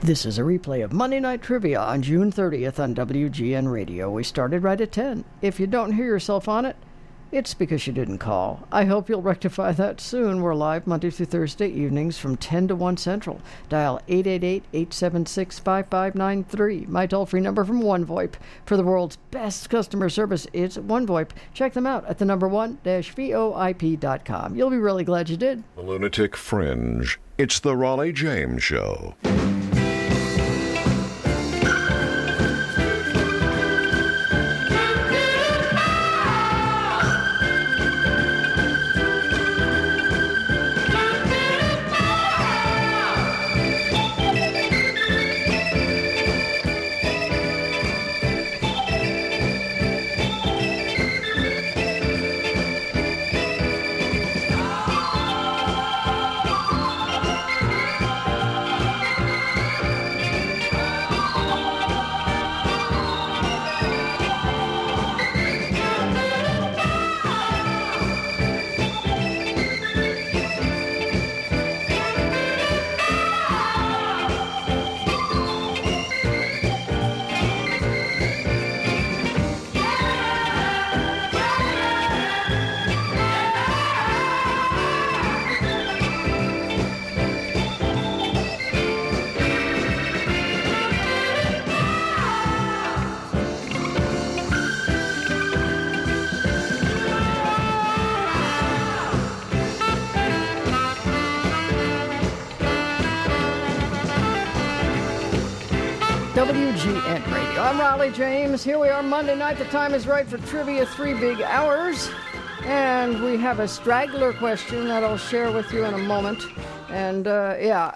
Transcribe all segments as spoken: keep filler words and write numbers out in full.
This is a replay of Monday Night Trivia on June thirtieth on W G N Radio. We started right at ten. If you don't hear yourself on it, it's because you didn't call. I hope you'll rectify that soon. We're live Monday through Thursday evenings from ten to one Central. Dial eight eight eight, eight seven six, five five nine three. My toll-free number from OneVoIP. For the world's best customer service, it's OneVoIP. Check them out at the number one dash V O I P dot com. You'll be really glad you did. The Lunatic Fringe. It's the Raleigh James Show. W G N Radio. I'm Raleigh James. Here we are Monday night. The time is right for Trivia Three Big Hours. And we have a straggler question that I'll share with you in a moment. And, uh, yeah,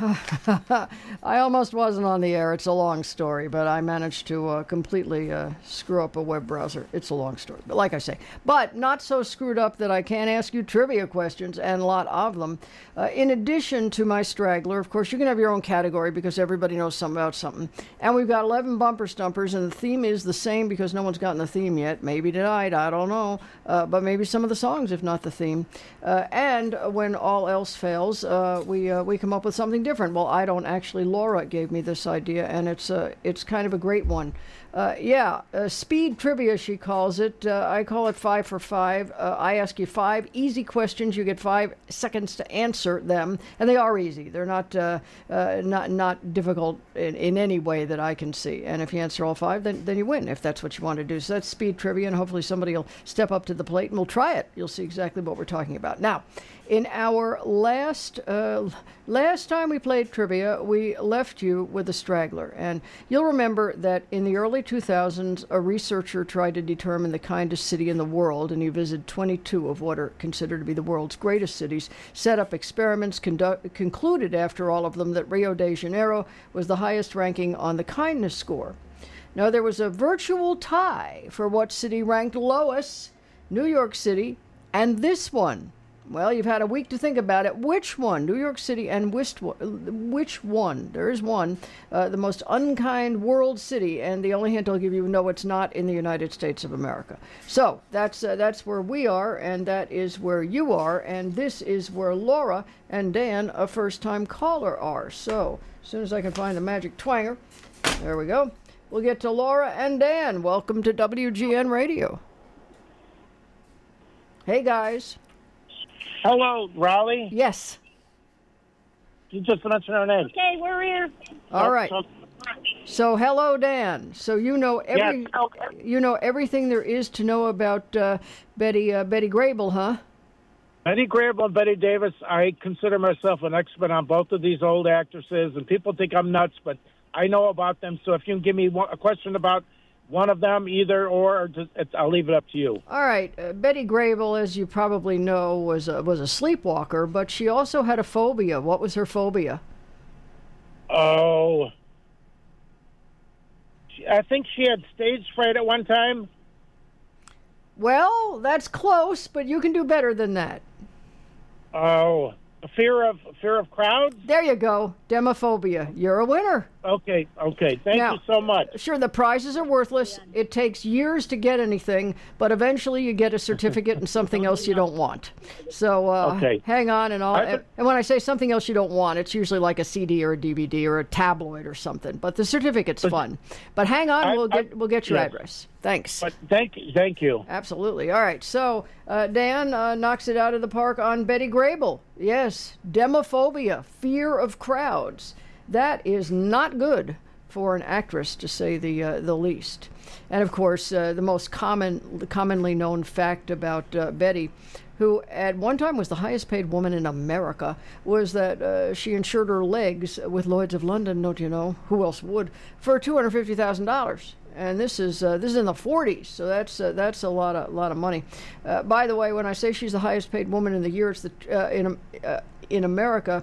uh, I almost wasn't on the air. It's a long story, but I managed to uh, completely uh, screw up a web browser. It's a long story, but like I say. But not so screwed up that I can't ask you trivia questions, and a lot of them. Uh, in addition to my straggler, of course, you can have your own category because everybody knows something about something. And we've got eleven bumper stumpers, and the theme is the same because no one's gotten the theme yet. Maybe tonight, I don't know. Uh, but maybe some of the songs, if not the theme. Uh, and when all else fails, uh, Uh, we uh, we come up with something different. Well, I don't actually. Laura gave me this idea, and it's uh, it's kind of a great one. Uh, yeah, uh, speed trivia, she calls it. Uh, I call it five for five. Uh, I ask you five easy questions. You get five seconds to answer them, and they are easy. They're not uh, uh, not not difficult in, in any way that I can see. And if you answer all five, then then you win. If that's what you want to do. So that's speed trivia, and hopefully somebody will step up to the plate and we'll try it. You'll see exactly what we're talking about now. In our last uh, last time we played trivia, we left you with a straggler. And you'll remember that in the early two thousands, a researcher tried to determine the kindest city in the world, and he visited twenty-two of what are considered to be the world's greatest cities, set up experiments, conduct, concluded after all of them that Rio de Janeiro was the highest ranking on the kindness score. Now, there was a virtual tie for what city ranked lowest, New York City, and this one. Well, you've had a week to think about it. Which one? New York City and which one? There is one. Uh, the most unkind world city. And the only hint I'll give you, no, it's not in the United States of America. So that's uh, that's where we are, and that is where you are. And this is where Laura and Dan, a first-time caller, are. So as soon as I can find the magic twanger, there we go. We'll get to Laura and Dan. Welcome to W G N Radio. Hey, guys. Hello, Raleigh. Yes. You just mentioned our name. Okay, we're here. All right. So, hello, Dan. So you know every Yes. you know everything there is to know about uh, Betty uh, Betty Grable, huh? Betty Grable and Betty Davis. I consider myself an expert on both of these old actresses, and people think I'm nuts, but I know about them. So if you can give me one, a question about one of them, either or, or just, it's, I'll leave it up to you. All right. Uh, Betty Grable, as you probably know, was a, was a sleepwalker, but she also had a phobia. What was her phobia? Oh, I think she had stage fright at one time. Well, that's close, but you can do better than that. Oh, a fear of fear of crowds. There you go. Demophobia. You're a winner. Okay, okay. Thank Now, you so much. Sure, the prizes are worthless. It takes years to get anything, but eventually you get a certificate and something else you don't want. So uh, Okay. hang on, and I'll. I- And when I say something else you don't want, it's usually like a C D or a D V D or a tabloid or something. But the certificate's fun. But hang on, I- we'll I- get we'll get your yes. address. Thanks. But thank you, thank you. Absolutely. All right. So uh, Dan uh, knocks it out of the park on Betty Grable. Yes, demophobia, fear of crowds. That is not good for an actress, to say the uh, the least. And of course, uh, the most common, commonly known fact about uh, Betty, who at one time was the highest paid woman in America, was that uh, she insured her legs with Lloyd's of London. Don't you know? Who else would? For two hundred fifty thousand dollars. And this is uh, this is in the forties, so that's uh, that's a lot of lot of money. Uh, by the way, when I say she's the highest paid woman in the year, it's the uh, in uh, in America.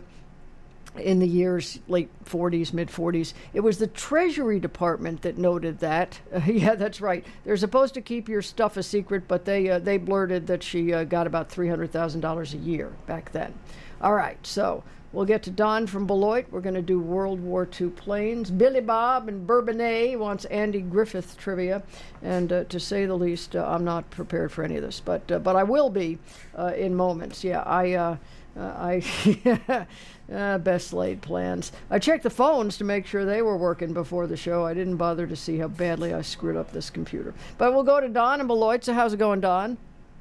In the years late forties, mid forties, it was the Treasury Department that noted that. Uh, yeah, that's right. They're supposed to keep your stuff a secret, but they uh, they blurted that she uh, got about three hundred thousand dollars a year back then. All right, so we'll get to Don from Beloit. We're going to do World War Two planes. Billy Bob and Bourbonnais wants Andy Griffith trivia, and uh, to say the least, uh, I'm not prepared for any of this, but uh, but I will be uh, in moments. Yeah, I. Uh, Uh, I uh, best laid plans. I checked the phones to make sure they were working before the show. I didn't bother to see how badly I screwed up this computer. But we'll go to Don in Beloit. So how's it going, Don?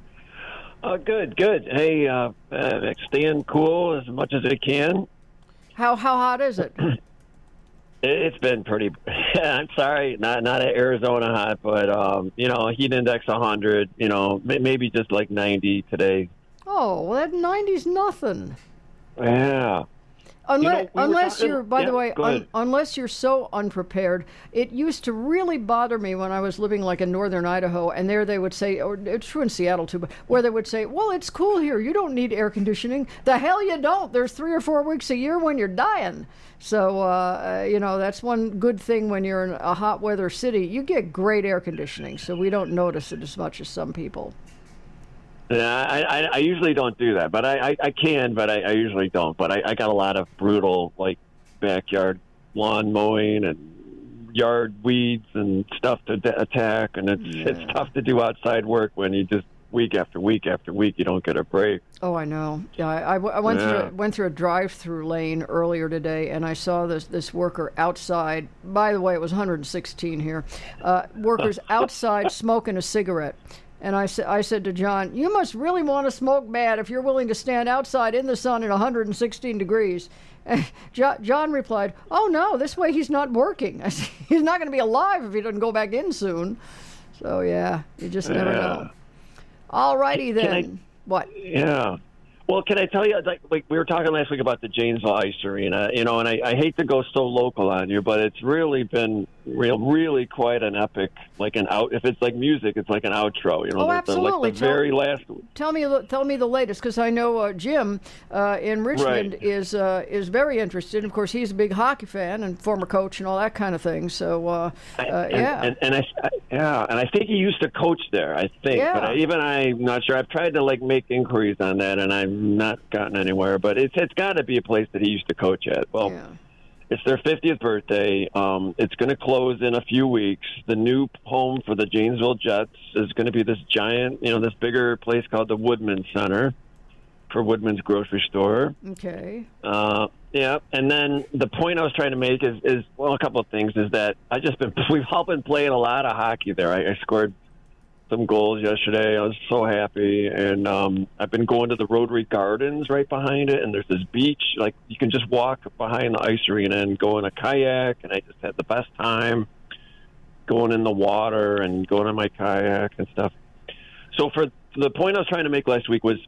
Uh, good, good. Hey, uh, uh, staying cool as much as I can. How how hot is it? It's been pretty. I'm sorry, not not at Arizona hot, but um, you know, heat index one hundred. You know, maybe just like ninety today. Oh, well, that ninety's nothing. Yeah. Unless, You know, we were unless talking- you're, by yeah, the way, go un, ahead. unless you're so unprepared, it used to really bother me when I was living like in northern Idaho, and there they would say, or it's true in Seattle too, but where they would say, well, it's cool here. You don't need air conditioning. The hell you don't. There's three or four weeks a year when you're dying. So, uh, you know, that's one good thing when you're in a hot weather city. You get great air conditioning, so we don't notice it as much as some people. Yeah, I, I, I usually don't do that, but I, I, I can, but I, I usually don't. But I, I got a lot of brutal, like, backyard lawn mowing and yard weeds and stuff to d- attack, and it's Yeah. it's tough to do outside work when you just week after week after week you don't get a break. Oh, I know. Yeah, I, I, I went Yeah. through went through a drive-through lane earlier today, and I saw this this worker outside. By the way, it was one hundred sixteen here. Uh, workers outside smoking a cigarette. And I, sa- I said to John, you must really want to smoke bad if you're willing to stand outside in the sun at one hundred sixteen degrees. And jo- John replied, oh, no, this way he's not working. I said, he's not going to be alive if he doesn't go back in soon. So, yeah, you just never Yeah. know. All righty then. Can I- What? Yeah. Well, can I tell you, like, like we were talking last week about the Janesville Ice Arena, you know, and I, I hate to go so local on you, but it's really been real, really quite an epic, like an out. If it's like music, it's like an outro, you know. Oh, the, absolutely. The, like the Tell- very last. Tell me, tell me the latest, because I know uh, Jim uh, in Richmond Right. is uh, is very interested. Of course, he's a big hockey fan and former coach and all that kind of thing. So, uh, uh, and, yeah, and, and I, I- yeah, and I think he used to coach there. I think, Yeah. but I, even I'm not sure. I've tried to like make inquiries on that, and I've not gotten anywhere. But it's it's got to be a place that he used to coach at. Well. yeah. It's their fiftieth birthday. Um, it's going to close in a few weeks. The new home for the Janesville Jets is going to be this giant, you know, this bigger place called the Woodman Center for Woodman's grocery store. Okay. Uh, yeah, and then the point I was trying to make is, is well, a couple of things is that I just been we've all been playing a lot of hockey there. I, I scored some goals yesterday. I was so happy, and um, I've been going to the Rotary Gardens right behind it, and there's this beach. Like you can just walk behind the ice arena and go in a kayak, and I just had the best time going in the water and going on my kayak and stuff. So for the point I was trying to make last week was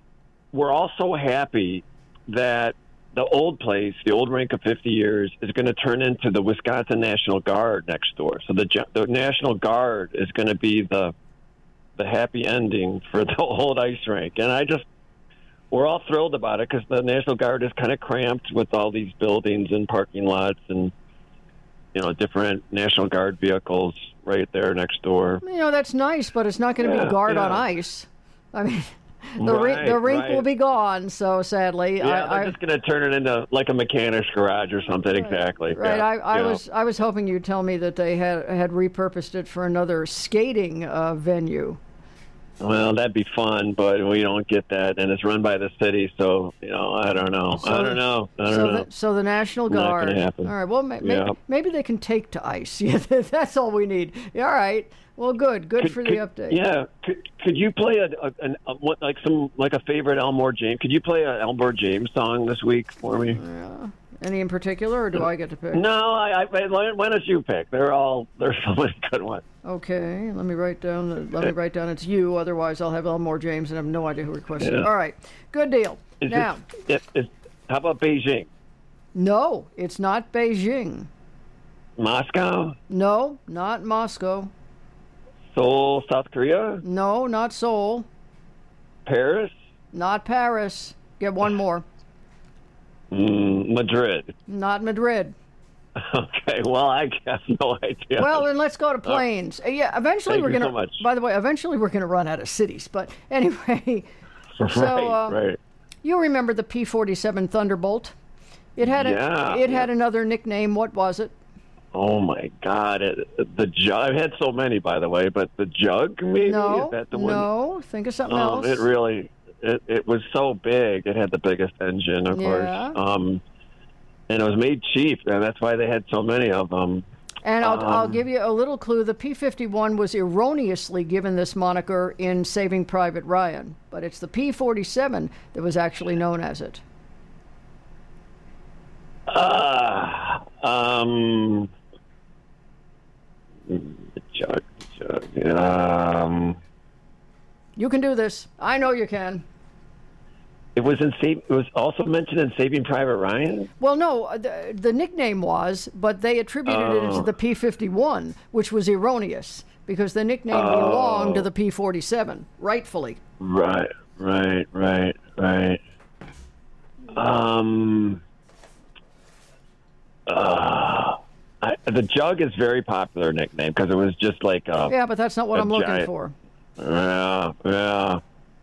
we're all so happy that the old place, the old rink of fifty years, is going to turn into the Wisconsin National Guard next door. So the the National Guard is going to be the the happy ending for the old ice rink. And I just, we're all thrilled about it because the National Guard is kind of cramped with all these buildings and parking lots and, you know, different National Guard vehicles right there next door. You know, that's nice, but it's not going to Yeah, be guard on yeah. ice. I mean, the right, ri- the rink right. will be gone. So sadly, Yeah, I, they're I, just going to turn it into like a mechanic's garage or something. Right. Exactly. Right. Yeah, I, I yeah. was I was hoping you'd tell me that they had had repurposed it for another skating uh, venue. Well, that'd be fun, but we don't get that, and it's run by the city, so you know, I don't know. So I don't know. I don't so know. The, so the National Not Guard. gonna happen. All right. Well, may, Yeah. may, maybe they can take to ice. Yeah, that's all we need. Yeah, all right. Well, good. Good Could- for could- the update. Yeah. Could, could you play a, a, an, a what, like some like a favorite Elmore James? Could you play a Elmore James song this week for me? Yeah. Any in particular, or do I get to pick? No, I, I. Why why don't you pick? They're all. There's so many good ones. Okay, let me write down. The, let me write down. It's you. Otherwise, I'll have Elmore James and have no idea who requested it. Yeah. All right, good deal. Is now, it, it, it, how about Beijing? no, it's not Beijing. Moscow? No, not Moscow. Seoul, South Korea? No, not Seoul. Paris? Not Paris. Get one more. Mm, Madrid. Not Madrid. Okay, well, I have no idea. Well, then let's go to planes. Uh, yeah, eventually Thank we're you gonna. so much. By the way, eventually we're gonna run out of cities. But anyway, right, so um, right. you remember the P forty-seven Thunderbolt? It had a, Yeah, it yeah. had another nickname. What was it? Oh my God! It, the jug. I've had so many, by the way, but the jug, maybe No, is that the one? no. Think of something Um, else. it really, it, it was so big. It had the biggest engine, of Yeah. course. Um, and it was made cheap, and that's why they had so many of them. And I'll, I'll Um, give you a little clue. The P fifty-one was erroneously given this moniker in Saving Private Ryan, but it's the P forty-seven that was actually known as it. Uh, um, the jug, the jug. Um, You can do this. I know you can. it was in. Sa- It was also mentioned in Saving Private Ryan. Well, no, uh, the, the nickname was, but they attributed it to Oh. the P fifty-one, which was erroneous because the nickname Oh. belonged to the P forty-seven, rightfully. Right, right, right, right. Um, uh, I, the jug is very popular nickname because it was just like a, Yeah, but that's not what a I'm looking giant- for. yeah, yeah.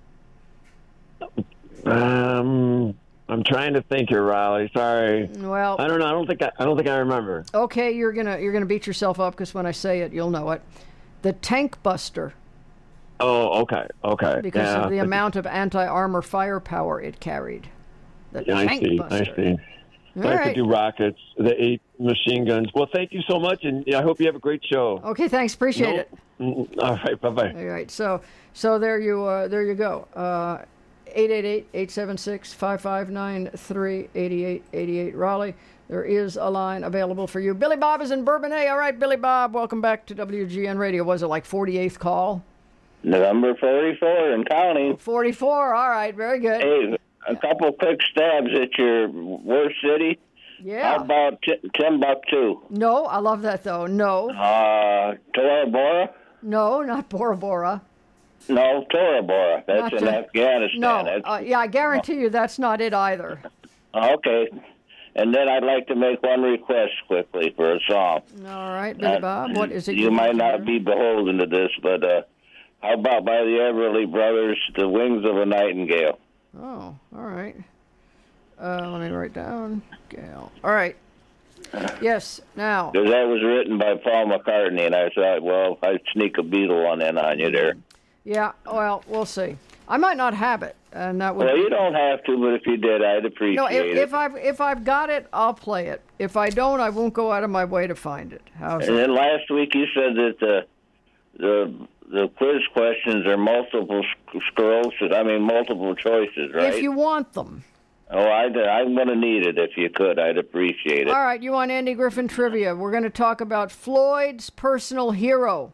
Um, I'm trying to think here, Riley. Sorry, Well, I don't know. I don't think I, I don't think I remember. okay, you're gonna you're gonna beat yourself up because when I say it, you'll know it. The Tank Buster, Oh, okay, okay. because yeah, of the but- amount of anti-armor firepower it carried. The Yeah, I Tank see. Buster. I see. All I right. could do rockets, the eight machine guns. Well, thank you so much, and I hope you have a great show. Okay, thanks. Appreciate it. Mm, All right, bye bye. All right, so so there you uh, there you go. Uh, eight eight eight, eight seven six, five five nine three, eight eight eight eight Raleigh. There is a line available for you. Billy Bob is in Bourbonnais. All right, Billy Bob, welcome back to W G N Radio. Was it like forty-eighth call? Number forty-four and counting. forty-four. All right, very good. Hey, a couple quick stabs at your worst city. How Yeah. about T- Timbuktu? No, I love that though. No, Uh, Tora Bora? no, not Bora Bora. No, Tora Bora. That's Not in the- Afghanistan. No, That's, uh, yeah, I guarantee you that's not it either. okay. And then I'd like to make one request quickly for a song. All right, Billy Uh, Bob, what is it? You you'd might like to not hear? be beholden to this, but uh, how about by the Everly Brothers, The Wings of a Nightingale? Oh, all right. Uh, let me write down. Gail. All right. Yes. Now. Because that was written by Paul McCartney, and I thought, well, I'd sneak a Beatle one in on you there. Yeah. Well, we'll see. I might not have it, and that would. Well, you don't have to, but if you did, I'd appreciate No, if, it. if I've if I've got it, I'll play it. If I don't, I won't go out of my way to find it. How's And that? then last week you said that the the the quiz questions are multiple sc- sclerosis. I mean, multiple choices, right? If you want them. Oh, I'd, I'm going to need it if you could. I'd appreciate it. All right. You want Andy Griffin trivia? We're going to talk about Floyd's personal hero.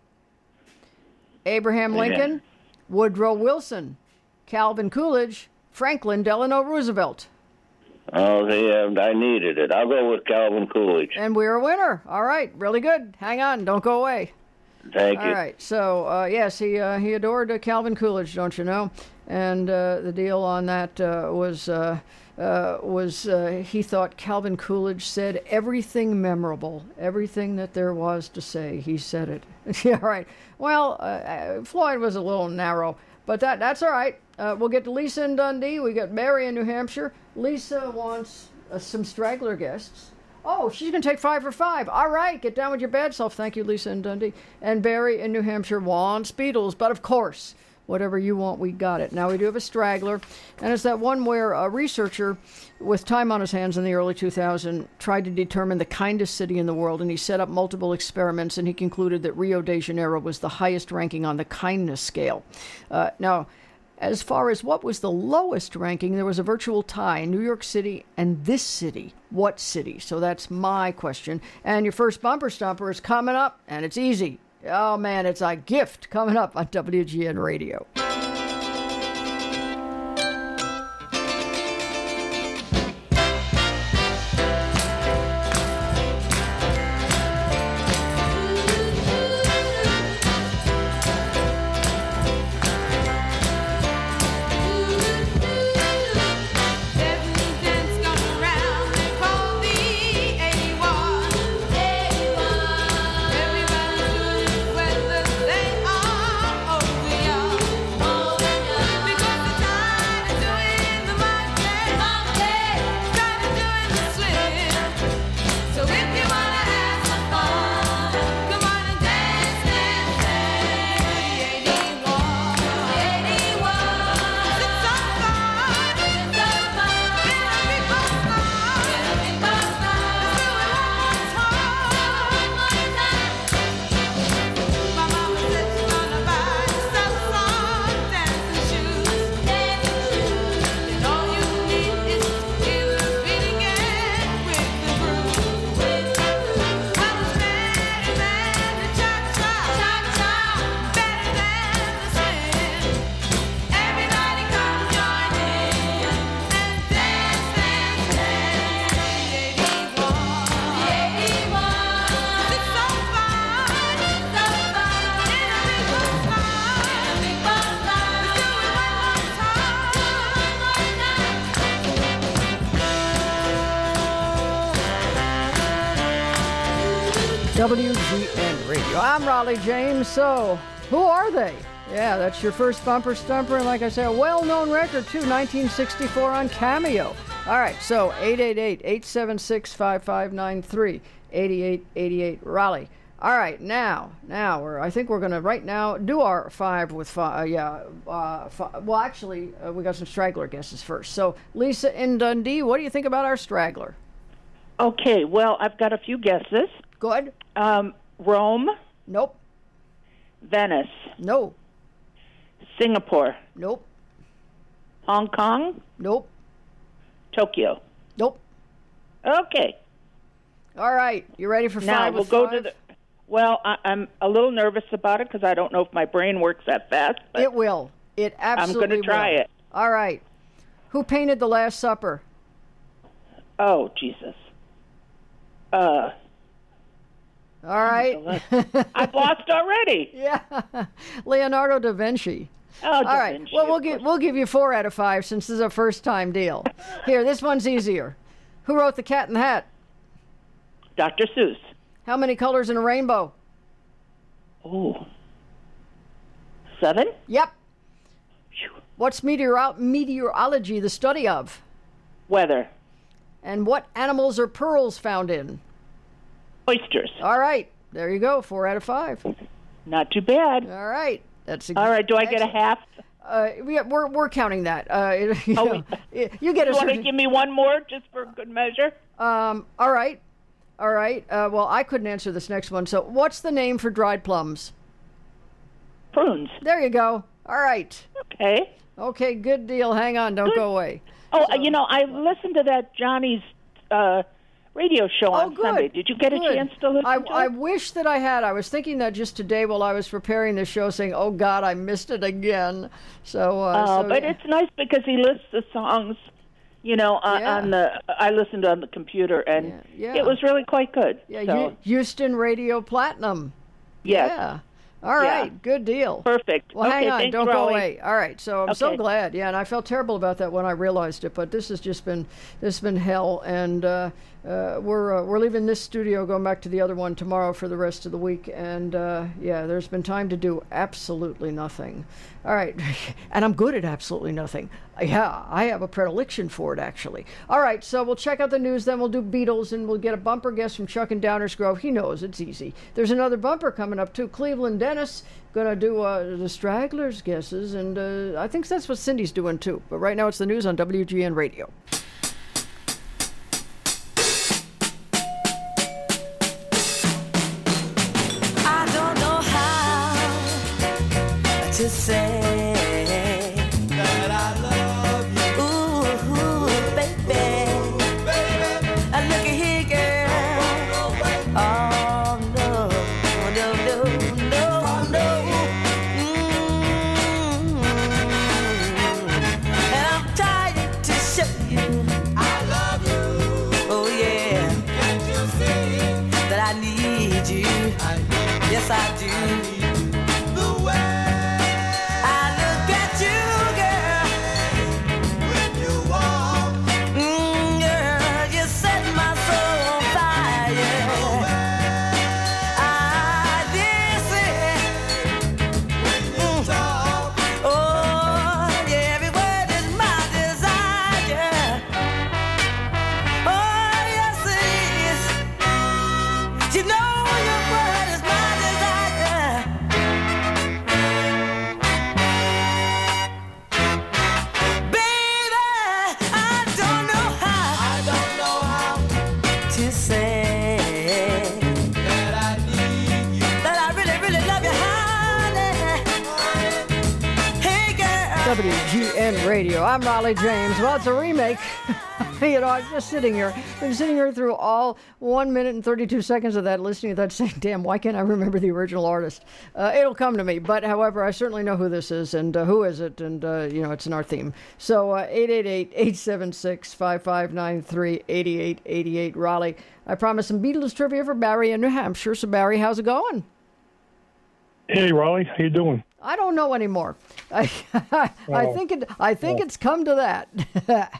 Abraham Lincoln, Yeah. Woodrow Wilson, Calvin Coolidge, Franklin Delano Roosevelt. Oh, yeah, I needed it. I'll go with Calvin Coolidge. And we're a winner. All right, really good. Hang on, don't go away. Thank All you. right, so uh, yes, he uh, he adored uh, Calvin Coolidge, don't you know? And uh, the deal on that uh, was uh, uh, was uh, he thought Calvin Coolidge said everything memorable, everything that there was to say. He said it. Yeah, right. Well, uh, uh, Floyd was a little narrow, but that that's all right. Uh, we'll get to Lisa in Dundee. We got Mary in New Hampshire. Lisa wants uh, some straggler guests. Oh, she's going to take five for five. All right, get down with your bad self. Thank you, Lisa in Dundee. And Barry in New Hampshire wants Beatles, but of course, whatever you want, we got it. Now we do have a straggler, and it's that one where a researcher with time on his hands in the early two thousands tried to determine the kindest city in the world, and he set up multiple experiments, and he concluded that Rio de Janeiro was the highest ranking on the kindness scale. Uh, now, as far as what was the lowest ranking, there was a virtual tie, New York City and this city. What city? So that's my question. And your first bumper stomper is coming up, and it's easy. Oh, man, it's a gift coming up on W G N Radio. W G N Radio. I'm Raleigh James. So, who are they? Yeah, that's your first bumper stumper, and like I say, a well-known record too, nineteen sixty-four on Cameo. All right, so eight eight eight, eight seven six, five five nine three, eight eight eight eight Raleigh. All right, now, now we're. I think we're gonna right now do our five with five. Uh, yeah, uh, five, well, actually, uh, we got some straggler guesses first. So, Lisa in Dundee, what do you think about our straggler? Okay, well, I've got a few guesses. Good. Um, Rome. Nope. Venice. No. Singapore. Nope. Hong Kong. Nope. Tokyo. Nope. Okay. All right. You ready for now five? Now we'll with go five? to the. Well, I, I'm a little nervous about it because I don't know if my brain works that fast. But it will. It absolutely I'm going to try will. it. All right. Who painted The Last Supper? Oh, Jesus. Uh. All right. I've lost already. Yeah. Leonardo da Vinci. Oh, All da right. Vinci, Well, we'll of give course. we'll give you four out of five since this is a first time deal. Here, this one's easier. Who wrote The Cat in the Hat? Doctor Seuss. How many colors in a rainbow? Oh. Seven? Yep. Phew. What's meteoro- meteorology the study of? Weather. And what animals are pearls found in? Oysters. All right. There you go. Four out of five. Not too bad. All right. That's a, All right. Do I get a excellent. half? Uh, we, we're we're counting that. Uh, you, Oh, know, you get a You want to certain- give me one more just for good measure? Um. All right. All right. Uh, well, I couldn't answer this next one. So, what's the name for dried plums? Prunes. There you go. All right. Okay. Okay. Good deal. Hang on. Don't Good. go away. Oh, So- you know, I listened to that Johnny's uh, radio show on Oh, good. Sunday. Did you get Good. a chance to listen I, to I it? wish that I had. I was thinking that just today while I was preparing the show, saying, "Oh God, I missed it again." So, uh, Oh, so, but yeah. it's nice because he lists the songs, you know, on, Yeah. on the. I listened on the computer, and Yeah, yeah. it was really quite good. yeah, so, Hu- Houston Radio Platinum. yes, Yeah. All right. Good deal. perfect. Well, okay, hang on. thanks, Don't go Raleigh. away. All right. So I'm so Okay. glad. Yeah, and I felt terrible about that when I realized it. But this has just been this has been hell. And uh, uh, we're uh, we're leaving this studio, going back to the other one tomorrow for the rest of the week, and uh, yeah, there's been time to do absolutely nothing. All right, and I'm good at absolutely nothing. Yeah, I have a predilection for it, actually. All right, so we'll check out the news, then we'll do Beatles, and we'll get a bumper guest from Chuck in Downers Grove. He knows it's easy. There's another bumper coming up too. Cleveland Dennis gonna do uh, the Stragglers guesses, and uh, I think that's what Cindy's doing too. But right now it's the news on W G N Radio. To say that I love you, ooh, ooh baby, ooh, baby. Uh, look at here, girl. Oh no, no, no, no, no. Mm-hmm. And I'm tired to show you I love you. Oh yeah, can't you see that I need you? I need yes, I do. I need the way. W G N Radio. I'm Raleigh James. Well, it's a remake. You know, I'm just sitting here. Been sitting here through all one minute and thirty-two seconds of that, listening to that, saying, damn, why can't I remember the original artist? Uh, it'll come to me. But, however, I certainly know who this is and uh, who is it. And, uh, you know, it's in our theme. So, uh, eight eight eight, eight seven six, five five nine three, eight eight eight eight, Raleigh. I promised some Beatles trivia for Barry in New Hampshire. So, Barry, how's it going? Hey, Raleigh. How you doing? I don't know anymore. I, I, oh. I think it. I think oh. it's come to that.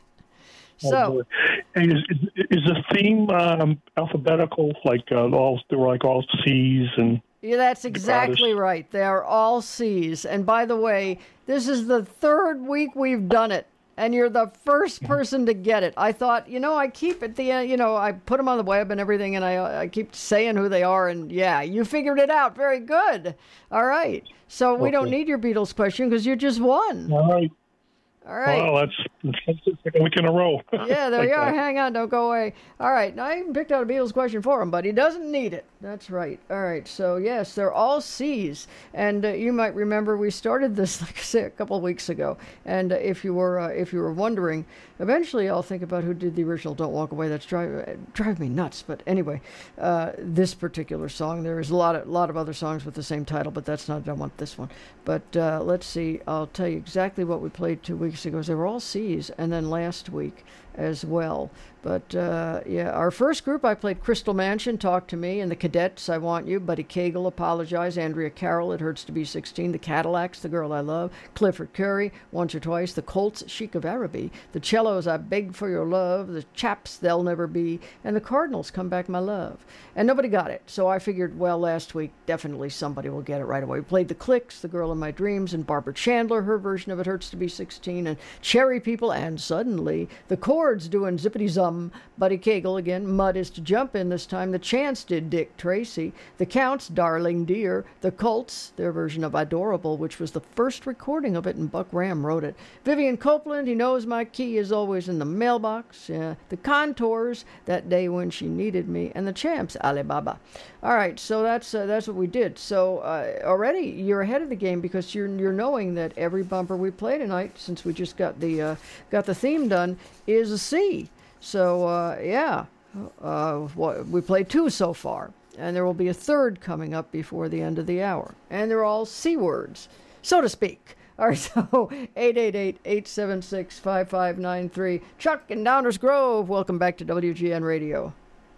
So, hey, is, is, is the theme um, alphabetical? Like uh, all, they were like all C's and. Yeah, that's exactly right. They are all C's. And by the way, this is the third week we've done it, and you're the first person to get it. I thought, you know, I keep at the end, you know, I put them on the web and everything, and I I keep saying who they are, and yeah, you figured it out. Very good. All right. So we okay. don't need your Beatles question because you just won. All right. All right. Well, that's, that's the second week in a row. Yeah, there you are. Hang on. Don't go away. All right. Now, I even picked out a Beatles question for him, but he doesn't need it. That's right. All right. So, yes, they're all C's. And uh, you might remember we started this, like I said, a couple of weeks ago. And uh, if you were uh, if you were wondering, eventually I'll think about who did the original Don't Walk Away. That's drive, drive me nuts. But anyway, uh, this particular song, there is a lot of, lot of other songs with the same title, but that's not, I want this one. But uh, let's see. I'll tell you exactly what we played two weeks ago. They were all C's, and then last week as well. But, uh, yeah, our first group, I played Crystal Mansion, Talk to Me, and the Cadets, I Want You, Buddy Cagle, Apologize, Andrea Carroll, It Hurts to Be sixteen, the Cadillacs, The Girl I Love, Clifford Curry, Once or Twice, the Colts, Chic of Araby, the Cellos, I Beg for Your Love, the Chaps, They'll Never Be, and the Cardinals, Come Back My Love. And nobody got it, so I figured, well, last week, definitely somebody will get it right away. We played the Clicks, The Girl in My Dreams, and Barbara Chandler, her version of It Hurts to Be sixteen, and Cherry People, and Suddenly, the Chords doing Zippity Zum, Buddy Cagle again, Mud Is to Jump In this time, the Chants did Dick Tracy, the Counts, Darling Dear, the Colts, their version of Adorable, which was the first recording of it, and Buck Ram wrote it, Vivian Copeland, He Knows My Key Is Always in the Mailbox, yeah. The Contours, That Day When She Needed Me, and the Champs, Alibaba. All right, so that's uh, that's what we did. So uh, already you're ahead of the game because you're you're knowing that every bumper we play tonight, since we just got the uh, got the theme done, is a C. So, uh, yeah, uh, what, we played two so far, and there will be a third coming up before the end of the hour. And they're all C words, so to speak. All right, so eight eight eight, eight seven six, five five nine three. Chuck in Downers Grove, welcome back to W G N Radio.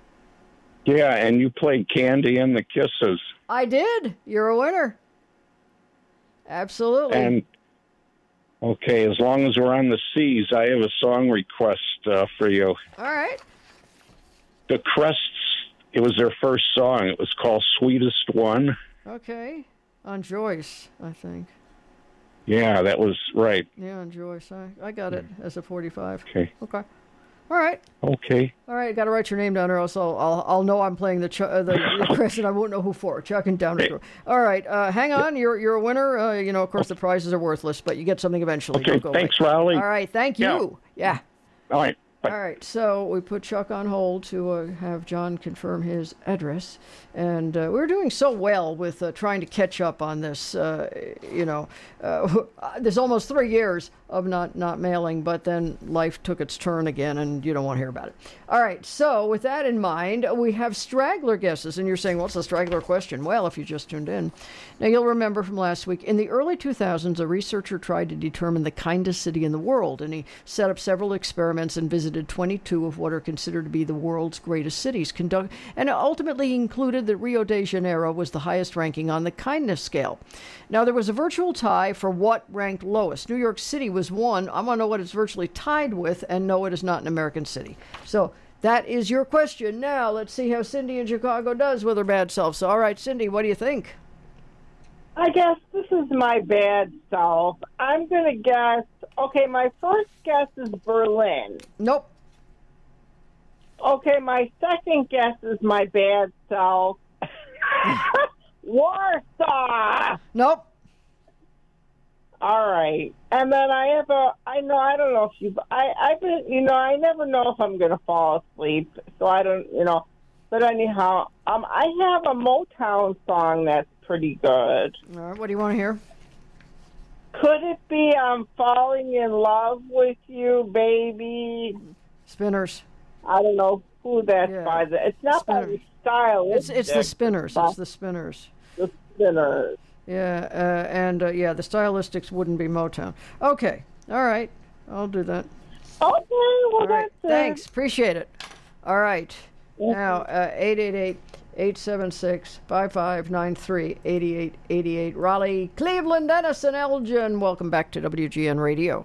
Yeah, and you played Candy and the Kisses. I did. You're a winner. Absolutely. And okay, as long as we're on the C's, I have a song request uh, for you. All right. the Crusts. It was their first song. It was called "Sweetest One." Okay, on Joyce, I think. Yeah, that was right. Yeah, on Joyce. I, I got it as a forty-five. Okay. Okay. All right. Okay. All right. Got to write your name down, or else I'll I'll, I'll know I'm playing the Ch- uh, the, the Chris, and I won't know who for. Chuck and down. Okay. All right. Uh, hang on. You're you're a winner. Uh, you know, of course, the prizes are worthless, but you get something eventually. Okay. Don't go Thanks, away. Raleigh. All right. Thank you. Yeah. Yeah. All right. Bye. All right, so we put Chuck on hold to uh, have John confirm his address, and uh, we were doing so well with uh, trying to catch up on this. Uh, you know, uh, there's almost three years of not not mailing, but then life took its turn again, and you don't want to hear about it. All right, so with that in mind, we have straggler guesses, and you're saying, what's a straggler question? Well, if you just tuned in, now you'll remember from last week, in the early two thousands, a researcher tried to determine the kindest city in the world, and he set up several experiments and visited twenty-two of what are considered to be the world's greatest cities, conduct, and ultimately included that Rio de Janeiro was the highest ranking on the kindness scale. Now, there was a virtual tie for what ranked lowest. New York City was one. I want to know what it's virtually tied with, and no, it is not an American city. So that is your question. Now, let's see how Cindy in Chicago does with her bad self. So, all right, Cindy, what do you think? I guess this is my bad self. I'm going to guess, okay, my first guess is Berlin. Nope. Okay, my second guess is my bad self. Warsaw. Nope. All right. And then I have a, I know, I don't know if you, I, I've been, you know, I never know if I'm going to fall asleep. So I don't, you know, but anyhow, um, I have a Motown song that's pretty good. All right, what do you want to hear? Could it be I'm falling in love with you, baby? Spinners. I don't know who that's Yeah. by. The, it's not Spinners. by the style. It's it's the Spinners. It's the Spinners. The Spinners. Yeah, uh, and uh, yeah, the stylistics wouldn't be Motown. Okay, all right, I'll do that. Okay, well, All right, that's it. thanks, appreciate it. All right, now uh, eight eight eight, eight seven six, five five nine three, eight eight eight eight. Raleigh, Cleveland, Dennis, and Elgin. Welcome back to W G N Radio.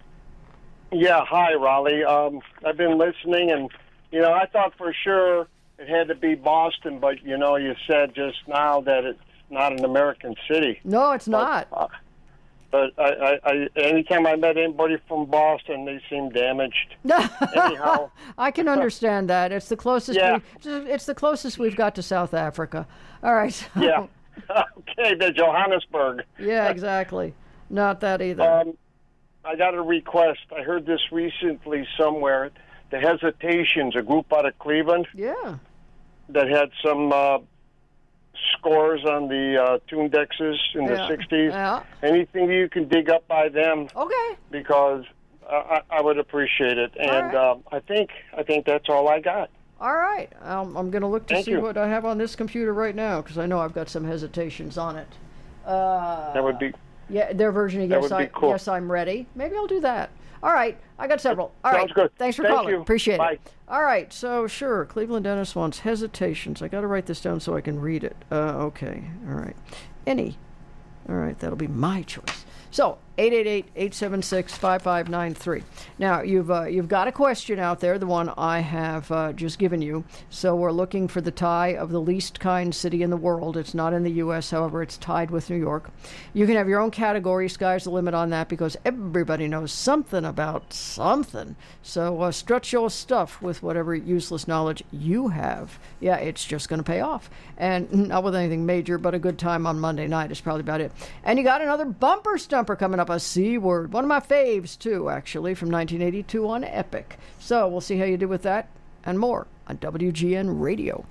Yeah, hi, Raleigh. Um, I've been listening, and, you know, I thought for sure it had to be Boston, but, you know, you said just now that it's not an American city. No, it's not. Uh, but I, I, I, anytime I met anybody from Boston, they seem damaged. Anyhow. I can understand that. It's the closest. Yeah. We, it's the closest we've got to South Africa. All right. So, Yeah. Okay, the Johannesburg. Yeah, exactly. Not that either. Um, I got a request. I heard this recently somewhere. The Hesitations, a group out of Cleveland. Yeah. That had some uh, scores on the uh, Tunedexes in Yeah. the sixties. Yeah. Anything you can dig up by them. Okay. Because uh, I, I would appreciate it. And right. uh, I think I think that's all I got. All right. Um, I'm going to look to Thank see you. what I have on this computer right now because I know I've got some hesitations on it. Uh, That would be. Yeah, their version of That Yes, would be I, cool. Yes, I'm Ready. Maybe I'll do that. All right. I got several. All Sounds right. good. Thanks for Thank calling. you. Appreciate Bye. it. All right. So, sure. Cleveland Dennis wants hesitations. I got to write this down so I can read it. Uh, okay. All right. Any. All right. That'll be my choice. So, eight eight eight, eight seven six, five five nine three. Now, you've uh, you've got a question out there, the one I have uh, just given you. So we're looking for the tie of the least kind city in the world. It's not in the U S, however, it's tied with New York. You can have your own category. Sky's the limit on that because everybody knows something about something. So uh, stretch your stuff with whatever useless knowledge you have. Yeah, it's just going to pay off. And not with anything major, but a good time on Monday night is probably about it. And you got another bumper stumper coming up, a C word. One of my faves, too, actually, from nineteen eighty-two on Epic. So we'll see how you do with that and more on W G N Radio.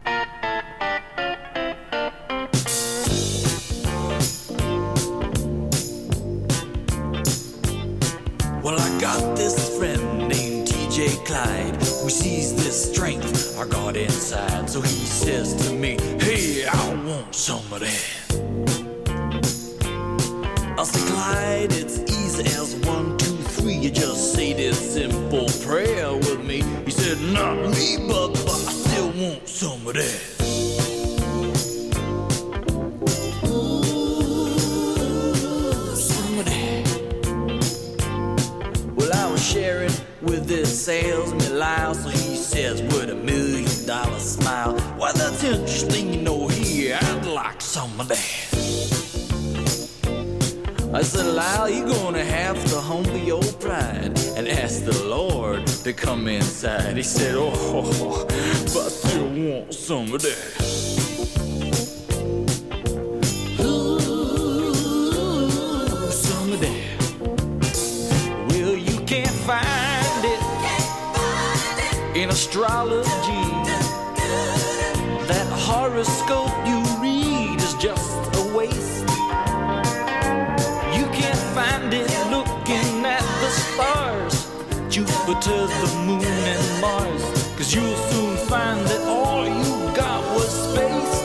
Well, I got this friend named T J Clyde who sees this strength I got inside. So he says to me, hey, I want some of that. I said, Clyde, it's easy as one, two, three. You just say this simple prayer with me. He said, not me, but, but I still want some of that. Ooh, some of that. Well, I was sharing with this salesman Lyle, so he says, with a million dollar smile. Why, that's interesting, you know, here, I'd like some of that. I said, Lyle, you're gonna have to humble your pride and ask the Lord to come inside. He said, oh, but you want some of that. Ooh, some of that. Well, you can't find it in astrology. That horoscope you read is just a waste. Find it looking at the stars, Jupiter, the moon, and Mars. Cause you'll soon find that all you got was space.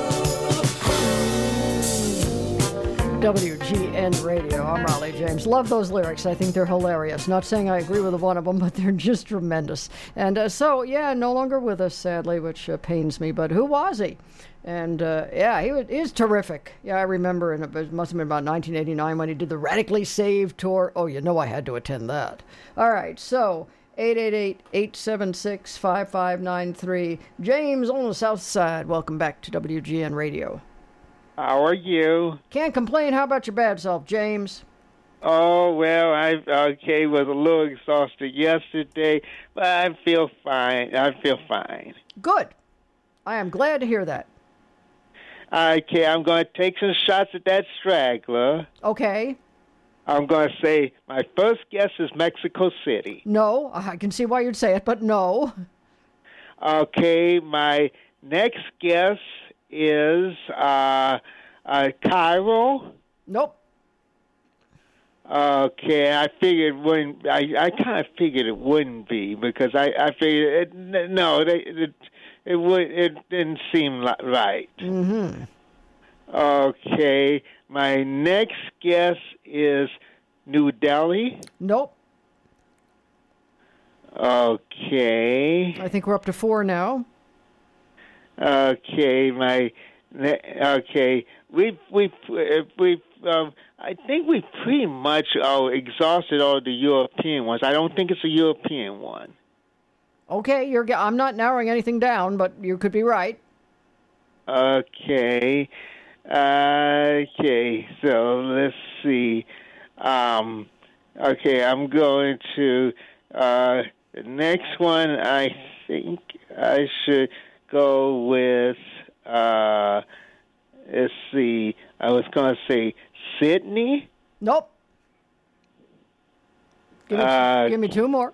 W G N Radio. I'm Raleigh James. Love those lyrics. I think they're hilarious. Not saying I agree with one of them, but they're just tremendous. And uh, so, yeah, no longer with us, sadly, which uh, pains me. But who was he? And, uh, yeah, he was, he was terrific. Yeah, I remember, and it must have been about nineteen eighty-nine when he did the Radically Saved tour. Oh, you know I had to attend that. All right, so eight eight eight, eight seven six, five five nine three. James on the South Side. Welcome back to W G N Radio. How are you? Can't complain. How about your bad self, James? Oh, well, I okay was a little exhausted yesterday, but I feel fine. I feel fine. Good. I am glad to hear that. Okay, I'm going to take some shots at that straggler. Okay. I'm going to say my first guess is Mexico City. No, I can see why you'd say it, but no. Okay, my next guess is uh, uh, Cairo. Nope. Okay, I figured wouldn't. I, I kind of figured it wouldn't be because I, I figured it, no, they, it it would it didn't seem li- right. Mm-hmm. Okay, my next guess is New Delhi. Nope. Okay. I think we're up to four now. Okay, my okay. We've we've we've. Um, I think we pretty much uh, exhausted all the European ones. I don't think it's a European one. Okay, you're. I'm not narrowing anything down, but you could be right. Okay. Okay. So let's see. Um, okay, I'm going to uh, the next one. I think I should go with. Uh, let's see. I was going to say Sydney. Nope. Give me, uh, give me two more.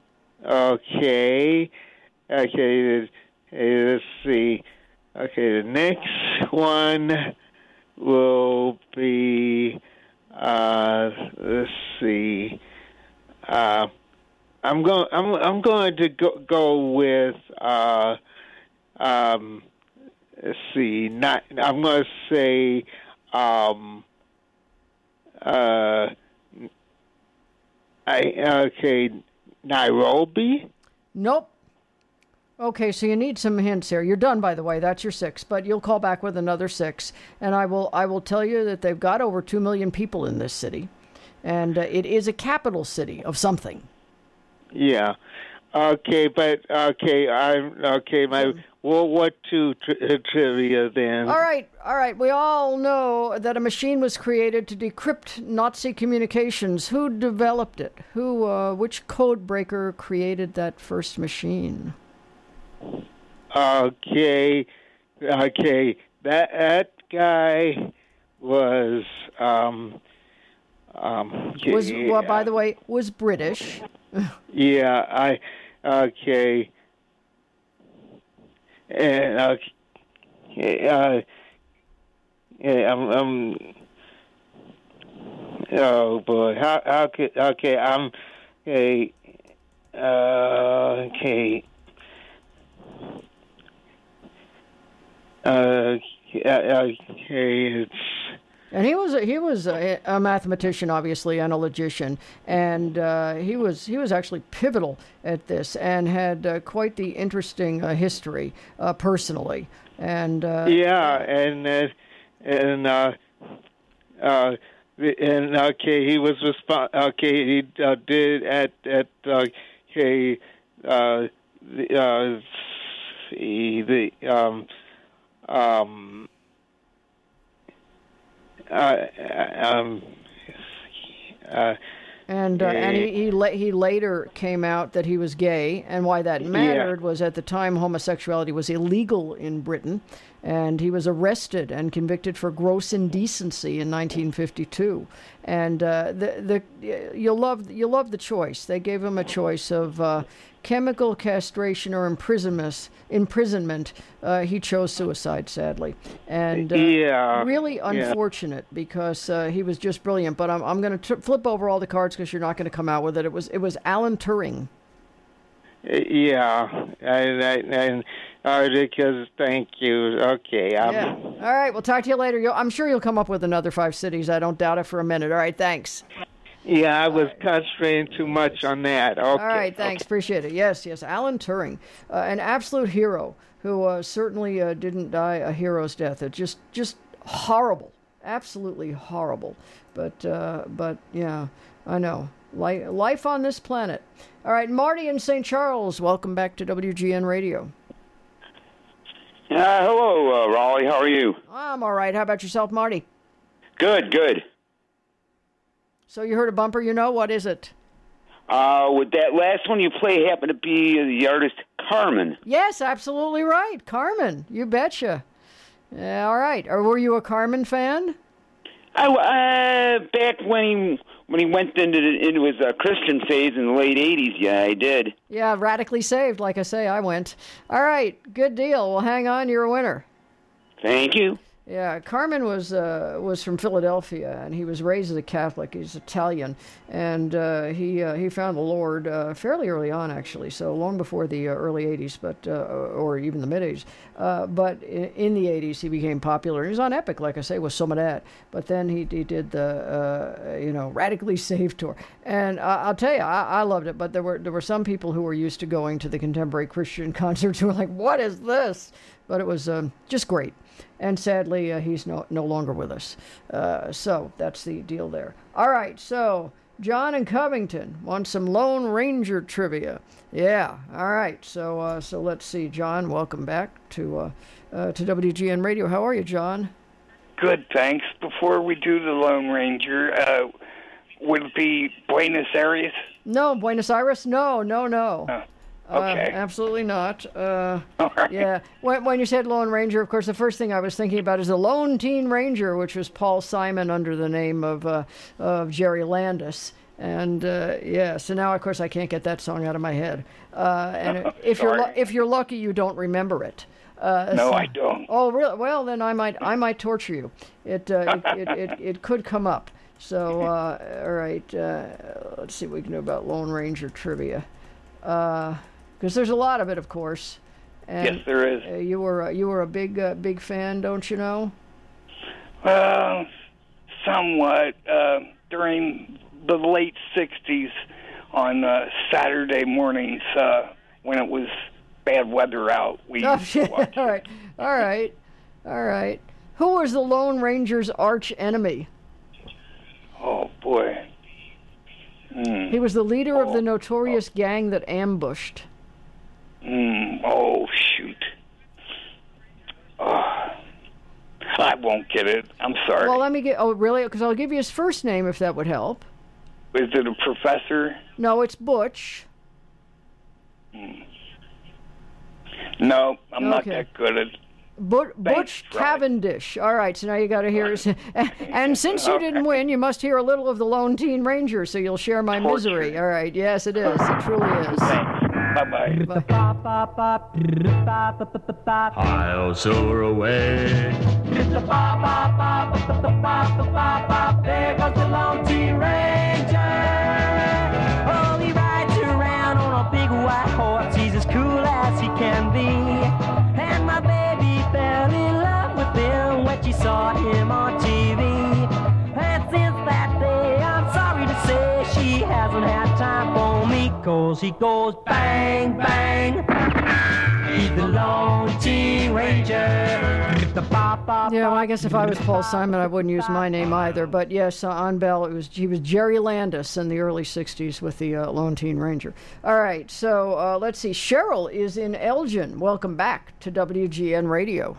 Okay. Okay. Let's see. Okay. The next one will be. Uh, let's see. Uh, I'm going. I'm. I'm going to go, go with. Uh, um, let's see. Not. I'm going to say. Um, uh, I okay, Nairobi. Nope. Okay, so you need some hints here. You're done, by the way. That's your six, but you'll call back with another six, and I will. I will tell you that they've got over two million people in this city, and uh, it is a capital city of something. Yeah. Okay, but okay, I'm okay. My World War Two tri- trivia then. All right, all right. We all know that a machine was created to decrypt Nazi communications. Who developed it? Who? Uh, which code breaker created that first machine? Okay, okay. That that guy was um um. Was yeah. well, by the way, was British. Yeah, I okay. And okay, uh, yeah, I'm, I'm. Oh boy, how how could okay? I'm okay. Uh, okay. Uh, okay, it's. And he was a, he was a, a mathematician, obviously, and a logician, and uh, he was he was actually pivotal at this, and had uh, quite the interesting uh, history uh, personally. And uh, yeah, and uh, and uh, uh, and okay, he was respons- Okay, he uh, did at at uh, okay, uh, uh, see the um um uh, um uh, And uh, and he he, la- he later came out that he was gay, and why that mattered yeah. was at the time homosexuality was illegal in Britain, and he was arrested and convicted for gross indecency in nineteen fifty-two. And uh, the the you'll love you'll love the choice. They gave him a choice of uh, chemical castration or imprisonment. Imprisonment. Uh, he chose suicide, sadly, and uh, yeah. really yeah. unfortunate because uh, he was just brilliant. But I'm I'm going to flip over all the cards because you're not going to come out with it. It was it was Alan Turing. Yeah, and and uh, because thank you. Okay. Um, yeah. All right. We'll talk to you later. You'll, I'm sure you'll come up with another five cities. I don't doubt it for a minute. All right. Thanks. Yeah, I was concentrating too much on that. Okay. All right, thanks. Okay. Appreciate it. Yes, yes. Alan Turing, uh, an absolute hero who uh, certainly uh, didn't die a hero's death. It just, just horrible, absolutely horrible. But, uh, but yeah, I know. Life, life on this planet. All right, Marty in Saint Charles. Welcome back to W G N Radio. Uh, hello, uh, Raleigh. How are you? I'm all right. How about yourself, Marty? Good, good. So you heard a bumper, you know? What is it? Uh, would that last one you play happen to be the artist Carmen? Yes, absolutely right. Carmen, you betcha. Yeah, all right. Or were you a Carmen fan? I, uh, back when he when he went into the, into his uh, Christian phase in the late eighties, yeah, I did. Yeah, radically saved, like I say, I went. All right, good deal. Well, hang on, you're a winner. Thank you. Yeah, Carmen was uh, was from Philadelphia, and he was raised as a Catholic. He's Italian, and uh, he uh, he found the Lord uh, fairly early on, actually, so long before the uh, early eighties, but uh, or even the mid eighties. Uh, but in, in the eighties, he became popular. He was on Epic, like I say, with some of that. But then he he did the uh, you know Radically Saved tour, and uh, I'll tell you, I, I loved it. But there were there were some people who were used to going to the contemporary Christian concerts who were like, "What is this?" But it was um, just great. And sadly, uh, he's no no longer with us. Uh, so that's the deal there. All right, so John in Covington wants some Lone Ranger trivia. Yeah, all right. So uh, so let's see. John, welcome back to uh, uh, to W G N Radio. How are you, John? Good, thanks. Before we do the Lone Ranger, uh, would it be Buenos Aires? No, Buenos Aires? No, no, no. Oh. Okay. Uh, absolutely not. Uh, right. Yeah. When, when you said Lone Ranger, of course, the first thing I was thinking about is the Lone Teen Ranger, which was Paul Simon under the name of uh, of Jerry Landis. And uh, yeah, so now of course I can't get that song out of my head. Uh, and if you're lu- if you're lucky, you don't remember it. Uh, no, so, I don't. Oh, really? Well, then I might I might torture you. It uh, it, it, it it could come up. So uh, all right, uh, let's see what we can do about Lone Ranger trivia. Uh, Because there's a lot of it, of course. And, yes, there is. Uh, you were uh, you were a big uh, big fan, don't you know? Well, somewhat. Uh, during the late sixties, on uh, Saturday mornings uh, when it was bad weather out, we oh, used to watch all right, all right, all right. Who was the Lone Ranger's arch enemy? Oh boy. Mm. He was the leader oh, of the notorious oh. gang that ambushed. Mm, oh, shoot. Oh, I won't get it. I'm sorry. Well, let me get... Oh, really? Because I'll give you his first name if that would help. Is it a professor? No, it's Butch. Mm. No, I'm okay. not that good at... But, Thanks, Butch Riley. Cavendish. All right, so now you got to hear... And since you okay. didn't win, you must hear a little of the Lone Teen Ranger, so you'll share my Torture. misery. All right, yes, it is. It truly is. Thanks. Bye-bye. I'll soar away. There goes the Lone Teen Ranger. Oh, he rides around on a big white horse. He's as cool as he can be. And my baby fell in love with him when she saw him on T V. And since that day, I'm sorry to say, she hasn't had time for me. Cause he goes bang, bang. the Lone T Ranger. The bop, bop, Yeah, well, I guess if I was Paul Simon, I wouldn't use my name either. But yes, uh, on Bell, it was he was Jerry Landis in the early sixties with the uh, Lone Teen Ranger. All right, so uh, let's see. Cheryl is in Elgin. Welcome back to W G N Radio.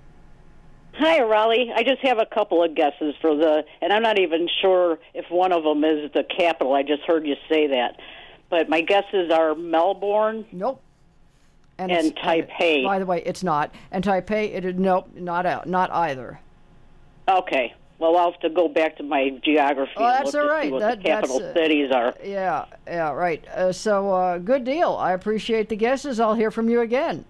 Hi, Raleigh. I just have a couple of guesses for the, and I'm not even sure if one of them is the capital. I just heard you say that. But my guesses are Melbourne. Nope. And, it's- and Taipei. By the way, it's not. And Taipei, it is, nope, not out, not either. Okay. Well, I'll have to go back to my geography Oh, and that's look all to right. see what That- the capital that's, uh, cities are. Yeah, yeah, right. Uh, so, uh, good deal. I appreciate the guesses. I'll hear from you again.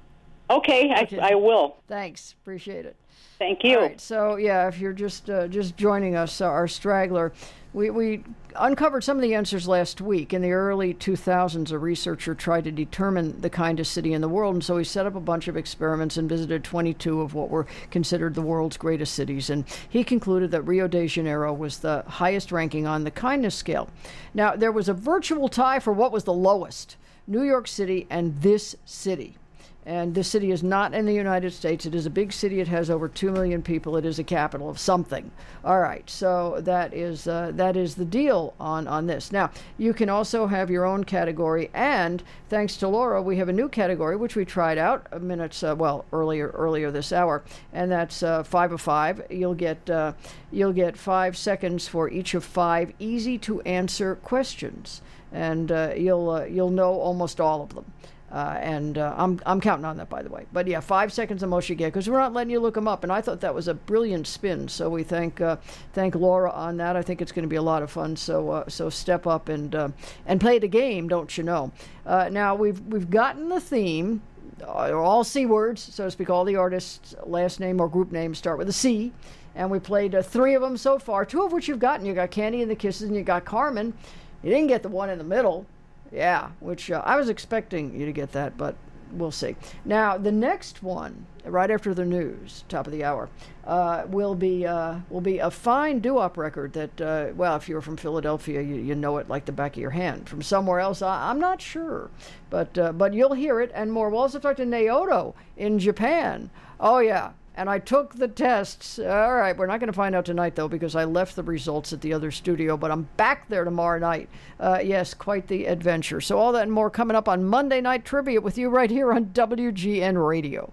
Okay, I, I will. Thanks. Appreciate it. Thank you. All right, so yeah, if you're just uh, just joining us, uh, our straggler, we, we uncovered some of the answers last week. In the early two thousands, a researcher tried to determine the kindest city in the world, and so he set up a bunch of experiments and visited twenty-two of what were considered the world's greatest cities. And he concluded that Rio de Janeiro was the highest ranking on the kindness scale. Now, there was a virtual tie for what was the lowest: New York City and this city. And this city is not in the United States. It is a big city. It has over two million people. It is a capital of something. All right, so that is uh, that is the deal on, on this. Now, you can also have your own category, and thanks to Laura, we have a new category, which we tried out a minutes, uh, well, earlier earlier this hour, and that's uh, five of five. You'll get, uh, you'll get five seconds for each of five easy-to-answer questions, and uh, you'll, uh, you'll know almost all of them. Uh, and uh, I'm I'm counting on that, by the way. But yeah, five seconds the most you get, because we're not letting you look them up. And I thought that was a brilliant spin. So we thank uh, thank Laura on that. I think it's going to be a lot of fun. So uh, so step up and uh, and play the game, don't you know? Uh, now we've we've gotten the theme. Uh, all C words, so to speak. All the artists' last name or group names start with a C. And we played uh, three of them so far. Two of which you've gotten. You got Candy and the Kisses, and you got Carmen. You didn't get the one in the middle. Yeah, which uh, I was expecting you to get that, but we'll see. Now, the next one, right after the news, top of the hour, uh, will be uh, will be a fine doo-wop record that, uh, well, if you're from Philadelphia, you, you know it like the back of your hand. From somewhere else, I, I'm not sure, but uh, but you'll hear it and more. We'll also talk to Naoto in Japan. Oh, yeah. And I took the tests. All right, we're not going to find out tonight, though, because I left the results at the other studio, but I'm back there tomorrow night. Uh, yes, quite the adventure. So all that and more coming up on Monday Night Trivia with you right here on W G N Radio.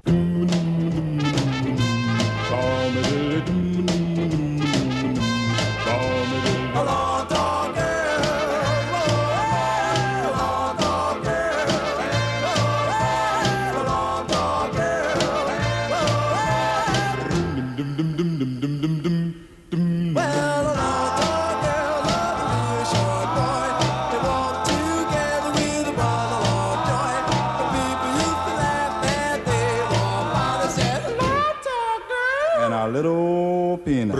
Little peanut.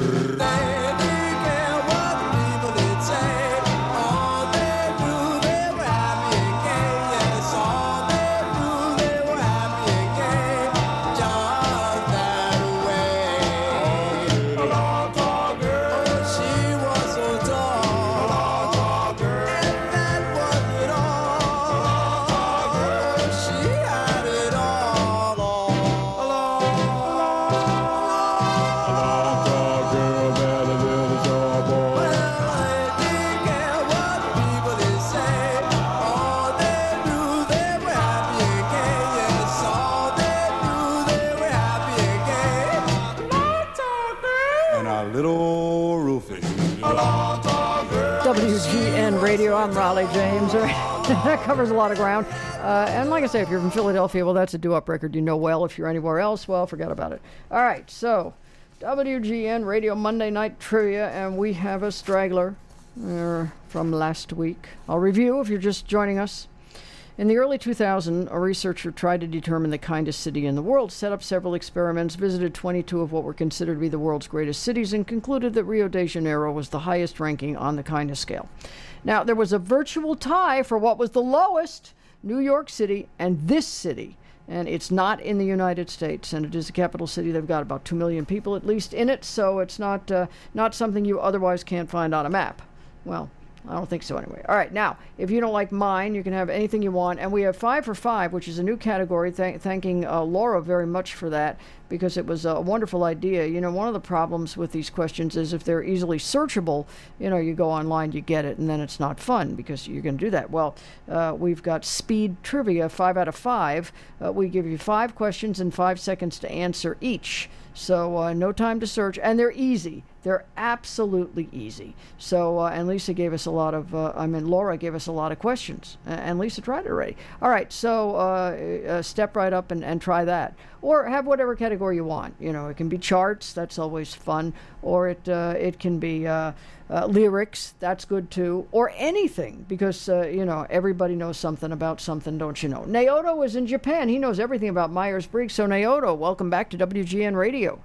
W G N Radio, I'm Raleigh James. That covers a lot of ground. Uh, and like I say, if you're from Philadelphia, well, that's a doo-wop record you know well. If you're anywhere else, well, forget about it. All right, so W G N Radio Monday Night Trivia, and we have a straggler uh, from last week. I'll review if you're just joining us. In the early two thousands, a researcher tried to determine the kindest city in the world, set up several experiments, visited twenty-two of what were considered to be the world's greatest cities, and concluded that Rio de Janeiro was the highest ranking on the kindness scale. Now, there was a virtual tie for what was the lowest: New York City and this city. And it's not in the United States, and it is a capital city. They've got about two million people at least in it, so it's not uh, not something you otherwise can't find on a map. Well, I don't think so anyway. All right, now, if you don't like mine, you can have anything you want. And we have five for five, which is a new category. Th- thanking uh, Laura very much for that, because it was a wonderful idea. You know, one of the problems with these questions is if they're easily searchable, you know, you go online, you get it, and then it's not fun because you're going to do that. Well, uh, we've got speed trivia, five out of five. Uh, we give you five questions and five seconds to answer each. So uh, no time to search, and they're easy. They're absolutely easy. So, uh, and Lisa gave us a lot of, uh, I mean, Laura gave us a lot of questions, uh, and Lisa tried it already. All right, so uh, uh, step right up and, and try that. Or have whatever category you want. You know, it can be charts, that's always fun. Or it uh, it can be uh, uh, lyrics, that's good too. Or anything, because, uh, you know, everybody knows something about something, don't you know? Naoto was in Japan. He knows everything about Myers-Briggs. So, Naoto, welcome back to W G N Radio.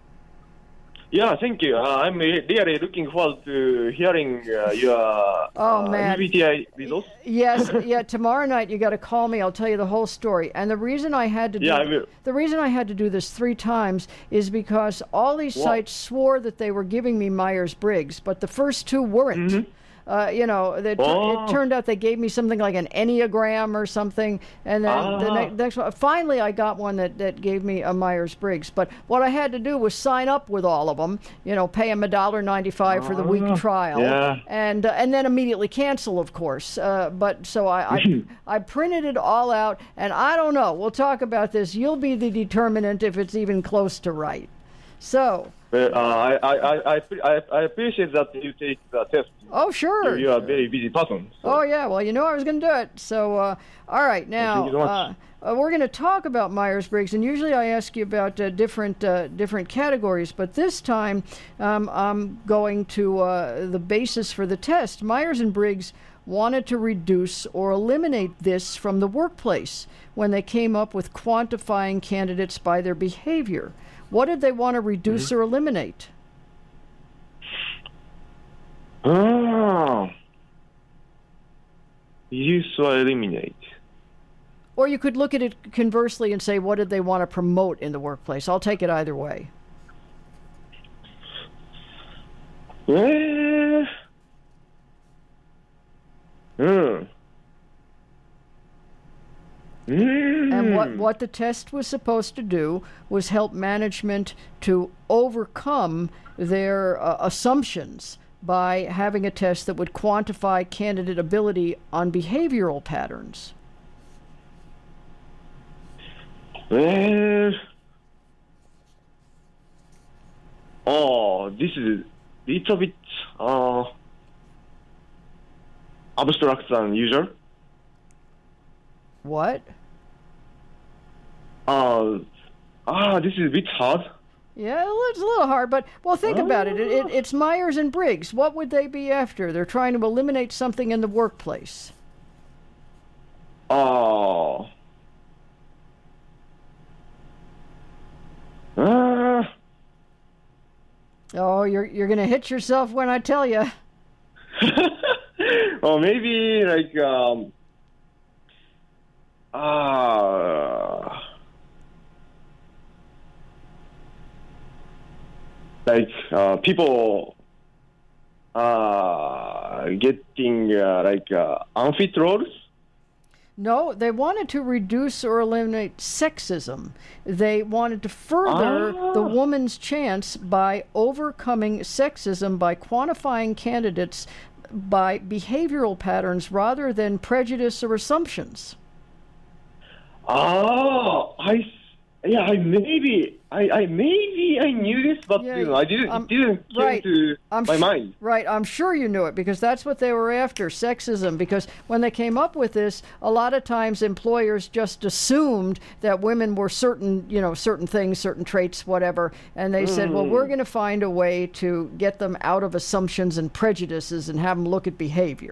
Yeah, thank you. Uh, I'm really looking forward to hearing uh, your oh, uh, man. M B T I results. Yes, yeah. Tomorrow night you got to call me. I'll tell you the whole story. And the reason I had to do Yeah, I will. the reason I had to do this three times is because all these Wow. sites swore that they were giving me Myers-Briggs, but the first two weren't. Mm-hmm. Uh, you know, they, Oh. it turned out they gave me something like an Enneagram or something, and then the Ah. ne- next one. Finally, I got one that, that gave me a Myers-Briggs. But what I had to do was sign up with all of them. You know, pay them a dollar ninety-five for the week Ah. trial, Yeah. and uh, and then immediately cancel, of course. Uh, but so I, I I printed it all out, and I don't know. We'll talk about this. You'll be the determinant if it's even close to right. So. But, uh, I, I, I, I, I I appreciate that you take the test. Oh, sure. You, you are a very busy person. Oh, yeah. Well, you know I was going to do it. So, uh, all right. Now, Thank you so much. uh, uh, we're going to talk about Myers-Briggs, and usually I ask you about uh, different uh, different categories, but this time um, I'm going to uh, the basis for the test. Myers and Briggs wanted to reduce or eliminate this from the workplace when they came up with quantifying candidates by their behavior. What did they want to reduce Mm-hmm. or eliminate? Ah. Use or eliminate. Or you could look at it conversely and say, what did they want to promote in the workplace? I'll take it either way. Eh. Hmm. And what, what the test was supposed to do was help management to overcome their uh, assumptions by having a test that would quantify candidate ability on behavioral patterns. Eh. Oh, this is little bit uh, abstract than usual. What? Uh, ah, this is a bit hard. Yeah, it's a little hard, but, well, think about it. It, it. It's Myers and Briggs. What would they be after? They're trying to eliminate something in the workplace. Oh. Uh, Oh, you're you're going to hit yourself when I tell you. or maybe like um. Ah. Like uh, people uh, getting uh, like uh, unfit roles. No, they wanted to reduce or eliminate sexism. They wanted to further Ah. the woman's chance by overcoming sexism by quantifying candidates by behavioral patterns rather than prejudice or assumptions. Oh, I yeah, I maybe I, I maybe I knew this, but Yeah, you know, I didn't um, it didn't came right. to I'm my su- mind. Right, I'm sure you knew it because that's what they were after, sexism. Because when they came up with this, a lot of times employers just assumed that women were certain, you know, certain things, certain traits, whatever, and they said, well, Mm. we're going to find a way to get them out of assumptions and prejudices and have them look at behavior.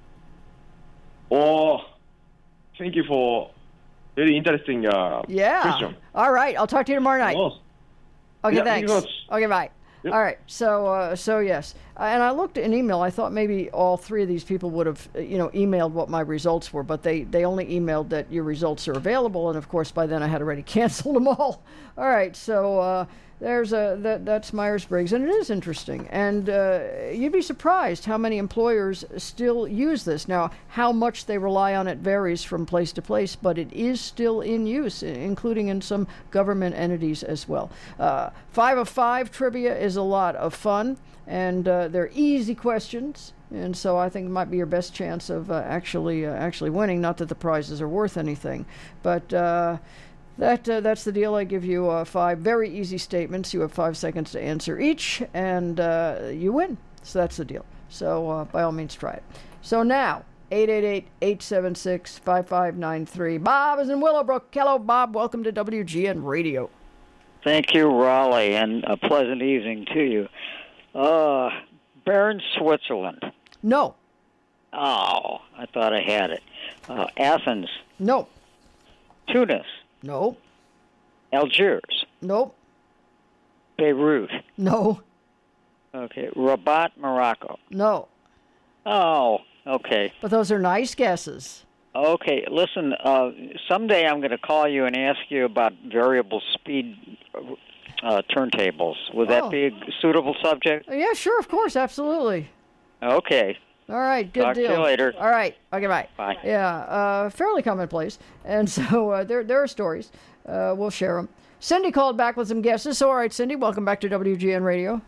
Oh, thank you for very interesting uh, Yeah. question. All right, I'll talk to you tomorrow night. Oh. Okay, Yeah, thanks. thank you very Okay, bye. Yep. All right, so uh, so yes, uh, and I looked at an email. I thought maybe all three of these people would have, uh, you know, emailed what my results were, but they they only emailed that your results are available, and of course by then I had already canceled them all. All right, so uh, there's a that that's Myers-Briggs, and it is interesting. And uh, you'd be surprised how many employers still use this. Now, how much they rely on it varies from place to place, but it is still in use, including in some government entities as well. Uh, five of five trivia is a lot of fun, and uh, they're easy questions. And so I think it might be your best chance of uh, actually uh, actually winning. Not that the prizes are worth anything, but. Uh, That uh, that's the deal. I give you uh, five very easy statements. You have five seconds to answer each, and uh, you win. So that's the deal. So uh, by all means, try it. So now, eight eight eight, eight seven six, five five nine three. Bob is in Willowbrook. Hello, Bob. Welcome to W G N Radio. Thank you, Raleigh, and a pleasant evening to you. Uh, Bern, Switzerland. No. Oh, I thought I had it. Uh, Athens. No. Tunis. No. Algiers. Nope. Beirut. No. Okay. Rabat, Morocco. No. Oh, okay. But those are nice guesses. Okay. Listen, uh, someday I'm going to call you and ask you about variable speed uh, turntables. Would that Oh. be a suitable subject? Yeah, sure, of course, absolutely. Okay. All right, good Talk to deal. you later. All right, okay, bye. Bye. Yeah, uh, fairly commonplace, and so uh, there there are stories. Uh, we'll share them. Cindy called back with some guesses. So, all right, Cindy, welcome back to W G N Radio.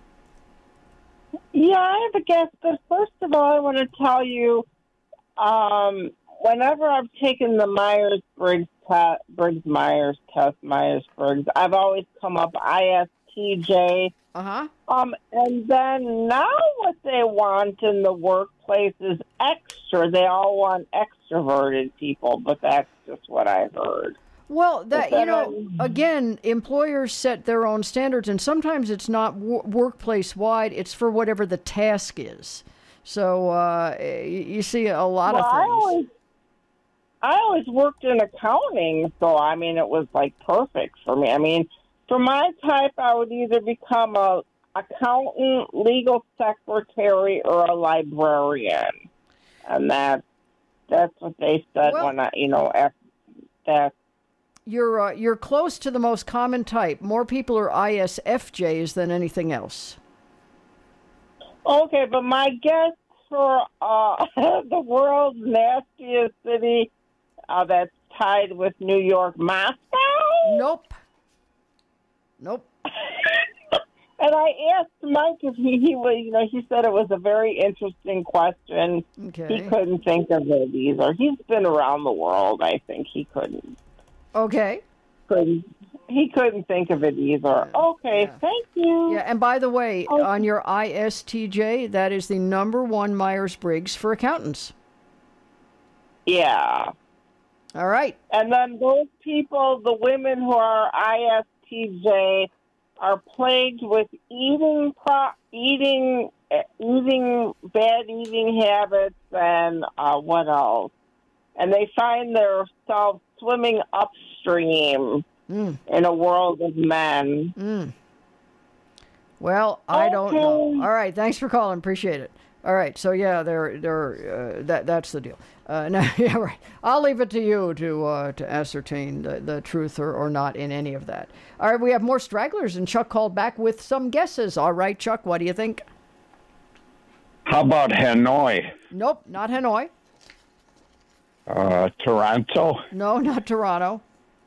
Yeah, I have a guess, but first of all, I want to tell you, um, whenever I've taken the Myers-Briggs test, Briggs-Myers test, Myers-Briggs, I've always come up I S T J. Uh-huh. Um, and then now what they want in the workplace is extra. They all want extroverted people, but that's just what I heard. Well, that But you then know, again, employers set their own standards, and sometimes it's not w- workplace wide. It's for whatever the task is. So uh, you, you see a lot well, of I things. always, I always worked in accounting, so I mean, it was like perfect for me. I mean, for my type, I would either become a accountant, legal secretary, or a librarian, and that that's what they said Well- when I, you know, after that. You're uh, you're close to the most common type. More people are I S F Js than anything else. Okay, but my guess for uh, the world's nastiest city uh, that's tied with New York, Moscow? Nope. Nope. And I asked Mike if he, he was, you know, he said it was a very interesting question. Okay. He couldn't think of it either. He's been around the world. I think he couldn't. Okay. Couldn't. He couldn't think of it either. Okay, thank you. Yeah, and by the way, on your I S T J, that is the number one Myers-Briggs for accountants. Yeah. All right. And then those people, the women who are I S T J, are plagued with eating, pro- eating, uh, eating, bad eating habits, and uh, what else? And they find themselves swimming upstream mm. in a world of men. Mm. Well, I don't know. All right, thanks for calling. Appreciate it. All right, so yeah, they're they're uh, that that's the deal. Uh, now, yeah, right. I'll leave it to you to uh, to ascertain the, the truth or, or not in any of that. All right, we have more stragglers, and Chuck called back with some guesses. All right, Chuck, what do you think? How about Hanoi? Nope, not Hanoi. Uh, Toronto? No, not Toronto.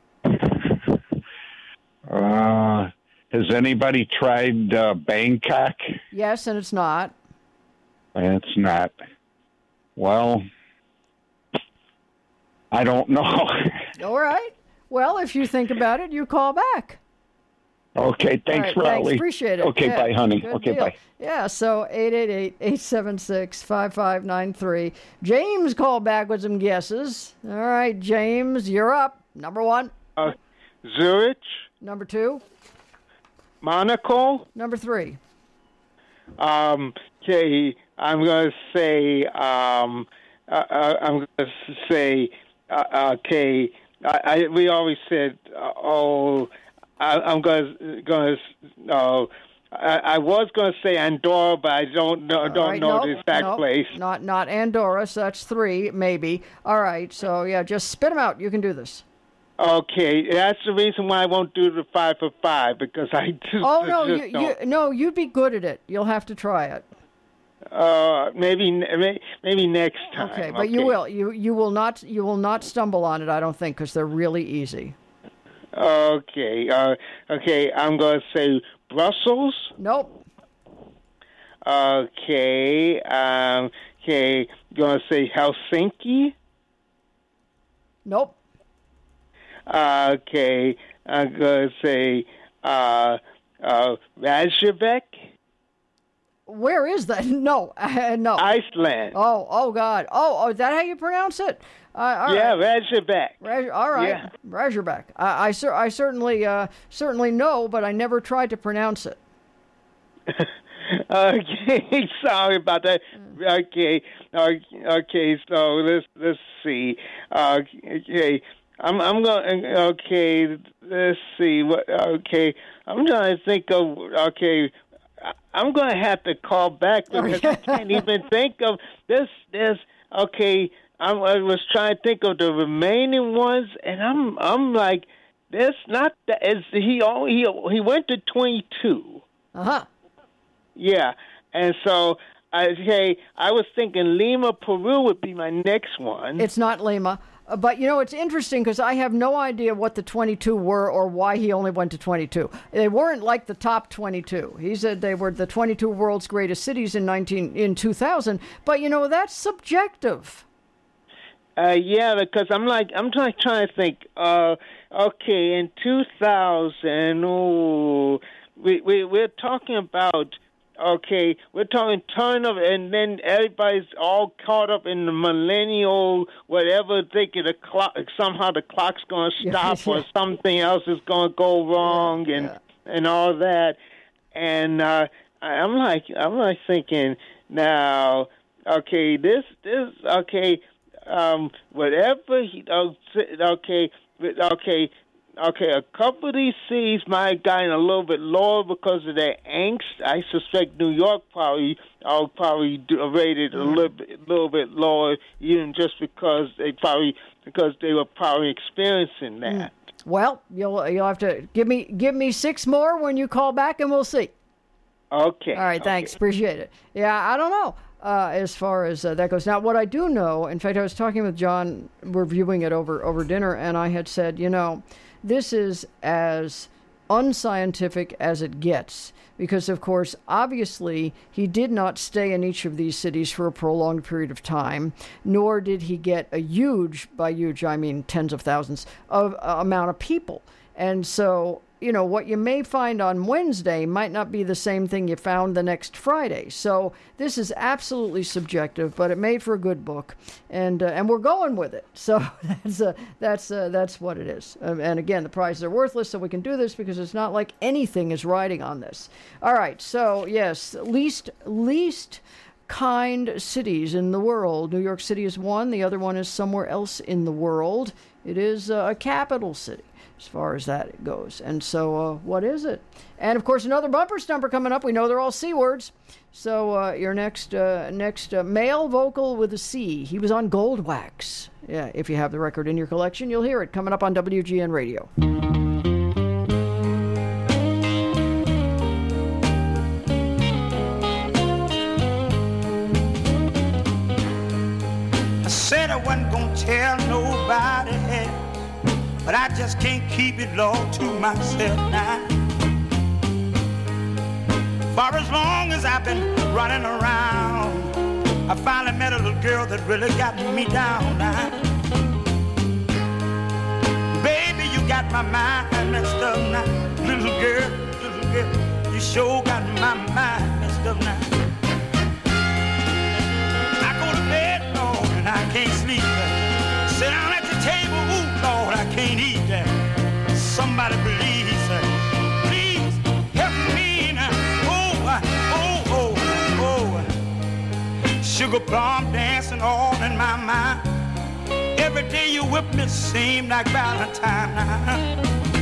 Uh, has anybody tried uh, Bangkok? Yes, and it's not. It's not. Well, I don't know. All right. Well, if you think about it, you call back. Okay, thanks, All right, Raleigh. Thanks, appreciate it. Okay, Yeah, bye, honey. good Okay, deal. bye. Yeah, so eight eight eight, eight seven six, five five nine three. James called back with some guesses. All right, James, you're up. Number one. Uh, Zurich. Number two. Monaco. Number three. Um, okay, I'm going to say, um, uh, uh, I'm going to say, uh, okay, I, I, we always said, uh, oh, I, I'm going to, going to, uh, I, I was going to say Andorra, but I don't know, All don't right, know nope, the exact nope, place. Not not Andorra, so that's three, maybe. All right, so yeah, just spit them out. You can do this. Okay, that's the reason why I won't do the five for five, because I just Oh no, just you, don't. you no, you'd be good at it. You'll have to try it. Uh, maybe maybe next time. Okay, but you will you you will not you will not stumble on it. I don't think, because they're really easy. Okay, uh, okay, I'm gonna say Brussels. Nope. Okay, um, okay, gonna say Helsinki. Nope. Uh, okay, I'm gonna say uh, uh, Reykjavik. Where is that? No, uh, no. Iceland. Oh, oh God. Oh, oh, is that how you pronounce it? Uh, all yeah, right. Reykjavik. Raz- all right, Yeah. Razorback. I, I, cer- I certainly, uh, certainly know, but I never tried to pronounce it. Okay, sorry about that. Okay, okay. So let's let's see. Uh, okay, I'm I'm going. Okay, let's see. What? Okay, I'm trying to think of. Okay, I'm going to have to call back because I can't even think of this. This. Okay, I'm, I was trying to think of the remaining ones, and I'm I'm like, this not that. Is he? Only, he he went to twenty-two. Uh huh. Yeah, and so I okay, I was thinking Lima, Peru would be my next one. It's not Lima. Uh, But, you know, it's interesting because I have no idea what the twenty-two were or why he only went to twenty-two. They weren't like the top twenty-two. He said they were the twenty-two world's greatest cities in nineteen in two thousand. But, you know, that's subjective. Uh, yeah, because I'm like, I'm trying, trying to think. Uh, okay, in two thousand, oh, we, we, we're talking about, okay, we're talking turn of, and then everybody's all caught up in the millennial, whatever, thinking the clock, somehow the clock's going to stop Yeah. or something else is going to go wrong and, and all that. And, uh, I'm like, I'm like thinking now, okay, this, this, okay, um, whatever he, okay, okay, okay, a couple of these cities might have gotten a little bit lower because of their angst. I suspect New York probably, I'll probably do, rated a little bit, little bit lower, even just because they probably, because they were probably experiencing that. Well, you'll you'll have to give me give me six more when you call back, and we'll see. Okay. All right, thanks. Appreciate it. Yeah, I don't know uh, as far as uh, that goes. Now, what I do know, in fact, I was talking with John, reviewing it over, over dinner, and I had said, you know, this is as unscientific as it gets because, of course, obviously, he did not stay in each of these cities for a prolonged period of time, nor did he get a huge, by huge, I mean tens of thousands, of uh, amount of people. And so, you know, what you may find on Wednesday might not be the same thing you found the next Friday. So this is absolutely subjective, but it made for a good book, and uh, and we're going with it. So that's uh, that's uh, that's what it is. Um, and again, the prizes are worthless, so we can do this because it's not like anything is riding on this. All right. So yes, least least kind cities in the world. New York City is one. The other one is somewhere else in the world. It is uh, a capital city, as far as that goes. And so, uh, what is it? And, of course, another bumper stumper coming up. We know they're all C words. So, uh, your next uh, next uh, male vocal with a C. He was on Gold Wax. Yeah, if you have the record in your collection, you'll hear it coming up on W G N Radio. I said I wasn't gonna tell nobody else, but I just can't keep it low to myself now. For as long as I've been running around, I finally met a little girl that really got me down now. Baby, you got my mind messed up now. Little girl, little girl, you sure got my mind messed up now. I go to bed, Lord, and I can't sleep. Sit down at the table, ooh, Lord, I can't eat that. Somebody please, please help me now. Oh, oh, oh, oh. Sugar plum dancing all in my mind. Every day you whip me seem like Valentine now.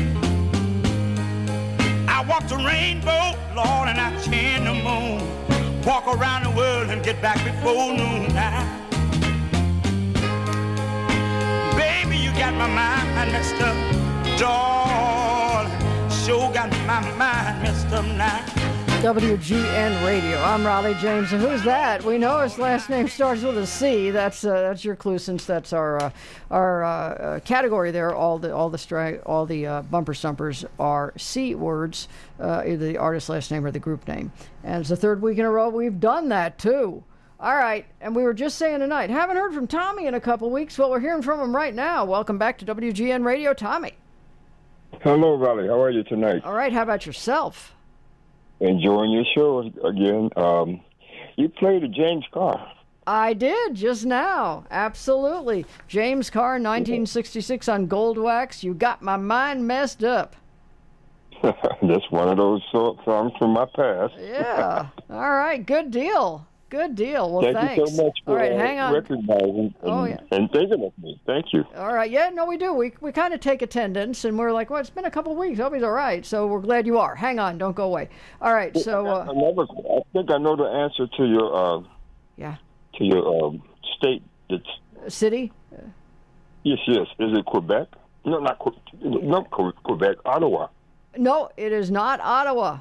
I walk the rainbow, Lord, and I chain the moon. Walk around the world and get back before noon now. got my mind messed up, darling. Sure got my mind messed up now. W G N Radio. I'm Raleigh James, and who's that? We know his last name starts with a C. That's uh, that's your clue, since that's our uh, our uh, uh, category there. All the all the stri- all the uh, bumper stumpers are C words, uh, either the artist's last name or the group name. And it's the third week in a row we've done that too. All right, and we were just saying tonight, haven't heard from Tommy in a couple weeks. Well, we're hearing from him right now. Welcome back to W G N Radio, Tommy. Hello, Raleigh. How are you tonight? All right, how about yourself? Enjoying your show again. Um, you played a James Carr. I did just now. Absolutely. James Carr, nineteen sixty-six on Gold Wax. You got my mind messed up. That's one of those so- songs from my past. Yeah. All right. Good deal. Good deal. Well, Thank thanks. you so much for All right, hang on. recognizing and, Oh, yeah. and thinking of me. Thank you. All right. Yeah, no, we do. We we kind of take attendance, and we're like, well, it's been a couple of weeks. Hope he's all right. So we're glad you are. Hang on. Don't go away. All right. So. Uh, Another, I think I know the answer to your. Uh, yeah. To your um, state. That's. City. Yes, yes. Is it Quebec? No, not Que- not Quebec. Ottawa. No, it is not Ottawa.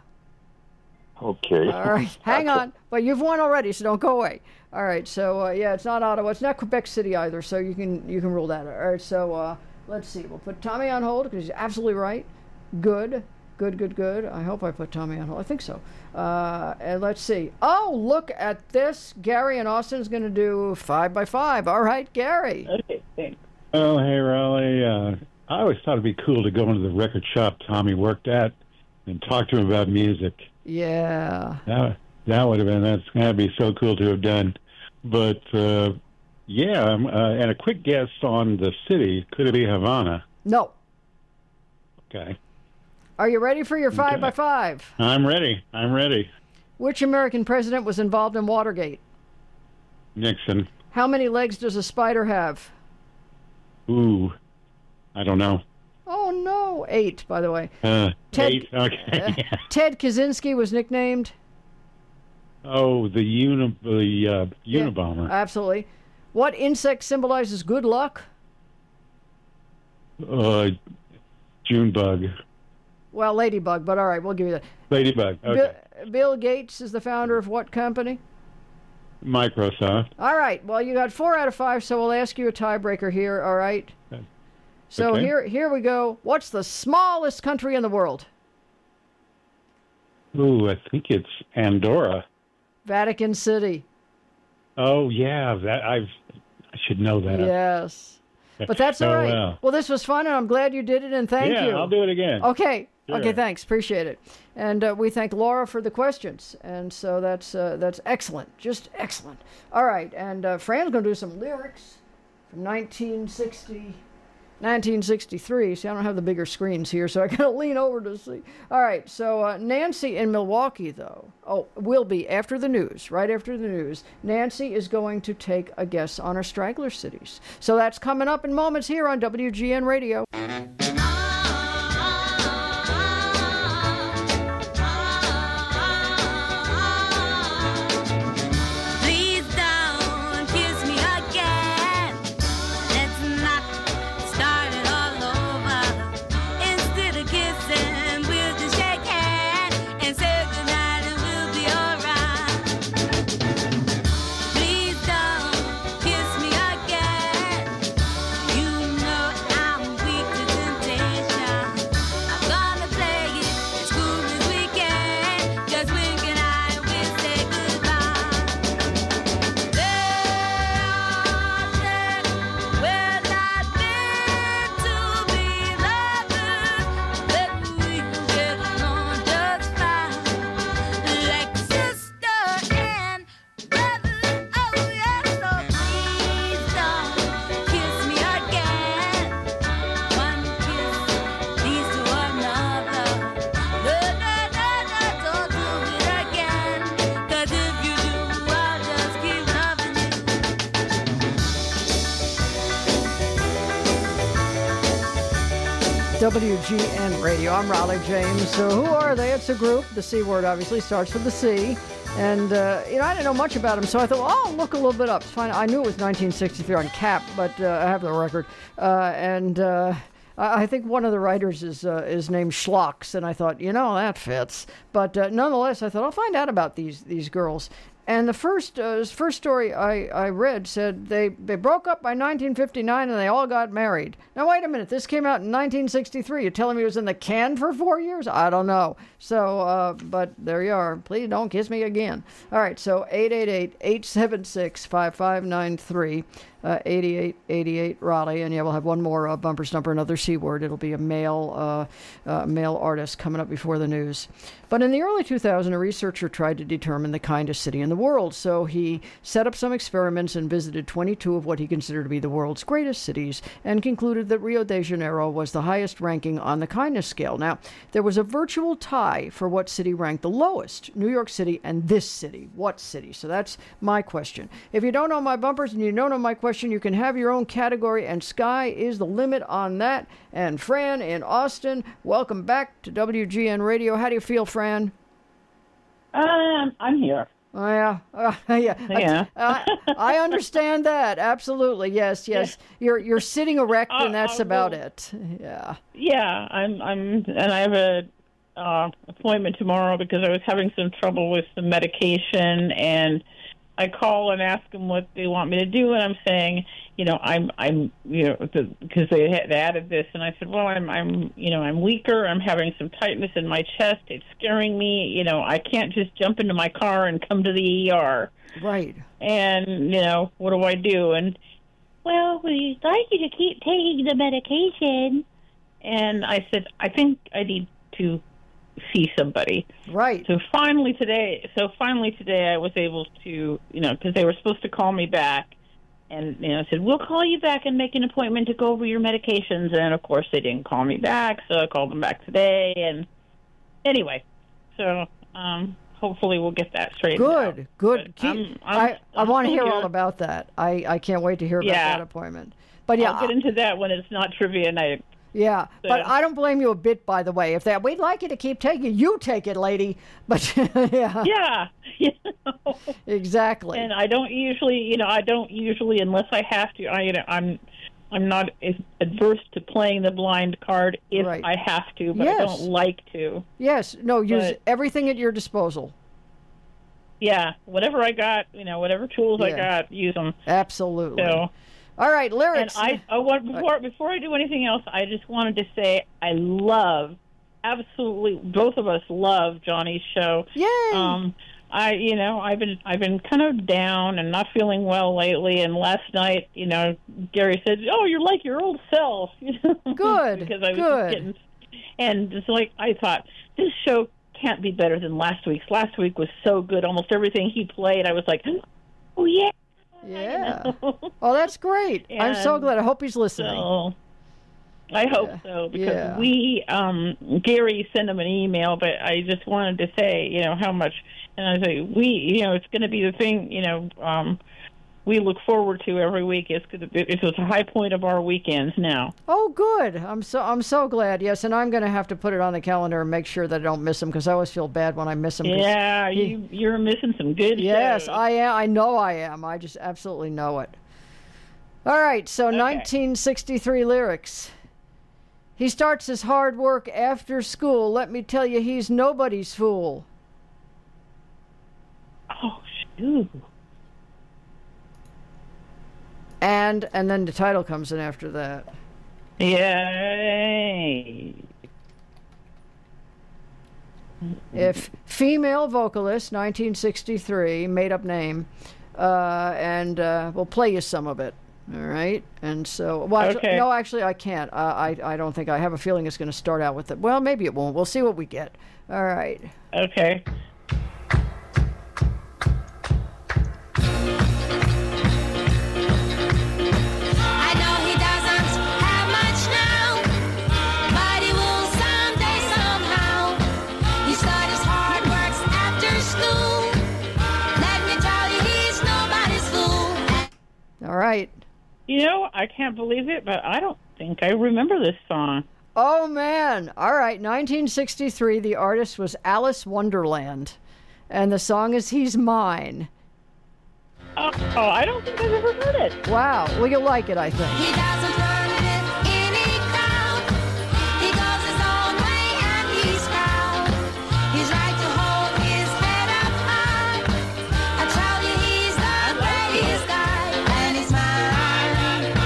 Okay. All right, hang on. But you've won already, so don't go away. All right, so uh, yeah, it's not Ottawa. It's not Quebec City either, so you can you can rule that out. All right, so uh, let's see. We'll put Tommy on hold because he's absolutely right. Good, good, good, good. I hope I put Tommy on hold. I think so. Uh, and let's see. Oh, look at this. Gary and Austin's going to do five by five. All right, Gary. Okay, thanks. Oh, hey, Raleigh. Uh, I always thought it'd be cool to go into the record shop Tommy worked at and talk to him about music. Yeah. That, that would have been, that's going to be so cool to have done. But, uh, yeah, um, uh, and a quick guess on the city. Could it be Havana? No. Okay. Are you ready for your five Okay. by five? I'm ready. I'm ready. Which American president was involved in Watergate? Nixon. How many legs does a spider have? Ooh. I don't know. Oh, no. Eight, by the way. Uh, Ted- eight. Okay. Uh, Ted Kaczynski was nicknamed? Oh, the uni- the uh, Unabomber. Absolutely. What insect symbolizes good luck? Uh, Junebug. Well, ladybug, but all right, we'll give you that. Ladybug. Okay. Bill, Bill Gates is the founder of what company? Microsoft. All right. Well, you got four out of five, so we'll ask you a tiebreaker here, all right? So Okay. here here we go. What's the smallest country in the world? Ooh, I think it's Andorra. Vatican City. Oh yeah, that I've I should know that. Yes. But that's all Oh, right. well. Well, this was fun, and I'm glad you did it, and thank Yeah, you. I'll do it again. Okay. Sure. Okay, thanks. Appreciate it. And uh, we thank Laura for the questions. And so that's uh, that's excellent. Just excellent. All right. And uh, Fran's going to do some lyrics from nineteen sixty, nineteen sixty-three. See, I don't have the bigger screens here, so I got to lean over to see. All right. So uh, Nancy in Milwaukee, though, oh, will be after the news, right after the news. Nancy is going to take a guess on our straggler cities. So that's coming up in moments here on W G N Radio. Please don't kiss me again. Let's not start it all over. Instead of kissing, we'll just shake hands and say goodnight and we'll be alright. Please don't kiss me again. You know I'm weak to temptation. I'm gonna play it as cool as we can. Just wink and I will say goodbye. We're not meant to be lovers, but we can get along just fine, like sister and brother. Oh yes, so please don't kiss me again. One kiss leads to another. No, no, no, no, don't do it again. 'Cause if you do, I'll just keep loving you. W G N Radio. I'm Raleigh James. So who are they? It's a group. The C word obviously starts with the C. And, uh, you know, I didn't know much about him, so I thought, well, I'll look a little bit up. Fine. I knew it was nineteen sixty-three on Cap, but uh, I have the record. Uh, and uh, I, I think one of the writers is uh, is named Schlocks, and I thought, you know, that fits. But uh, nonetheless, I thought, I'll find out about these these girls. And the first uh, first story I, I read said they, they broke up by nineteen fifty-nine and they all got married. Now, wait a minute. This came out in nineteen sixty-three. You're telling me it was in the can for four years? I don't know. So, uh, but there you are. Please don't kiss me again. All right, so eight eight eight, eight seven six, five five nine three, uh, eighty-eight eighty-eight Raleigh. And yeah, we'll have one more uh, bumper stumper, another C word. It'll be a male, uh, uh, male artist coming up before the news. But in the early two thousands, a researcher tried to determine the kindest city in the world. So he set up some experiments and visited twenty-two of what he considered to be the world's greatest cities and concluded that Rio de Janeiro was the highest ranking on the kindness scale. Now, there was a virtual tie for what city ranked the lowest, New York City and this city. What city? So that's my question. If you don't know my bumpers and you don't know my question, you can have your own category, and sky is the limit on that. And Fran in Austin, welcome back to W G N Radio. How do you feel, Fran? Um, I'm here. Oh, yeah. Uh, yeah. Yeah. I, I understand that. Absolutely. Yes, yes. Yeah. You're you're sitting erect, uh, and that's uh, about well, it. Yeah. Yeah, I'm I'm and I have a uh, appointment tomorrow because I was having some trouble with some medication, and I call and ask them what they want me to do, and I'm saying, you know, I'm, I'm, you know, because the, they had added this, and I said, well, I'm, I'm, you know, I'm weaker. I'm having some tightness in my chest. It's scaring me. You know, I can't just jump into my car and come to the E R. Right. And you know, what do I do? And well, we'd like you to keep taking the medication. And I said, I think I need to see somebody. Right. So finally today, so finally today, I was able to, you know, because they were supposed to call me back. And, you know, I said, we'll call you back and make an appointment to go over your medications. And, of course, they didn't call me back, so I called them back today. And anyway, so um, hopefully we'll get that straightened Good, out. good. Keep, I'm, I'm, I, I want to hear all about that. I, I can't wait to hear about yeah. that appointment. But yeah, I'll get into that when it's not trivia night. Yeah, so. But I don't blame you a bit, by the way. If that, we'd like you to keep taking it. You take it, lady. But yeah. Yeah. You know. Exactly. And I don't usually, you know, I don't usually, unless I have to, I, you know, I'm, I'm not adverse to playing the blind card if right. I have to, but yes. I don't like to. Yes. No, use but, everything at your disposal. Yeah. Whatever I got, you know, whatever tools yeah. I got, use them. Absolutely. So. All right, lyrics. And I, I want, before before I do anything else, I just wanted to say I love, absolutely, both of us love Johnny's show. Yay! Um, I, you know, I've been I've been kind of down and not feeling well lately. And last night, you know, Gary said, "Oh, you're like your old self." Good. Because I was good. just getting, and it's like I thought this show can't be better than last week's. Last week was so good. Almost everything he played, I was like, "Oh yeah." Yeah. Oh, that's great. And I'm so glad. I hope he's listening. So, I hope yeah. so, because yeah. we, um, Gary sent him an email, but I just wanted to say, you know, how much, and I say, we, you know, it's going to be the thing, you know, um, we look forward to every week. It's it's a high point of our weekends now. Oh, good. I'm so I'm so glad. Yes, and I'm going to have to put it on the calendar and make sure that I don't miss him, because I always feel bad when I miss him. Yeah, he, you you're missing some good. Yes, shows. I am. I know I am. I just absolutely know it. All right. So okay. nineteen sixty-three lyrics. He starts his hard work after school. Let me tell you, he's nobody's fool. Oh, shoot. And and then the title comes in after that. Yay! If female vocalist, nineteen sixty-three, made up name, uh, and uh, we'll play you some of it. All right, and so well, actually, okay. no, actually I can't. Uh, I I don't think I have a feeling it's going to start out with it. Well, maybe it won't. We'll see what we get. All right. Okay. All right. You know, I can't believe it, but I don't think I remember this song. Oh, man. All right. nineteen sixty-three, the artist was Alice Wonderland. and the song is He's Mine. Oh, oh, I don't think I've ever heard it. Wow. Well, you'll like it, I think. He doesn't work with any crowd. He goes his own way and he's proud. He's right to hold his head up high. I tell you, he's the greatest guy, and he's mine.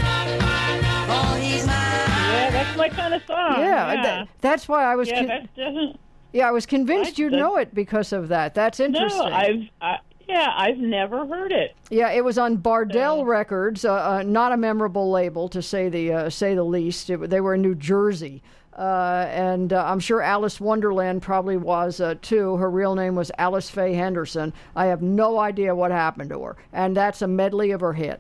Oh, he's mine. Yeah, that's my kind of song. Yeah, Yeah, th- that's why I was. yeah con- that doesn't. yeah, I was convinced I- you'd that- know it because of that. That's interesting. No, I've. I, yeah, I've never heard it. Yeah, it was on Bardell Records, uh, uh, not a memorable label to say the uh, say the least. It, they were in New Jersey, uh, and uh, I'm sure Alice Wonderland probably was uh, too. Her real name was Alice Faye Henderson. I have no idea what happened to her, and that's a medley of her hit.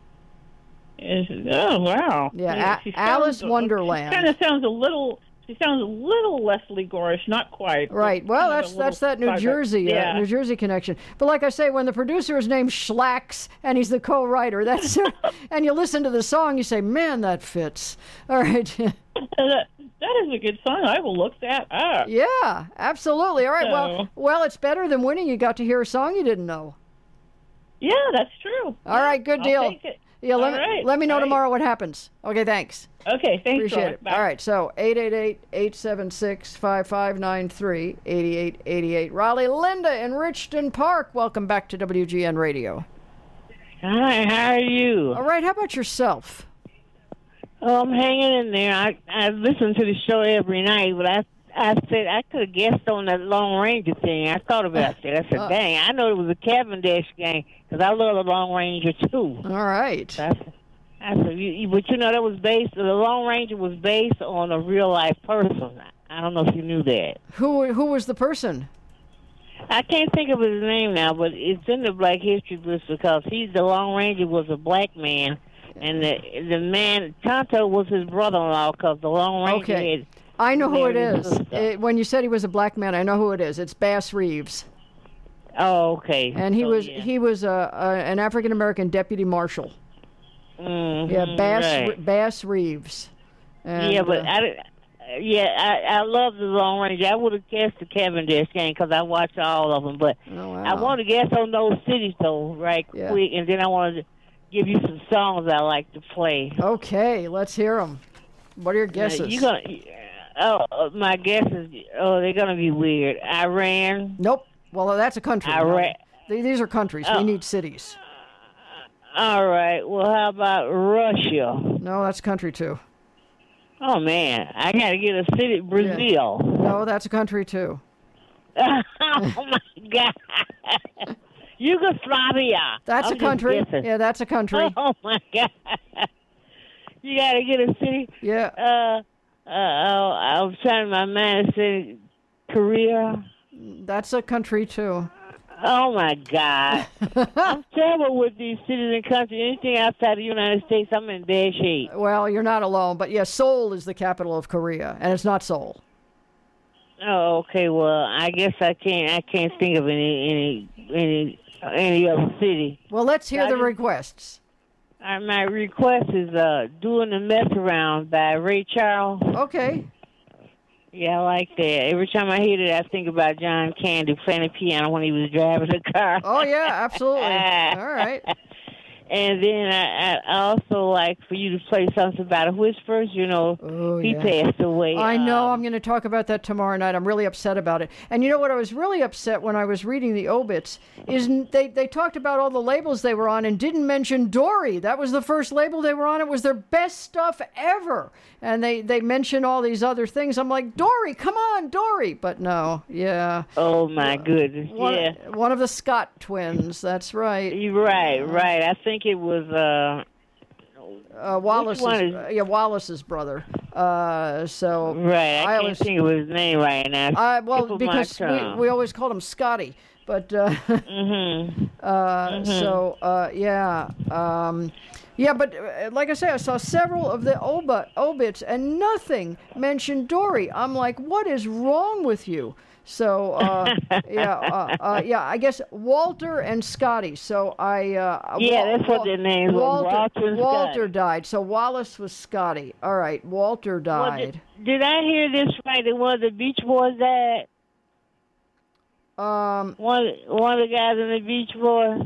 Is, oh wow! Yeah, she A- Alice sounds- Wonderland. She kind of sounds a little. She sounds a little Leslie Gore-ish, not quite. but Right. Well, kind of a that's that's little that New private- Jersey Yeah. uh, New Jersey connection. But like I say, when the producer is named Schlax and he's the co-writer, that's and you listen to the song, you say, "Man, that fits." All right. that, that is a good song. I will look that up. Yeah, absolutely. All right. Well, So- well, it's better than winning. You got to hear a song you didn't know. Yeah, that's true. All right. Good I'll deal. take it. Yeah. Let All me right. let me know All right. tomorrow what happens. Okay. Thanks. Okay. Thanks. Appreciate Roy. it. Bye. All right. So eight eight eight, eight seven six, five five nine three, eight eight eight eight. Raleigh, Linda in Richton Park. Welcome back to W G N Radio. Hi, how are you? All right. How about yourself? Oh, I'm hanging in there. I I listen to the show every night, but I I said I could have guessed on that Lone Ranger thing. I thought about it. I said, Uh. dang, I know it was a Cavendish gang because I love the Lone Ranger too. All right. I said, I said you, you- but you know that was based. The Lone Ranger was based on a real life person. I don't know if you knew that. Who who was the person? I can't think of his name now, but it's in the Black History books because he's the Lone Ranger was a black man, and the the man Tonto was his brother-in-law because the Lone Ranger Okay. had. I know who it married his is. sister. It, when you said he was a black man, I know who it is. It's Bass Reeves. Oh, okay. And he So, was yeah. he was a, a an African American deputy marshal. Mhm, Yeah, Bass right. Bass Reeves. And, yeah, but uh, I, yeah, I, I love the Lone Ranger. I would have guessed the Cavendish gang because I watch all of them. But oh, I wow. want to guess on those cities though, right Yeah. quick, and then I want to give you some songs I like to play. Okay, let's hear them. What are your guesses? You gonna? Oh, uh, my guess is oh they're gonna be weird. Iran. Nope. Well, that's a country. Iran. Th- These are countries. Oh. We need cities. All right. Well, how about Russia? No, that's country too. Oh man, I gotta get a city. Brazil. No, that's a country too. Oh my God. Yugoslavia. That's I'm a just country. guessing. Yeah, that's a country. Oh my God. You gotta get a city. Yeah. Uh, uh, I was trying to my mind to say Korea. That's a country too. Oh my God. I'm terrible with these cities and countries. Anything outside the United States, I'm in bad shape. Well, you're not alone, but yeah, Seoul is the capital of Korea, and it's not Seoul. Oh, okay. Well, I guess I can't. I can't think of any any any any other city. Well, let's hear I the just- requests. Uh, my request is uh, "Doing the Mess Around" by Ray Charles. Okay. Yeah, I like that. Every time I hear it, I think about John Candy playing the piano when he was driving the car. Oh yeah, absolutely. All right. And then I, I also like for you to play something about Whispers. You know, Oh, he yeah. passed away. I know. um, I'm going to talk about that tomorrow night. I'm really upset about it. And you know what? I was really upset when I was reading the obits is n- they they talked about all the labels they were on and didn't mention Dory. That was the first label they were on. It was their best stuff ever. And they they mention all these other things. I'm like, Dory, come on, Dory. But no, yeah. Oh my goodness! One, yeah, one of the Scott twins. That's right. you're right, right. I think it was. Uh, Uh, Wallace's, one is- uh, yeah, Wallace's brother. Uh, so right. I, can't always, think of his name right now. I, well, Tip of my because we, tongue. we always called him Scotty. But uh, Mhm. uh, Mhm. so uh, yeah, um, yeah. But uh, like I say, I saw several of the oba, obits, and nothing mentioned Dory. I'm like, what is wrong with you? So uh, yeah, uh, uh, yeah. I guess Walter and Scotty. So I uh, Yeah, Wa- that's what Wa- their names were, Walter, Walter and Walter Scotty. died. So Wallace was Scotty. All right, Walter Well, died. did, did I hear this right? That one of the Beach Boys died? Um, one one of the guys in the Beach Boys.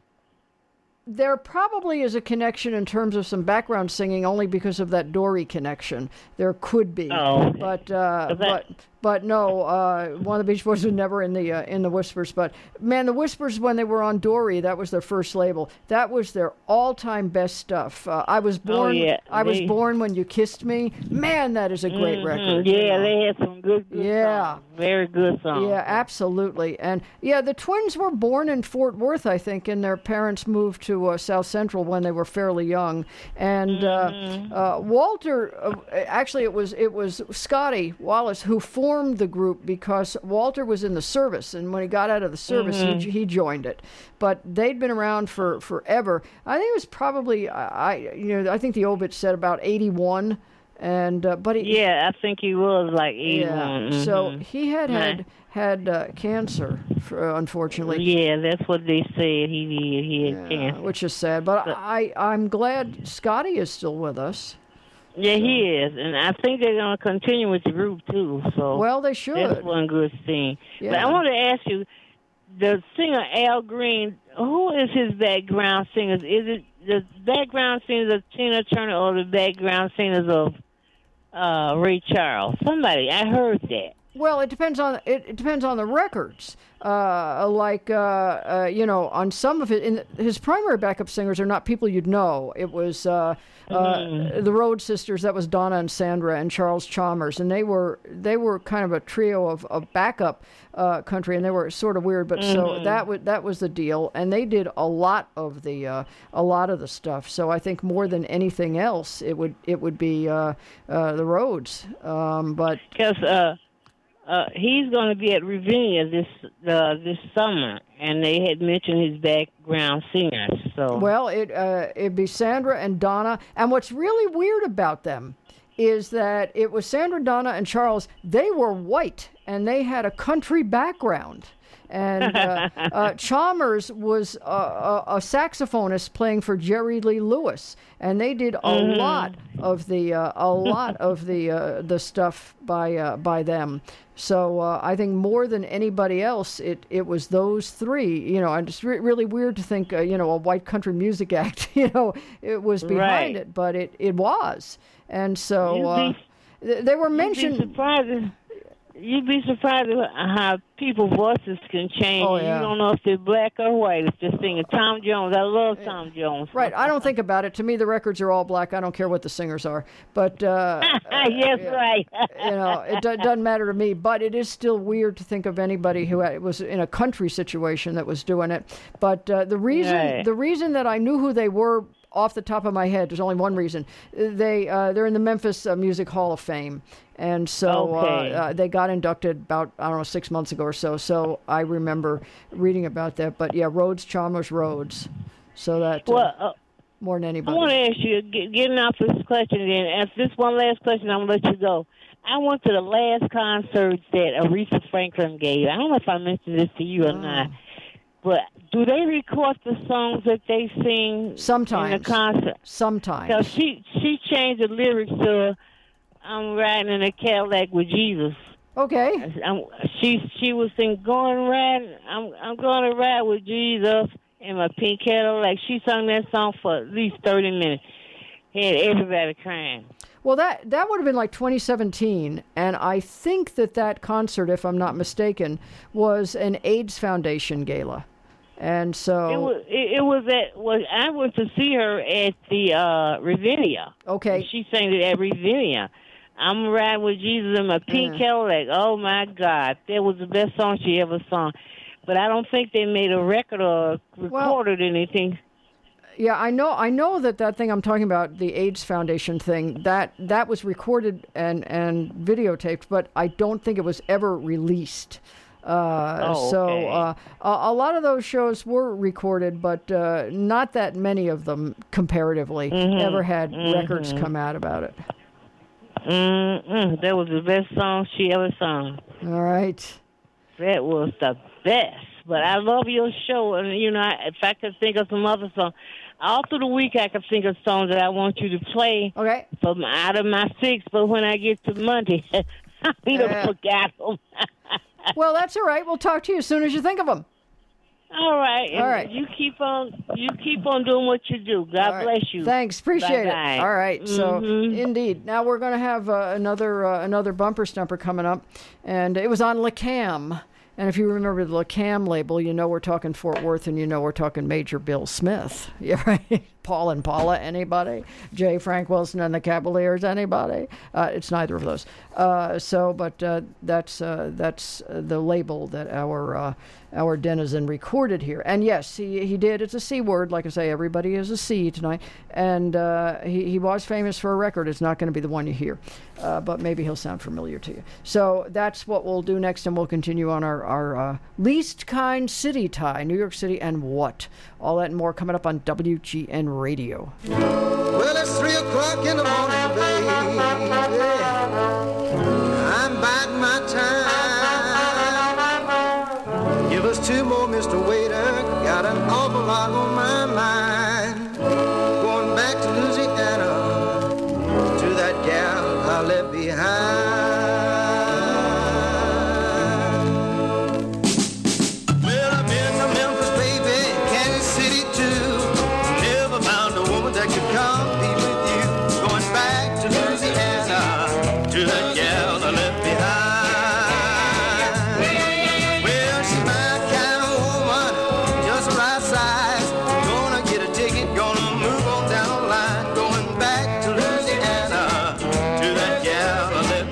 There probably is a connection in terms of some background singing, only because of that Dory connection. There could be, oh, but uh, but but no, uh, one of the Beach Boys was never in the uh, in the Whispers. But man, the Whispers, when they were on Dory, that was their first label. That was their all-time best stuff. Uh, I was born. Oh, yeah. I was They- born when you kissed me. Man, that is a great Mhm. record. Yeah, you know. they had some good, good Yeah. songs. Very good songs. Yeah, absolutely. And yeah, the twins were born in Fort Worth, I think, and their parents moved to uh, South Central when they were fairly young. And Mm-hmm. uh, uh, Walter, uh, actually, it was it was Scotty Wallace who formed the group because Walter was in the service, and when he got out of the service, Mhm. he, he joined it. But they'd been around for forever. I think it was probably I, I you know I think the obit said about eighty-one. And uh, but he, Yeah, I think he was like yeah. eighty-one. So Mhm. he had Right. had had uh, cancer, for, unfortunately. Yeah, that's what they said. He did. He had Yeah, cancer. which is sad. But I I'm glad Scotty is still with us. Yeah, he is, and I think they're gonna continue with the group too. So Well, they should. That's one good thing. But Yeah. I want to ask you, the singer Al Green, who is his background singers? Is it the background singers of Tina Turner or the background singers of uh, Ray Charles? Somebody, I heard that. Well, it depends on it, it depends on the records. Uh, like uh, uh, you know, on some of it, in his primary backup singers are not people you'd know. It was uh, Mhm. uh, the Rhodes Sisters. That was Donna and Sandra and Charles Chalmers, and they were they were kind of a trio of, of backup uh, country, and they were sort of weird. But so Mhm. that was that was the deal, and they did a lot of the uh, a lot of the stuff. So I think more than anything else, it would it would be uh, uh, the Rhodes. Um, but Because uh, uh, he's going to be at Ravinia this uh, this summer, and they had mentioned his background singers. So Well, it uh, it'd be Sandra and Donna, and what's really weird about them is that it was Sandra, Donna, and Charles. They were white, and they had a country background. And uh, uh, Chalmers was a, a, a saxophonist playing for Jerry Lee Lewis, and they did a Mhm. lot of the uh, a lot of the uh, the stuff by uh, by them. So uh, I think more than anybody else, it, it was those three. You know, and it's re- really weird to think, uh, you know, a white country music act, you know, it was behind Right. it, but it, it was. And so You'd uh, be- th- they were You'd mentioned. be surprised. You'd be surprised at how people's voices can change. Oh, yeah. You don't know if they're black or white. It's just singing Tom Jones. I love Tom Jones. Right, I don't think about it. To me, the records are all black. I don't care what the singers are. But uh, yes, right. you know, it do- doesn't matter to me. But it is still weird to think of anybody who had, was in a country situation that was doing it. But uh, the reason, Right. the reason that I knew who they were off the top of my head, there's only one reason. They uh, they're in the Memphis uh, Music Hall of Fame. And so Okay. uh, uh, they got inducted about, I don't know, six months ago or so. So I remember reading about that. But yeah, Rhodes, Chalmers, Rhodes. So that uh, Well, uh, more than I anybody. want to ask you, get, getting off this question again, ask this one last question, I'm going to let you go. I went to the last concert that Aretha Franklin gave. I don't know if I mentioned this to you or not, but do they record the songs that they sing Sometimes. in the concert? Sometimes. So she, she changed the lyrics to I'm riding in a Cadillac with Jesus. Okay. I'm, she she was saying, going riding, I'm I'm going to ride with Jesus in my pink Cadillac. She sung that song for at least thirty minutes. Had everybody crying. Well, that that would have been like twenty seventeen, and I think that that concert, if I'm not mistaken, was an AIDS Foundation gala, and so It was it, it was at was I went to see her at the uh, Ravinia. Okay. She sang it at Ravinia. I'm riding with Jesus in my pink Cadillac. Oh my God, that was the best song she ever sung. But I don't think they made a record or recorded anything. Yeah, I know. I know that that thing I'm talking about, the AIDS Foundation thing, that that was recorded and and videotaped, but I don't think it was ever released. Uh, Oh, so okay. uh, a, a lot of those shows were recorded, but uh, not that many of them comparatively Mhm. ever had records Mhm. come out about it. Mm-mm, that was the best song she ever sung. All right. That was the best. But I love your show, and you know, I- if I could think of some other songs, all through the week I could think of songs that I want you to play. Okay. From out of my six, but when I get to Monday, I Yeah. don't forget them. Well, that's all right. We'll talk to you as soon as you think of them. All right. All right. You keep on. You keep on doing what you do. God All right. bless you. Thanks. Appreciate Bye-bye. it. All right. So, Mhm. indeed. Now we're going to have uh, another uh, another bumper stumper coming up, and it was on LeCam. And if you remember the LeCam label, you know we're talking Fort Worth, and you know we're talking Major Bill Smith. Yeah, right. Paul and Paula, anybody? J. Frank Wilson and the Cavaliers, anybody? Uh, it's neither of those. Uh, so, but uh, that's uh, that's uh, the label that our uh, our denizen recorded here. And yes, he he did. It's a C word, like I say. Everybody is a C tonight. And uh, he he was famous for a record. It's not going to be the one you hear, uh, but maybe he'll sound familiar to you. So that's what we'll do next, and we'll continue on our our uh, least kind city tie, New York City, and what. All that and more coming up on W G N Radio. Well, it's three o'clock in the morning, baby. I'm biding my time. Give us two more, Mister Waiter. Got an awful lot on my mind. Going back to Louisiana, to that gal I left behind. Well, I've been to Memphis, baby, Kansas City too. Never found a woman that could compete with you. Going back to Louisiana, to that gal I left behind. Well, she's my kind of woman, just the right size. Gonna get a ticket, gonna move on down the line. Going back to Louisiana, to that gal I left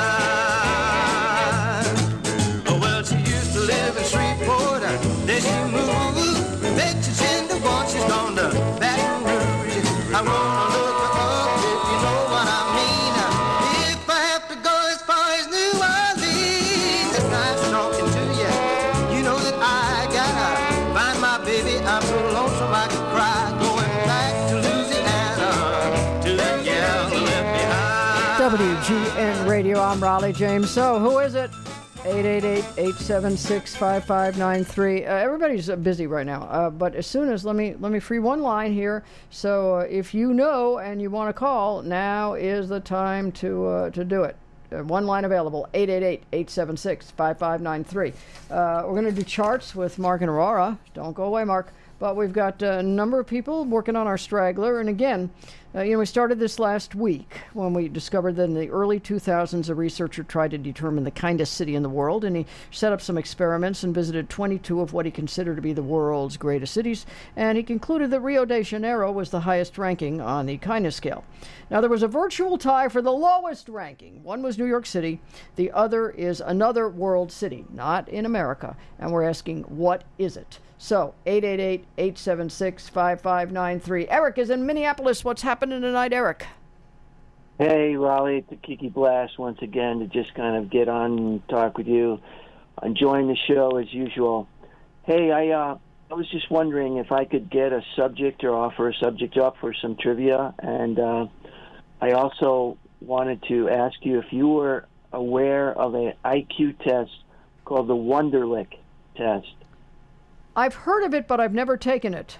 behind. Oh, well, she used to live in Shreveport, then she moved. Bet you ten to one she's gone to Baton Rouge. I'm gonna look her up if you know what I mean. If I have to go as far as New Orleans, it's nice talking to you. You know that I gotta find my baby. I'm so lonesome I could cry. Going back to Louisiana, to that gal I left behind. W G N Radio, I'm Raleigh James. So, who is it? eight eight eight, eight seven six, five five nine three. Uh, everybody's uh, busy right now, uh, but as soon as, let me let me free one line here. So, uh, if you know and you want to call, now is the time to uh, to do it. Uh, one line available, eight eight eight, eight seven six, five five nine three. Uh, we're going to do charts with Mark and Aurora. Don't go away, Mark. But we've got a number of people working on our straggler. And again, uh, you know, we started this last week when we discovered that in the early two thousands, a researcher tried to determine the kindest city in the world. And he set up some experiments and visited twenty-two of what he considered to be the world's greatest cities. And he concluded that Rio de Janeiro was the highest ranking on the kindness scale. Now, there was a virtual tie for the lowest ranking. One was New York City. The other is another world city, not in America. And we're asking, what is it? So, eight eight eight, eight seven six, five five nine three. Eric is in Minneapolis. What's happening tonight, Eric? Hey, Raleigh, it's a Kiki Blast once again to just kind of get on and talk with you. Enjoying the show as usual. Hey, I uh, I was just wondering if I could get a subject or offer a subject up for some trivia. And uh, I also wanted to ask you if you were aware of an I Q test called the Wonderlic test. I've heard of it, but I've never taken it.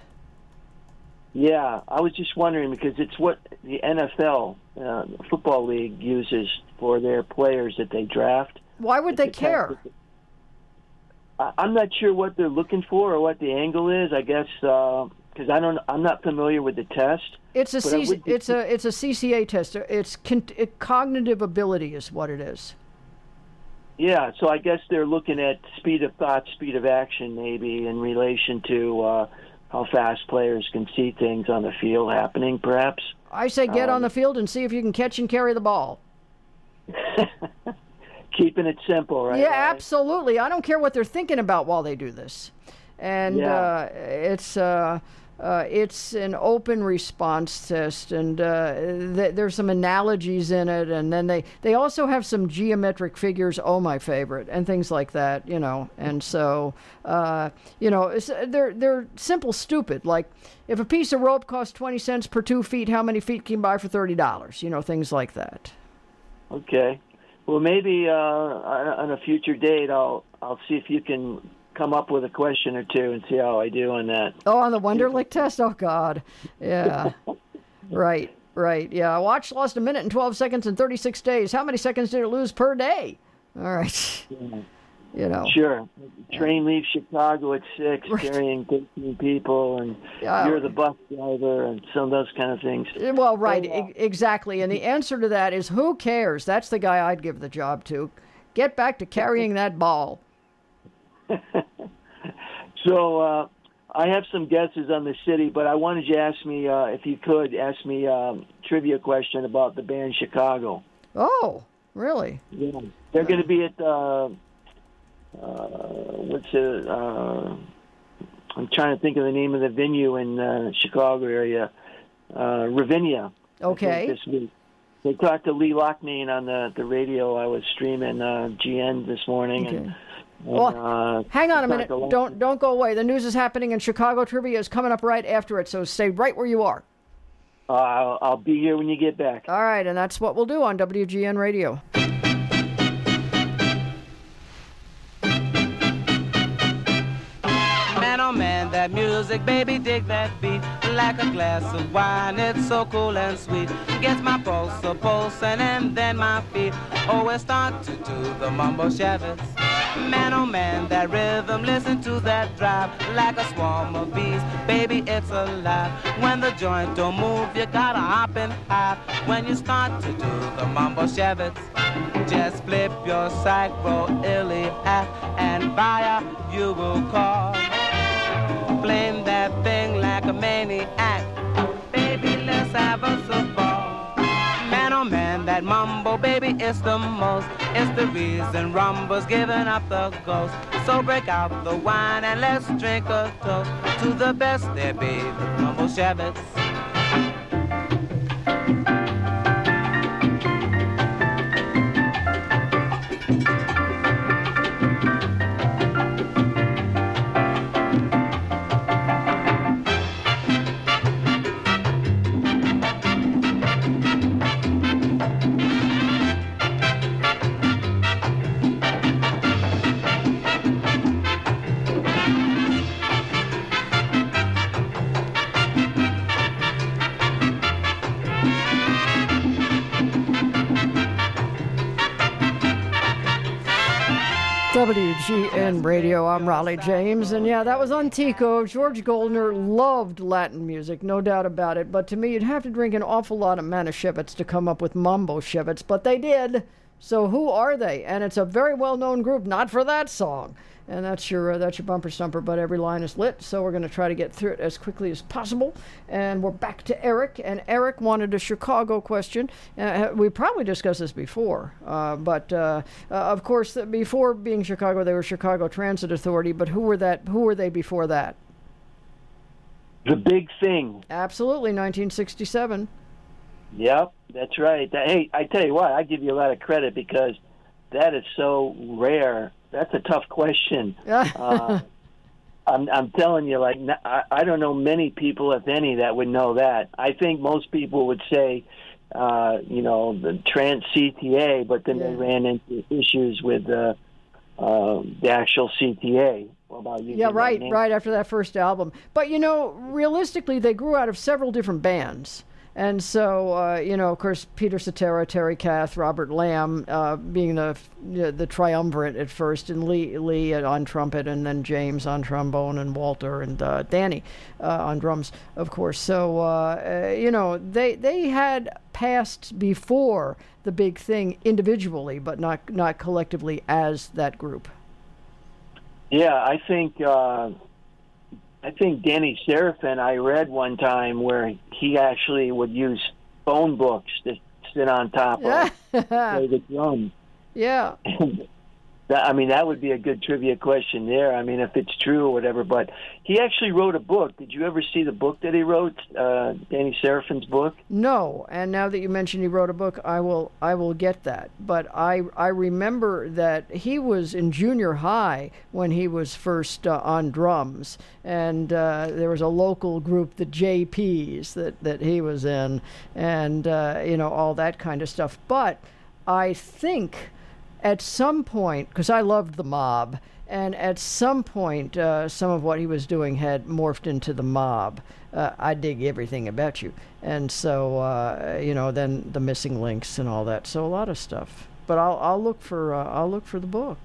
Yeah, I was just wondering because it's what the N F L, uh, Football League, uses for their players that they draft. Why would they care? I, I'm not sure what they're looking for or what the angle is. I guess because uh, I don't, I'm not familiar with the test. It's a but I C- would be- it's a it's a C C A test. It's con- it, cognitive ability is what it is. Yeah, so I guess they're looking at speed of thought, speed of action, maybe in relation to uh, how fast players can see things on the field happening, perhaps. I say get Um, on the field and see if you can catch and carry the ball. Keeping it simple, right? Yeah, Raleigh? absolutely. I don't care what they're thinking about while they do this. And Yeah. uh, it's uh, uh, it's an open response test, and uh, th- there's some analogies in it, and then they, they also have some geometric figures, oh, my favorite, and things like that, you know. And so, uh, you know, it's, they're, they're simple stupid, like if a piece of rope costs twenty cents per two feet, how many feet can you buy for thirty dollars? You know, things like that. Okay. Well, maybe uh, on a future date, I'll I'll see if you can come up with a question or two and see how I do on that. Oh, on the Wonderlic test? Oh, God. Yeah. Right, right. Yeah. Watch lost a minute and twelve seconds in thirty-six days. How many seconds did it lose per day? All right. You know. Sure. Train leaves Chicago at six, carrying thirteen people, and Yeah. you're the bus driver, and some of those kind of things. Well, right, e- exactly. And the answer to that is, who cares? That's the guy I'd give the job to. Get back to carrying that ball. So uh, I have some guesses on the city, but I wanted you to ask me, uh, if you could, ask me a um, trivia question about the band Chicago. Oh, really? Yeah. They're going to be at, uh, uh, what's it, uh, I'm trying to think of the name of the venue in uh, Chicago area, uh, Ravinia. Okay. This week. They talked to Lee Locknane on the, the radio. I was streaming uh, G N this morning. Okay. And, Well, uh, hang on a talked minute. lot- Don't don't go away. The news is happening, and Chicago Trivia is coming up right after it, so stay right where you are. Uh, I'll, I'll be here when you get back. All right, and that's what we'll do on W G N Radio. Man, oh man, that music, baby, dig that beat. Like a glass of wine, it's so cool and sweet. Gets my pulse a pulsing and then my feet always start to do the mumbo shabbat. Man, oh man, that rhythm, listen to that drive. Like a swarm of bees, baby, it's alive. When the joint don't move, you gotta hop and hop. When you start to do the mumbo shabbat, just flip your psycho illy hat and fire you will call. Flame that thing like a maniac. Baby, let's have a ball. Man, oh man, that mumbo, baby, it's the most. It's the reason Rumbo's giving up the ghost. So break out the wine and let's drink a toast to the best there be, the mumbo shabbats. W G N Radio, I'm Raleigh James, and yeah, that was on Tico. George Goldner loved Latin music, no doubt about it, but to me, you'd have to drink an awful lot of Manischewitz to come up with Mambo Shevitz, but they did. So who are they? And it's a very well-known group, not for that song. And that's your uh, that's your bumper stumper, but every line is lit, so we're going to try to get through it as quickly as possible. And we're back to Eric, and Eric wanted a Chicago question. Uh, we probably discussed this before, uh, but uh, uh, of course, before being Chicago, they were Chicago Transit Authority. But who were that? Who were they before that? The Big Thing. Absolutely, nineteen sixty-seven. Yep, that's right. Hey, I tell you what, I give you a lot of credit because that is so rare. That's a tough question. uh, I'm, I'm telling you, like, I, I don't know many people, if any, that would know that. I think most people would say, uh, you know, the Trans C T A, but then Yeah. they ran into issues with uh, uh, the actual C T A. What about you? Yeah, right, right after that first album. But, you know, realistically, they grew out of several different bands. And so, uh, you know, of course, Peter Cetera, Terry Kath, Robert Lamb, uh, being the the triumvirate at first, and Lee Lee on trumpet, and then James on trombone, and Walter and uh, Danny uh, on drums, of course. So, uh, uh, you know, they they had passed before the Big Thing individually, but not not collectively as that group. Yeah, I think uh, I think Danny Seraphin, I read one time where he actually would use phone books to sit on top of to play the drum. Yeah. That, I mean, that would be a good trivia question there. I mean, if it's true or whatever. But he actually wrote a book. Did you ever see the book that he wrote, uh, Danny Seraphin's book? No, and now that you mentioned he wrote a book, I will I will get that. But I I remember that he was in junior high when he was first uh, on drums, and uh, there was a local group, the J Ps, that, that he was in, and uh, you know, all that kind of stuff. But I think at some point, because I loved the Mob, and at some point, uh, some of what he was doing had morphed into the Mob. Uh, I dig everything about you, and so uh, you know, then the Missing Links and all that. So a lot of stuff. But I'll I'll look for uh, I'll look for the book.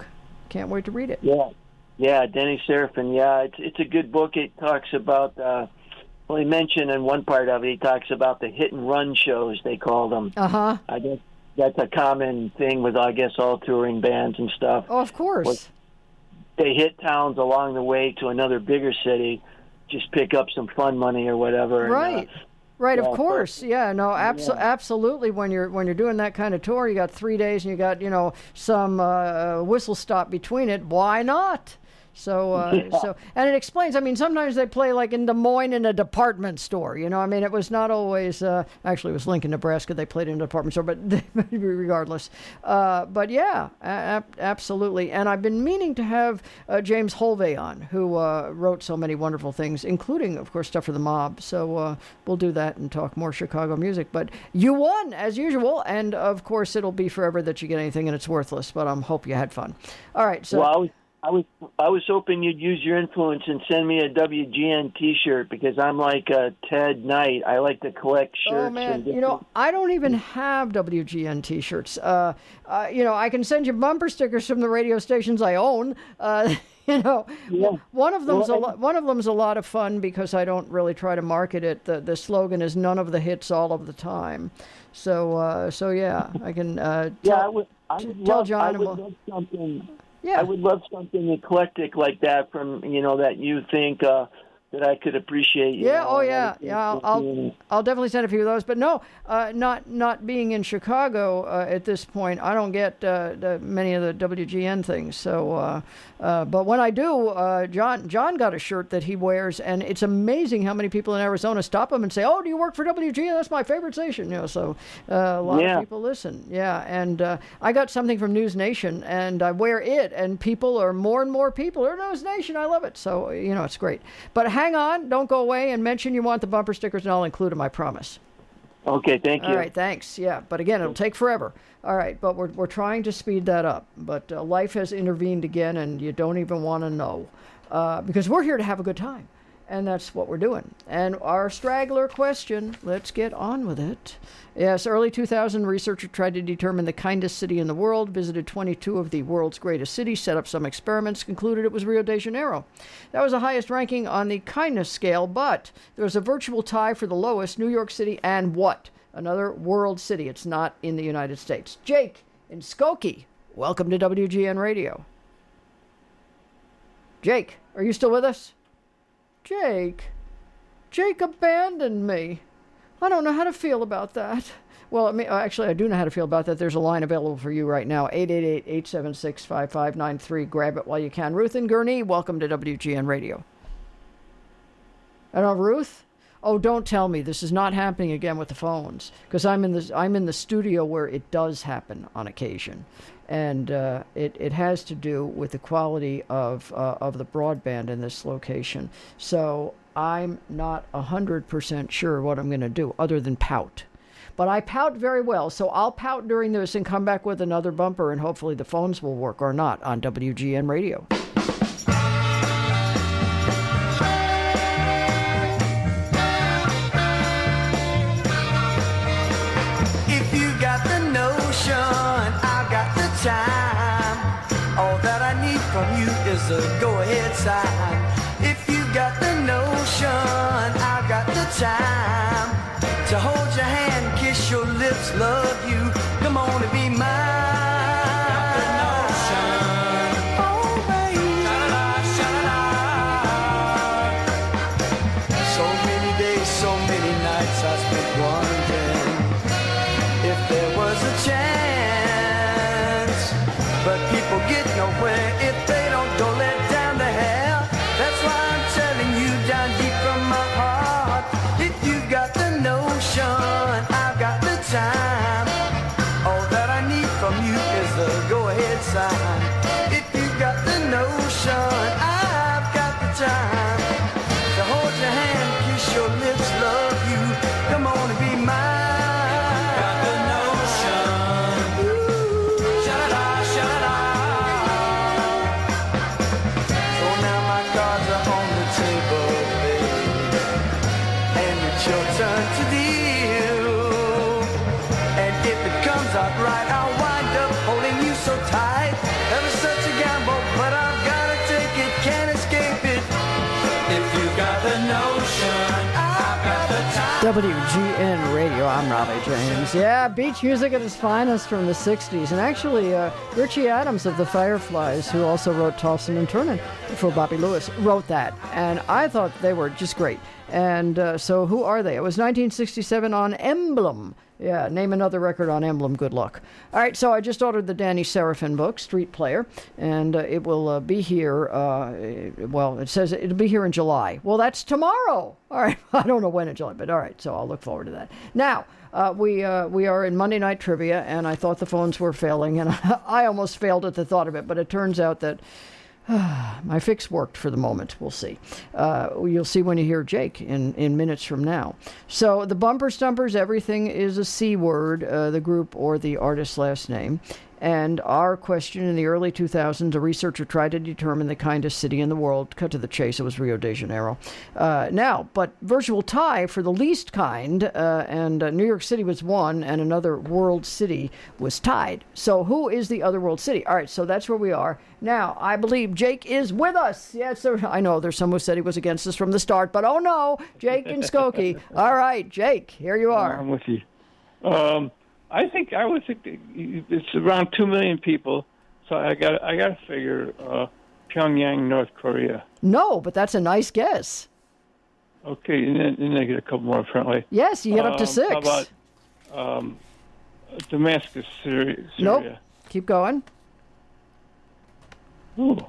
can't wait to read it. Yeah, yeah, Denny Serafin. Yeah, it's it's a good book. It talks about. Uh, well, he mentioned in one part of it, he talks about the hit and run shows, they call them. Uh huh. I guess that's a common thing with, I guess, all touring bands and stuff. Oh, of course. They hit towns along the way to another bigger city, just pick up some fun money or whatever. Right. And, uh, Right, yeah, of course. Yeah, no, abso- yeah. absolutely. When you're when you're doing that kind of tour, you got three days and you got, you know, some uh, whistle stop between it. Why not? So, uh, Yeah. so, and it explains. I mean, sometimes they play like in Des Moines in a department store. You know, I mean, it was not always. Uh, actually, it was Lincoln, Nebraska. They played in a department store, but regardless. Uh, but yeah, a- absolutely. And I've been meaning to have uh, James Holvey on, who uh, wrote so many wonderful things, including, of course, stuff for the Mob. So uh, we'll do that and talk more Chicago music. But you won as usual, and of course, it'll be forever that you get anything, and it's worthless. But I hope you had fun. All right, so. Well, I was, I was I was hoping you'd use your influence and send me a W G N T-shirt because I'm like uh, Ted Knight. I like to collect shirts. Oh man, and you know I don't even have W G N T-shirts. Uh, uh, you know I can send you bumper stickers from the radio stations I own. Uh, you know, yeah. one of them's well, a lo- one of them's a lot of fun because I don't really try to market it. The the slogan is none of the hits all of the time. So uh, so yeah, I can. Uh, yeah, tell, I would. I would tell love, John. I and would we'll, love something. Yeah. I would love something eclectic like that from, you know, that you think uh, that I could appreciate. You yeah, know, oh yeah, yeah. I'll, I'll I'll definitely send a few of those. But no, uh, not not being in Chicago uh, at this point, I don't get uh, the, many of the W G N things. So, uh, uh, but when I do, uh, John John got a shirt that he wears, and it's amazing how many people in Arizona stop him and say, "Oh, do you work for W G N? That's my favorite station." You know, so uh, a lot Yeah. of people listen. Yeah, and uh, I got something from News Nation, and I wear it, and people are more and more people are News Nation. I love it. So you know, it's great. But hang on, don't go away, and mention you want the bumper stickers, and I'll include them. I promise. Okay, thank you. All right, thanks. Yeah, but again, it'll take forever. All right, but we're we're trying to speed that up. But uh, life has intervened again, and you don't even want to know, uh, because we're here to have a good time, and that's what we're doing. And our straggler question, let's get on with it. Yes, early two thousand, researcher tried to determine the kindest city in the world, visited twenty-two of the world's greatest cities, set up some experiments, concluded it was Rio de Janeiro. That was the highest ranking on the kindness scale, but there was a virtual tie for the lowest, New York City, and what? Another world city. It's not in the United States. Jake in Skokie, welcome to W G N Radio. Jake, are you still with us? Jake. Jake abandoned me. I don't know how to feel about that. Well, I mean, actually, I do know how to feel about that. There's a line available for you right now, eight eight eight, eight seven six, five five nine three. Grab it while you can. Ruth and Gurney, welcome to W G N Radio. I don't know, Ruth? Oh, don't tell me this is not happening again with the phones, because I'm in the I'm in the studio where it does happen on occasion, and uh, it it has to do with the quality of uh, of the broadband in this location. So I'm not a hundred percent sure what I'm going to do, other than pout. But I pout very well, so I'll pout during this and come back with another bumper, and hopefully the phones will work or not on W G N Radio. If you got the notion, I've got the time. All that I need from you is a go-ahead sign. If you got the notion, I've got the time to hold your hand, kiss your lips, love you. Come on and be mine. Oh, baby. So many days, so many nights I spent wondering if there was a chance. But people get nowhere if they don't go let down their hair. That's why I'm telling you down deep from my heart. If you got the notion, I've got the time. All that I need from you is the go-ahead sign. If you got the notion, I've got the time to hold your hand, kiss your lips, love you. Come on and be mine. Right, I'll wind up holding you so tight. That was such a gamble, If you got the notion, I've got the time. W G N Radio, I'm Raleigh James. Yeah, beach music at its finest from the sixties. And actually, uh, Richie Adams of the Fireflies, who also wrote Tossin and Turnin for Bobby Lewis, wrote that. And I thought they were just great. And uh, so who are they? It was nineteen sixty-seven on Emblem. Yeah, name another record on Emblem. Good luck. All right, so I just ordered the Danny Seraphin book, Street Player, and uh, it will uh, be here, uh, well, it says it'll be here in July. Well, that's tomorrow. All right, I don't know when in July, but all right, so I'll look forward to that. Now, uh, we uh, we are in Monday Night Trivia, and I thought the phones were failing, and I almost failed at the thought of it, but it turns out that my fix worked for the moment. We'll see. Uh, you'll see when you hear Jake in, in minutes from now. So the bumper stumpers, everything is a C word, uh, the group or the artist's last name. And our question in the early two thousands, a researcher tried to determine the kindest city in the world. Cut to the chase, it was Rio de Janeiro. Uh, now, but virtual tie for the least kind, uh, and uh, New York City was one, and another world city was tied. So who is the other world city? All right, so that's where we are. Now, I believe Jake is with us. Yes, sir. I know there's some who said he was against us from the start, but oh no, Jake and Skokie. All right, Jake, here you are. I'm with you. Um... I think I would think it's around two million people, so I got I got to figure uh, Pyongyang, North Korea. No, but that's a nice guess. Okay, and then, and then I get a couple more apparently. Yes, you get um, up to six. How about um, Damascus, Syria? Syria? Nope. Keep going. Ooh.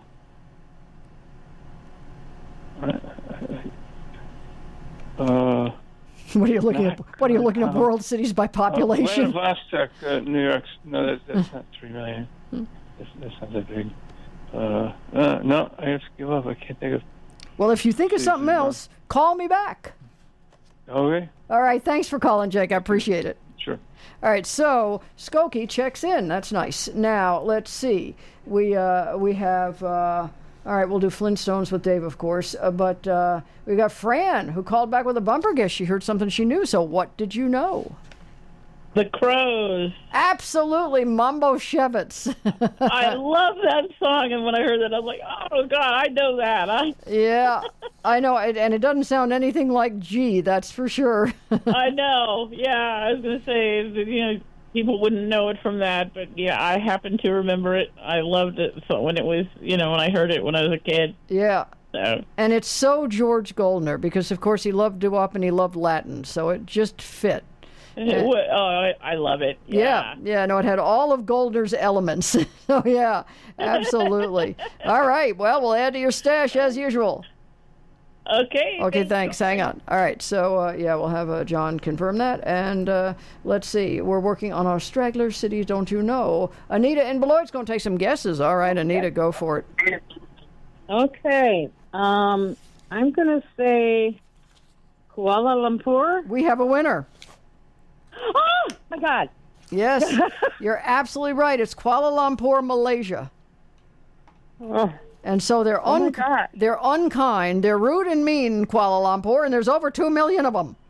Uh. What are you looking at? What are you looking at? World cities by population? Uh, Vladivostok, uh, New York. No, that's, that's not three million. That's, that's not that big. Uh, uh, no, I have to give up. I can't think of. Well, if you think of something else, call me back. Okay. All right. Thanks for calling, Jake. I appreciate it. Sure. All right. So Skokie checks in. That's nice. Now let's see. We uh, we have. Uh, All right, we'll do Flintstones with Dave, of course. Uh, but uh, we got Fran, who called back with a bumper guess. She heard something she knew. So what did you know? The Crows. Absolutely, Mambo Shevitz. I love that song, and when I heard that, I was like, oh, God, I know that. I... Yeah, I know, and it doesn't sound anything like G, that's for sure. I know, yeah, I was going to say, you know, people wouldn't know it from that, but yeah, I happen to remember it. I loved it so when it was, you know, when I heard it when I was a kid. Yeah. So. And it's so George Goldner, because, of course, he loved doo-wop and he loved Latin, so it just fit. Oh, I, I love it. Yeah. yeah, yeah, no, it had all of Goldner's elements. So, yeah, absolutely. All right, well, we'll add to your stash as usual. Okay. Okay, thanks. Hang on. All right, so, uh, yeah, we'll have uh, John confirm that. And uh, let's see. We're working on our straggler cities, don't you know? Anita in Beloit's going to take some guesses. All right, Anita, go for it. Okay. Um, I'm going to say Kuala Lumpur. We have a winner. Oh, my God. Yes, you're absolutely right. It's Kuala Lumpur, Malaysia. Oh. And so they're Oh, my un- God. they're unkind, they're rude and mean in Kuala Lumpur, and there's over two million of them.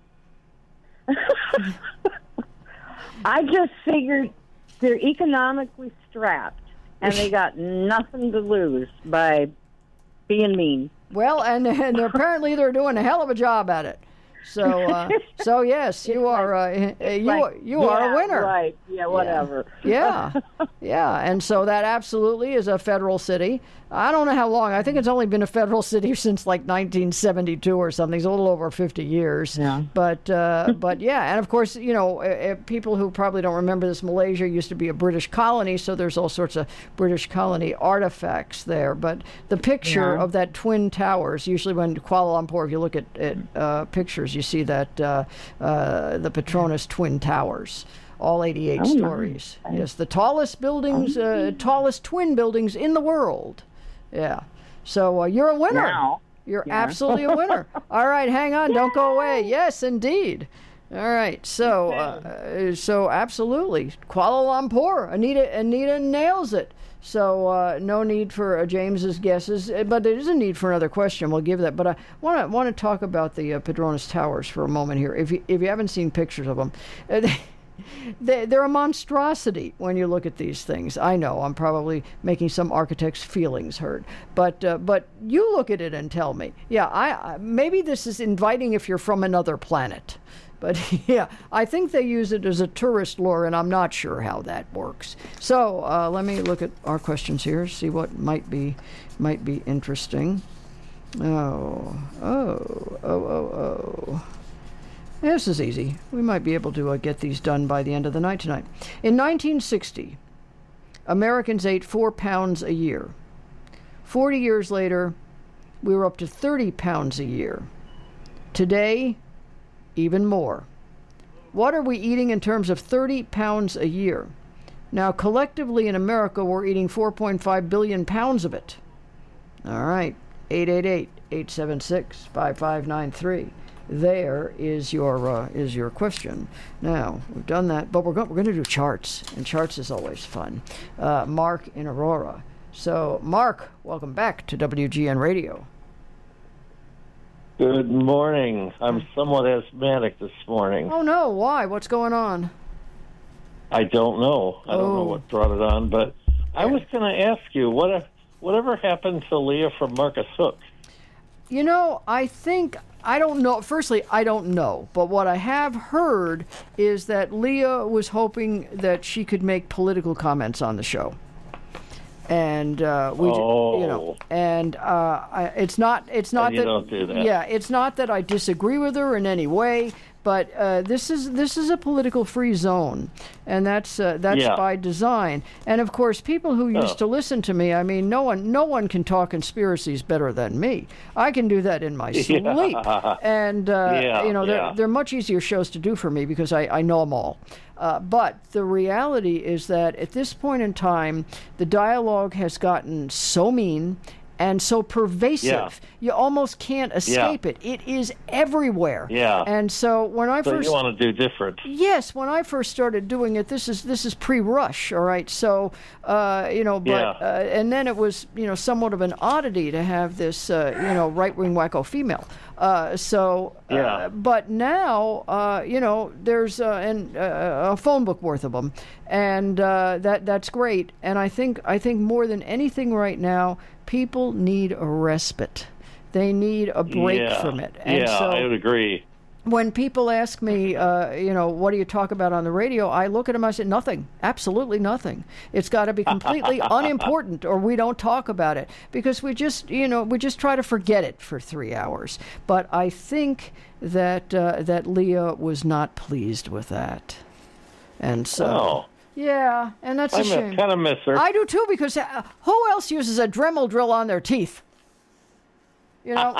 I just figured they're economically strapped, and they got nothing to lose by being mean. Well, and, and apparently they're doing a hell of a job at it. So, uh, so yes, you are uh, you like, you yeah, are a winner. Right? Yeah, whatever. Yeah, yeah, and so that absolutely is a federal city. I don't know how long. I think it's only been a federal city since like nineteen seventy-two or something. It's a little over fifty years. Yeah. But uh, but yeah, and of course, you know, uh, people who probably don't remember this, Malaysia used to be a British colony, so there's all sorts of British colony artifacts there. But the picture Yeah. of that Twin Towers, usually when Kuala Lumpur, if you look at, at uh, pictures, you see that uh, uh, the Petronas Twin Towers. All eighty-eight Oh, stories. nice. Yes, the tallest buildings, uh, tallest twin buildings in the world. Yeah. So uh, you're a winner. Now. You're Yeah. absolutely a winner. All right, hang on. Don't go away. Yes, indeed. All right. So, uh, so absolutely. Kuala Lumpur. Anita, Anita nails it. So uh, no need for uh, James's guesses, uh, but there is a need for another question. We'll give that. But I want to want to talk about the uh, Pedronas Towers for a moment here. If you if you haven't seen pictures of them, uh, they, they, they're a monstrosity when you look at these things. I know I'm probably making some architect's feelings hurt, but uh, but you look at it and tell me, yeah, I, I maybe this is inviting if you're from another planet. But yeah, I think they use it as a tourist lure, and I'm not sure how that works. So uh, let me look at our questions here, see what might be might be interesting. Oh, oh, oh, oh, oh. This is easy. We might be able to uh, get these done by the end of the night tonight. In nineteen sixty, Americans ate four pounds a year. Forty years later, we were up to thirty pounds a year. Today, even more. What are we eating in terms of thirty pounds a year? Now, collectively in America, we're eating four point five billion pounds of it. All right, eight eight eight, eight seven six, five five nine three. There is your uh, is your question. Now, we've done that, but we're going we're going to do charts, and charts is always fun. Uh, Mark in Aurora. So, Mark, welcome back to W G N Radio. Good morning. I'm somewhat asthmatic this morning. Oh, no. Why? What's going on? I don't know. I don't know what brought it on, but I was going to ask you, what if, whatever happened to Leah from Marcus Hook? You know, I think, I don't know. Firstly, I don't know. But what I have heard is that Leah was hoping that she could make political comments on the show. And uh, we, oh. you know, and uh, I, it's not, it's not and you that, don't do that. yeah, it's not that I disagree with her in any way, but uh, this is this is a political free zone, and that's uh, that's Yeah. by design. And of course, people who used Oh. to listen to me, I mean, no one no one can talk conspiracies better than me. I can do that in my sleep, Yeah. and uh, Yeah, you know, yeah. they're they're much easier shows to do for me because I I know them all. Uh, but the reality is that at this point in time, the dialogue has gotten so mean and so pervasive, Yeah. you almost can't escape it. It is everywhere. Yeah. And so when I So first you want to do different. Yes, when I first started doing it, this is this is pre-Rush, all right. So, uh, you know, but Yeah. uh, and then it was, you know, somewhat of an oddity to have this, uh, you know, right-wing wacko female. Uh, so, uh, Yeah. but now, uh, you know, there's uh, an, uh, a phone book worth of them, and uh, that that's great. And I think I think more than anything right now, people need a respite. They need a break yeah. from it. And yeah, so, I would agree. when people ask me, uh, you know, what do you talk about on the radio? I look at them, I say, nothing. Absolutely nothing. It's got to be completely unimportant or we don't talk about it because we just, you know, we just try to forget it for three hours. But I think that uh, that Leah was not pleased with that. And so... Oh. Yeah, and that's a I shame. kind of miss her. I do too, because uh, who else uses a Dremel drill on their teeth? You know,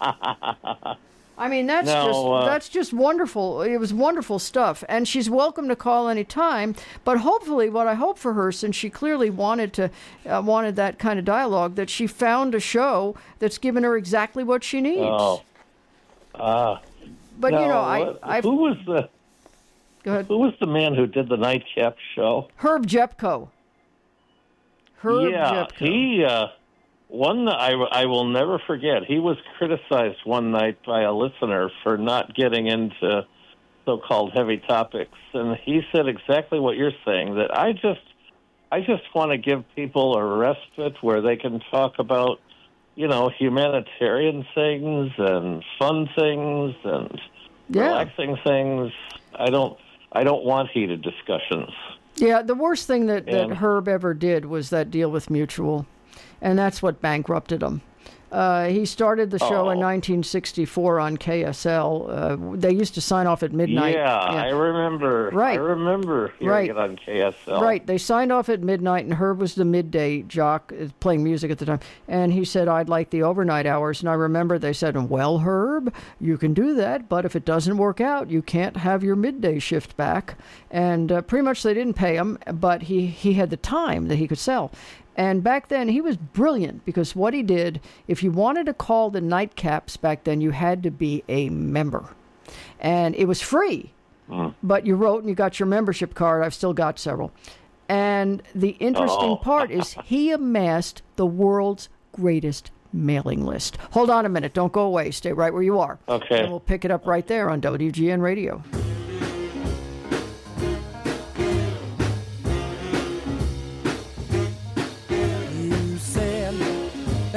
I mean that's No, just uh, that's just wonderful. It was wonderful stuff, and she's welcome to call any time. But hopefully, what I hope for her, since she clearly wanted to uh, wanted that kind of dialogue, that she found a show that's given her exactly what she needs. Oh. Ah. But, you Now, know, I- what- I've- who was the Go ahead. who was the man who did the nightcap show? Herb Jepko. Herb yeah, Jepko. he uh, one I, I will never forget. He was criticized one night by a listener for not getting into so-called heavy topics, and he said exactly what you're saying. That I just I just want to give people a respite where they can talk about, you know, humanitarian things and fun things and Yeah. relaxing things. I don't I don't want heated discussions. Yeah, the worst thing that, that And- Herb ever did was that deal with Mutual, and that's what bankrupted him. Uh, he started the show in Oh. nineteen sixty-four on K S L. Uh, they used to sign off at midnight. Yeah, I remember. Right. I remember hearing Right. it on K S L. Right, they signed off at midnight, and Herb was the midday jock uh, playing music at the time. And he said, I'd like the overnight hours. And I remember they said, well, Herb, you can do that, but if it doesn't work out, you can't have your midday shift back. And uh, pretty much they didn't pay him, but he, he had the time that he could sell. And back then, he was brilliant because what he did, if you wanted to call the nightcaps back then, you had to be a member. And it was free. But you wrote and you got your membership card. I've still got several. And the interesting Oh. part is he amassed the world's greatest mailing list. Hold on a minute. Don't go away. Stay right where you are. Okay. And we'll pick it up right there on W G N Radio.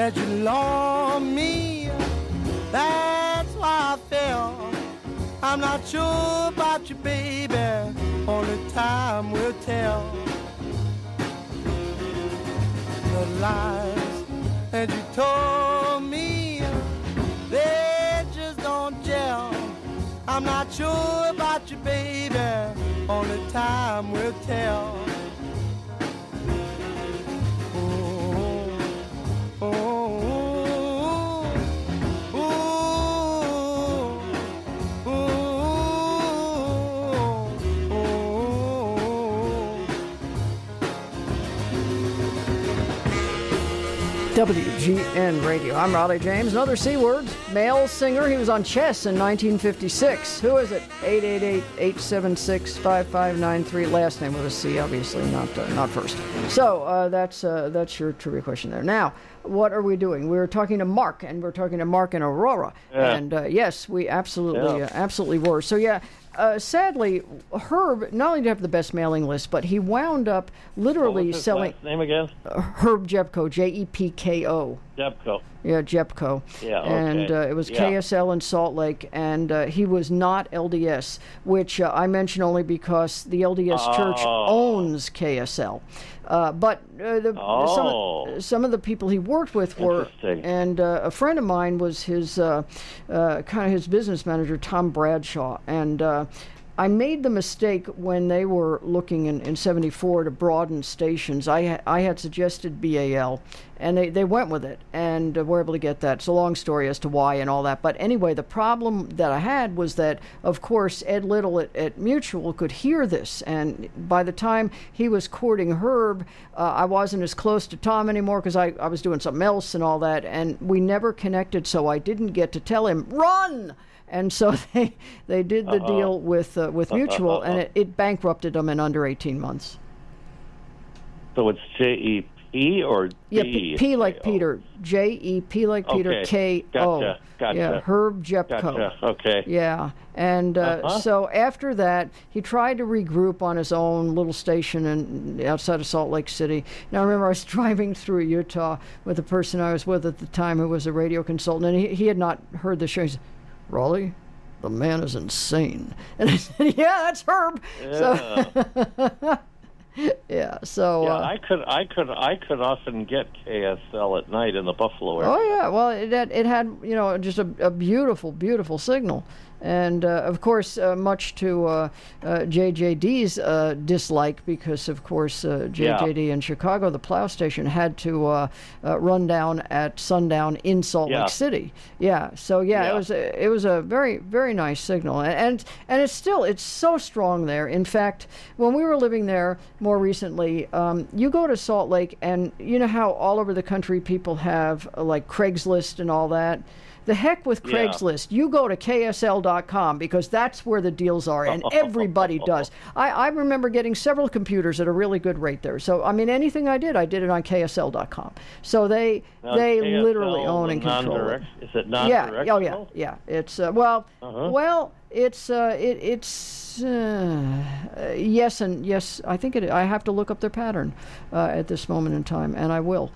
that you love me. That's why I fell. I'm not sure about you, baby. Only time will tell. The lies that you told me, they just don't gel. I'm not sure about you, baby. Only time will tell. Oh, oh, oh, oh, oh, oh. W G N Radio. I'm Raleigh James. Another C word, male singer. He was on Chess in nineteen fifty-six. Who is it? eight eight eight, eight seven six, five five nine three. Last name with a C, obviously, not uh, not first. So uh, that's uh, that's your trivia question there. Now, what are we doing? We're talking to Mark, and we're talking to Mark in Aurora. Yeah. And uh, yes, we absolutely, Yeah. uh, absolutely were. So yeah. Uh, sadly, Herb not only did he have the best mailing list, but he wound up literally What was his selling. last name again? Uh, Herb Jepko, J E P K O. Jepko. Yeah, Jepko. Yeah, okay. And uh, it was Yeah. K S L in Salt Lake, and uh, he was not L D S, which uh, I mention only because the L D S Church Oh. owns K S L. Uh, but uh, the, Oh. some, some of the people he worked with were, Interesting. and uh, a friend of mine was his uh, uh, kind of his business manager, Tom Bradshaw, and uh, I made the mistake when they were looking in, in seventy-four to broaden stations. I, ha- I had suggested B A L, and they, they went with it, and uh, were able to get that. It's a long story as to why and all that. But anyway, the problem that I had was that, of course, Ed Little at, at Mutual could hear this, and by the time he was courting Herb, uh, I wasn't as close to Tom anymore because I, I was doing something else and all that, and we never connected, so I didn't get to tell him, run! And so they they did the Uh-oh. deal with uh, with Mutual, and it, it bankrupted them in under eighteen months. So it's J E P or Yeah, D? P, P like Peter, J E P like Peter, Okay, K O. gotcha, gotcha. Yeah, Herb Jepko. Gotcha, okay. Yeah, and uh, Uh-huh. so after that, he tried to regroup on his own little station in, outside of Salt Lake City. Now, I remember I was driving through Utah with a person I was with at the time who was a radio consultant, and he, he had not heard the show. He said, Raleigh, the man is insane. And I said, yeah, that's Herb. Yeah. So, yeah, so... Yeah, uh, I could, I could, I could often get K S L at night in the Buffalo area. Oh yeah, well it had, it had you know just a, a beautiful, beautiful signal, and uh, of course uh, much to uh, uh, J J D's uh, dislike, because of course uh, J J D Yeah. in Chicago, the plow station, had to uh, uh, run down at sundown in Salt Yeah. Lake City. Yeah, so yeah, Yeah. it was a, it was a very, very nice signal, and, and and it's still it's so strong there. In fact, when we were living there more recently, um, you go to Salt Lake, and you know how all over the country people have uh, like Craigslist and all that. The heck with Yeah. Craigslist. You go to K S L dot com because that's where the deals are, and everybody does. I, I remember getting several computers at a really good rate there. So, I mean, anything I did, I did it on K S L dot com. So they Now, they K S L, literally own the and control it. non-direct- Is it Yeah, non-directional? oh yeah, yeah. It's, uh, well, Uh-huh. well, it's, uh, it, it's, uh, uh, yes and yes, I think it, I have to look up their pattern uh, at this moment in time, and I will.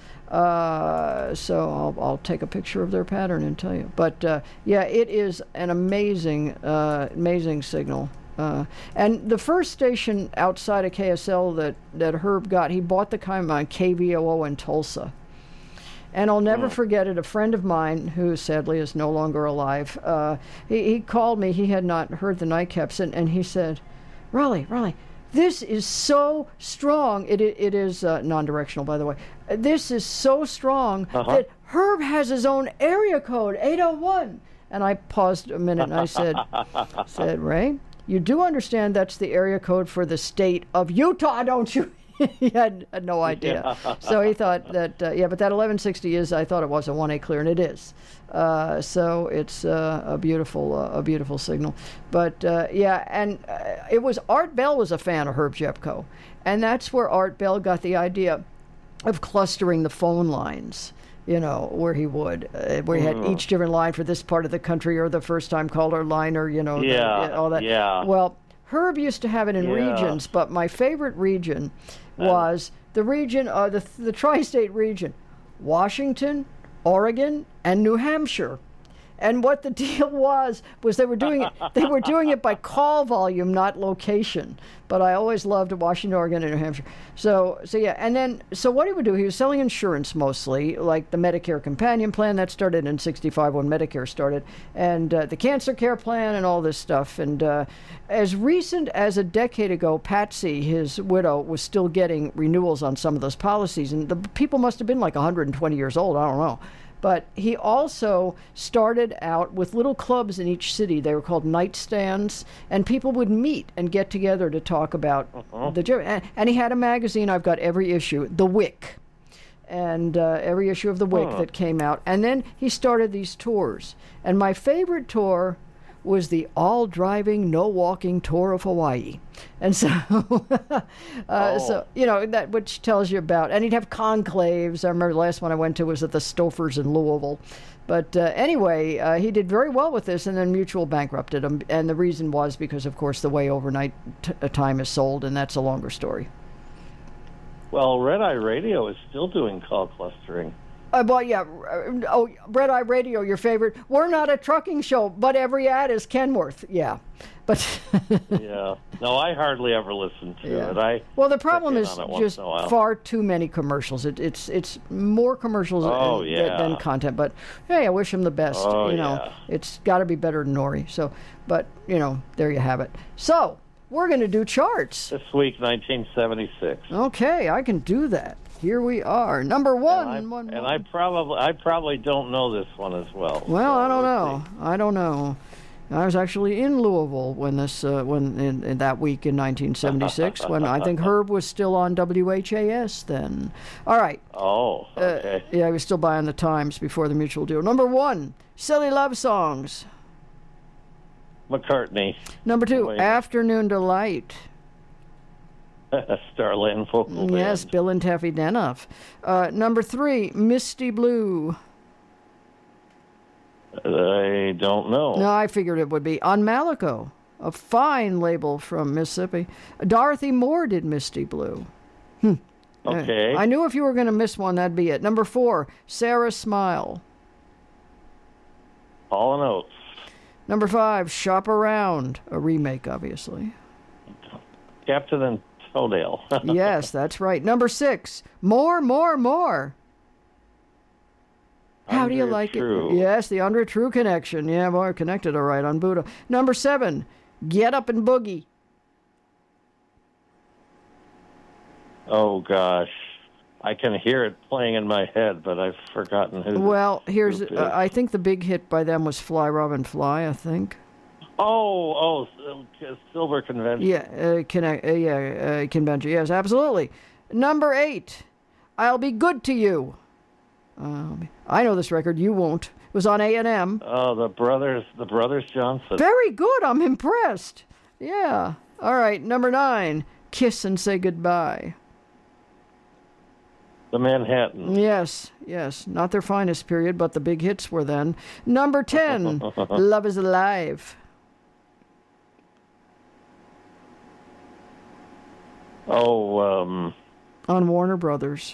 Uh, so I'll, I'll take a picture of their pattern and tell you. But uh, yeah, it is an amazing, uh, amazing signal. Uh, and the first station outside of K S L that, that Herb got, he bought the kind on K V O O in Tulsa. And I'll never Mm. forget it. A friend of mine, who sadly is no longer alive, uh, he, he called me. He had not heard the nightcaps, and, and he said, Raleigh, Raleigh, this is so strong. It, it, it is uh, non-directional, by the way. Uh, This is so strong Uh-huh. that Herb has his own area code, eight oh one. And I paused a minute, and I said, said, Ray, you do understand that's the area code for the state of Utah, don't you? He had, had no idea. Yeah. So he thought that, uh, yeah, but that eleven sixty is, I thought it was a one A clear, and it is. Uh, so it's uh, a beautiful, uh, a beautiful signal. But uh, yeah, and uh, it was, Art Bell was a fan of Herb Jepko, and that's where Art Bell got the idea of clustering the phone lines. You know, where he would, uh, where he had Mm. each different line for this part of the country, or the first time caller line, or, you know, the- Yeah, all that. yeah. Well, Herb used to have it in Yeah. regions, but my favorite region was the region, uh, the, the tri-state region, Washington, Oregon, and New Hampshire. And what the deal was was they were doing it. They were doing it by call volume, not location. But I always loved Washington, Oregon, and New Hampshire. So, so yeah. And then, so what he would do, he was selling insurance mostly, like the Medicare Companion Plan that started in sixty-five when Medicare started, and uh, the Cancer Care Plan, and all this stuff. And uh, as recent as a decade ago, Patsy, his widow, was still getting renewals on some of those policies, and the people must have been like one hundred twenty years old. I don't know. But he also started out with little clubs in each city. They were called nightstands, and people would meet and get together to talk about uh-huh. the. And, and he had a magazine. I've got every issue, The Wick, and uh, every issue of The Wick huh. that came out. And then he started these tours. And my favorite tour was the all-driving, no-walking tour of Hawaii. And so, uh, oh. so you know, that which tells you about, and he'd have conclaves. I remember the last one I went to was at the Stofers in Louisville. But uh, anyway, uh, he did very well with this, and then Mutual bankrupted him. And the reason was because, of course, the way overnight t- time is sold, and that's a longer story. Well, Red Eye Radio is still doing call clustering. Uh, well, yeah. Uh, oh, Red Eye Radio, your favorite. We're not a trucking show, but every ad is Kenworth. Yeah, but yeah. No, I hardly ever listen to yeah. it. I well, the problem is just in far too many commercials. It, it's it's more commercials oh, and, yeah. than content. But hey, I wish him the best. Oh, you know, yeah. it's got to be better than Nori. So, but you know, there you have it. So we're going to do charts this week, nineteen seventy-six. Okay, I can do that. Here we are, number one. And I, one, and one. I probably, I probably don't know this one as well. Well, so I don't we'll know. I don't know. I was actually in Louisville when this, uh, when in, in that week in nineteen seventy-six, when I think Herb was still on W H A S then. All right. Oh, okay. Uh, yeah, he was still buying the Times before the Mutual deal. Number one, Silly Love Songs. McCartney. Number two, Wait. Afternoon Delight. Starland Vocal Band. Yes, Bill and Taffy Denoff. Uh, number three, Misty Blue. I don't know. No, I figured it would be On Malico, a fine label from Mississippi. Dorothy Moore did Misty Blue. Hmm. Okay. Uh, I knew if you were going to miss one, that'd be it. Number four, Sarah Smile. Hall and Oates. Number five, Shop Around, a remake, obviously. Captain and Toadale. Yes, that's right. Number six, More, More, More. How do you Andre like True. it? Yes, the Andre True connection. Yeah, boy, we're connected all right on Buddha. Number seven, Get Up and Boogie. Oh, gosh. I can hear it playing in my head, but I've forgotten who. Well, the here's, group is. uh, I think the big hit by them was Fly, Robin, Fly, I think. Oh, oh, Sil- Silver Convention. Yeah, uh, connect, uh, yeah, uh, convention. Yes, absolutely. Number eight, I'll Be Good to You. Uh, I know this record. You won't. It was on A and M. Oh, the brothers, the brothers Johnson. Very good. I'm impressed. Yeah. All right. Number nine, Kiss and Say Goodbye. The Manhattan. Yes, yes. Not their finest period, but the big hits were then. Number ten, Love is Alive. Oh, um... on Warner Brothers.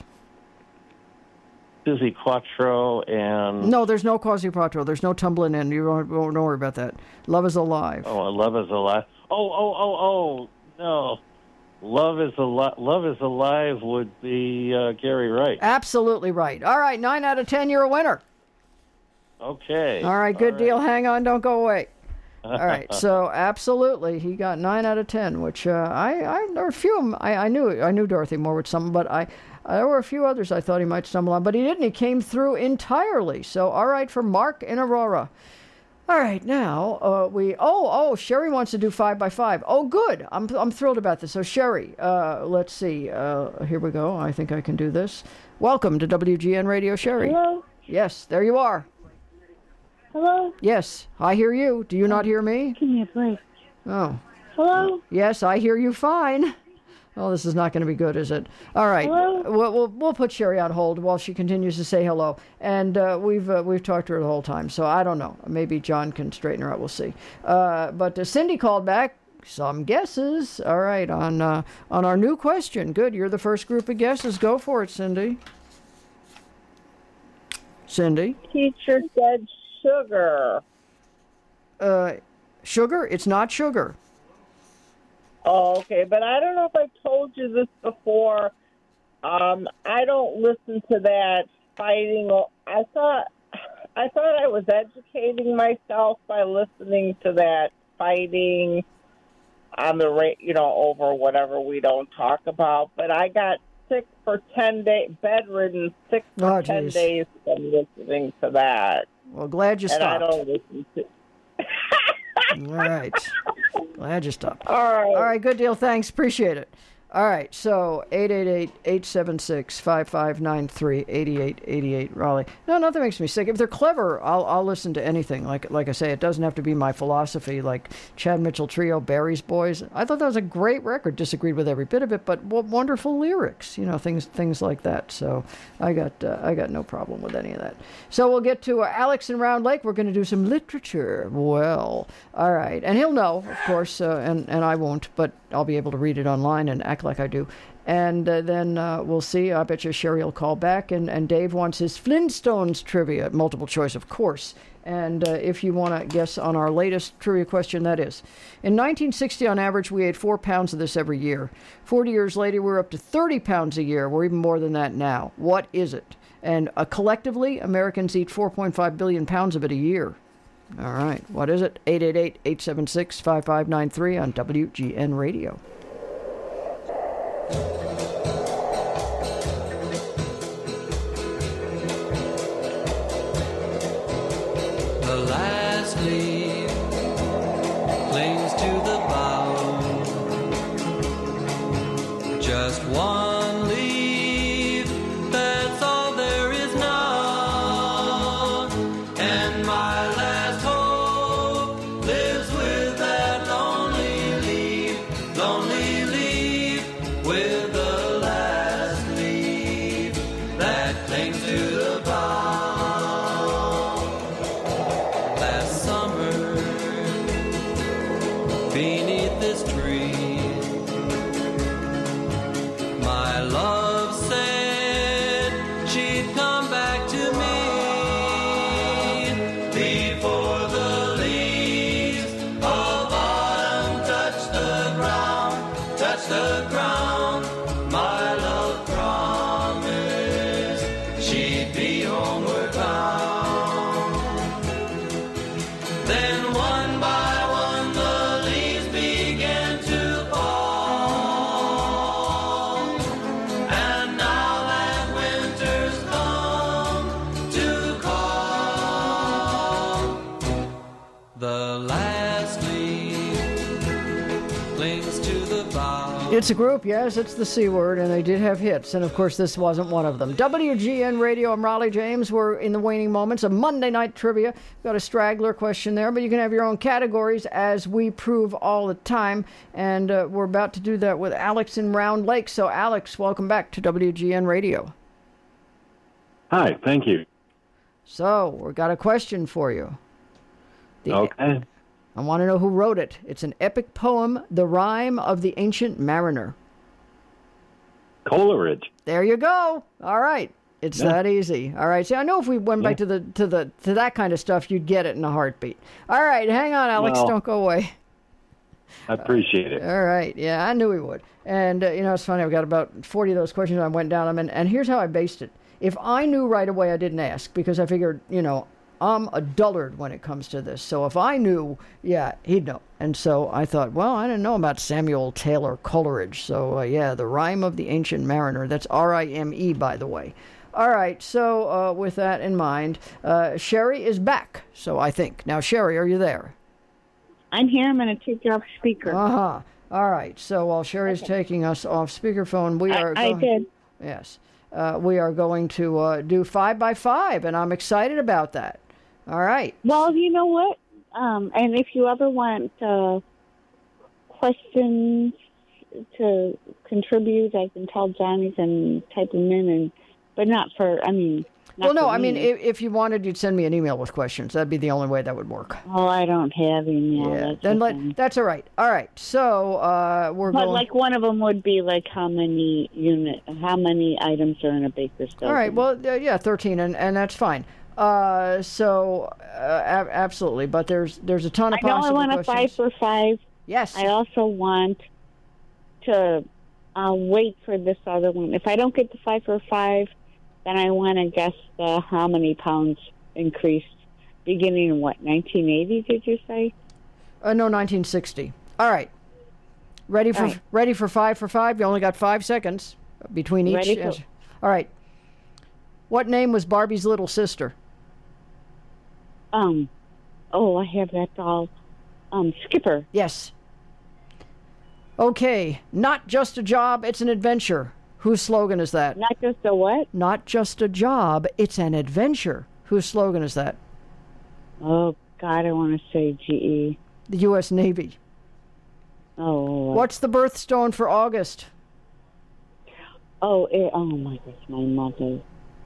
Suzi Quatro and... No, there's no Quasi Quattro. There's no tumbling in. You don't, don't worry about that. Love is Alive. Oh, Love is Alive. Oh, oh, oh, oh, no. Love is Alive, Love is Alive would be uh, Gary Wright. Absolutely right. All right, nine out of ten, you're a winner. Okay. All right, good All deal. right. Hang on, don't go away. All right, so absolutely, he got nine out of ten, which uh, I, I there were a few of them, I, I knew I knew Dorothy Moore would some, but I uh, there were a few others I thought he might stumble on, but he didn't. He came through entirely. So all right for Mark in Aurora. All right, now uh, we oh oh Sherry wants to do five by five. Oh, good. I'm I'm thrilled about this. So Sherry, uh, let's see. Uh, here we go. I think I can do this. Welcome to W G N Radio, Sherry. Hello. Yes, there you are. Hello? Yes, I hear you. Do you not hear me? Give me a break. Oh. Hello? Yes, I hear you fine. Oh, this is not going to be good, is it? All right. Hello? We'll, we'll, we'll put Sherry on hold while she continues to say hello. And uh, we've uh, we've talked to her the whole time, so I don't know. Maybe John can straighten her out. We'll see. Uh, but uh, Cindy called back. Some guesses. All right, on uh, on our new question. Good. You're the first group of guesses. Go for it, Cindy. Cindy? Teacher said sugar. Uh, sugar? It's not sugar. Oh, okay, but I don't know if I told you this before. Um, I don't listen to that fighting. I thought I thought I was educating myself by listening to that fighting on the ra- you know, over whatever we don't talk about. But I got sick for ten days, bedridden, sick for Oh, ten geez. days from listening to that. Well, glad you and stopped. I don't listen to. All right. Glad you stopped. All right. All right, good deal. Thanks. Appreciate it. All right, so eight eight eight, eight seven six, five five nine three, eight eight eight eight, Raleigh. No, nothing makes me sick. If they're clever, I'll I'll listen to anything. Like like I say, it doesn't have to be my philosophy, like Chad Mitchell Trio, Barry's Boys. I thought that was a great record. Disagreed with every bit of it, but what wonderful lyrics, you know, things things like that. So I got uh, I got no problem with any of that. So we'll get to uh, Alex in Round Lake. We're going to do some literature. Well, all right. And he'll know, of course, uh, and, and I won't, but I'll be able to read it online and act like I do. And uh, then uh, we'll see. I bet you Sherry will call back. And, and Dave wants his Flintstones trivia, multiple choice, of course. And uh, if you want to guess on our latest trivia question, that is. In nineteen sixty, on average, we ate four pounds of this every year. forty years later, we're up to thirty pounds a year. We're even more than that now. What is it? And uh, collectively, Americans eat four point five billion pounds of it a year. All right. What is it? eight eight eight, eight seven six, five five nine three on W G N Radio. The last leaf clings to the bough. Just one leaf, that's all there is now. And my last hope lives with that lonely leaf, lonely leaf, with the last leaf that clings to the bough. Last summer, beneath this tree, my love said she'd come back to me before the leaves of autumn touch the ground, touch the ground. My love promised she'd be homeward bound. Then one by one the leaves began to fall, and now that winter's come to call, the last leaf clings to the bough. It's a group, yes, it's the C word, and they did have hits, and of course this wasn't one of them. W G N Radio, I'm Raleigh James. We're in the waning moments of Monday Night Trivia. We've got a straggler question there, but you can have your own categories, as we prove all the time, and uh, we're about to do that with Alex in Round Lake. So Alex, welcome back to W G N Radio. Hi, thank you. So, we've got a question for you. The- Okay. I want to know who wrote it. It's an epic poem, The Rime of the Ancient Mariner. Coleridge. There you go. All right. It's Yeah. that easy. All right. See, I know if we went Yeah. back to the to the to that kind of stuff, you'd get it in a heartbeat. All right, hang on, Alex. Well- Don't go away. I appreciate it. All right. Yeah, I knew we would. And uh, you know, it's funny. I've got about forty of those questions. I went down them, and, and here's how I based it. If I knew right away, I didn't ask, because I figured, you know, I'm a dullard when it comes to this. So if I knew, yeah, he'd know. And so I thought, well, I didn't know about Samuel Taylor Coleridge. So, uh, yeah, The Rime of the Ancient Mariner. That's R I M E, by the way. All right, so uh, with that in mind, uh, Sherry is back, so I think. Now, Sherry, are you there? I'm here. I'm going to take you off speaker. Uh-huh. All right, so while Sherry's Okay. taking us off speakerphone, we I- are I going... did. Yes. Uh, we are going to uh, do five by five, and I'm excited about that. All right. Well, you know what? Um, and if you ever want uh, questions to contribute, I can tell Johnny and type them in, and but not for. I mean, Well, no, for I mean, me. if, if you wanted, you'd send me an email with questions. That'd be the only way that would work. Oh, I don't have email. Yeah, That's then okay. let, that's all right. All right, so uh, we're But going. like one of them would be like how many unit, how many items are in a baker's dozen? All right, well, uh, yeah, thirteen, and, and that's fine. Uh, so uh, ab- absolutely, but there's there's a ton of I know I possible want a questions. five for five. Yes. I also want to uh, wait for this other one. If I don't get the five for five, then I want to guess the how many pounds increased beginning in what, nineteen eighty, did you say? Uh, no, nineteen sixty. All right. Ready for All right. ready for five for five? You only got five seconds between each Ready for- answer. All right. What name was Barbie's little sister? Um, oh, I have that doll. Um, Skipper. Yes. Okay. Not just a job, it's an adventure. Whose slogan is that? Not just a what? Not just a job, it's an adventure. Whose slogan is that? Oh, God, I want to say G E. The U S Navy. Oh. What's the birthstone for August? Oh, it, oh my gosh, my mother.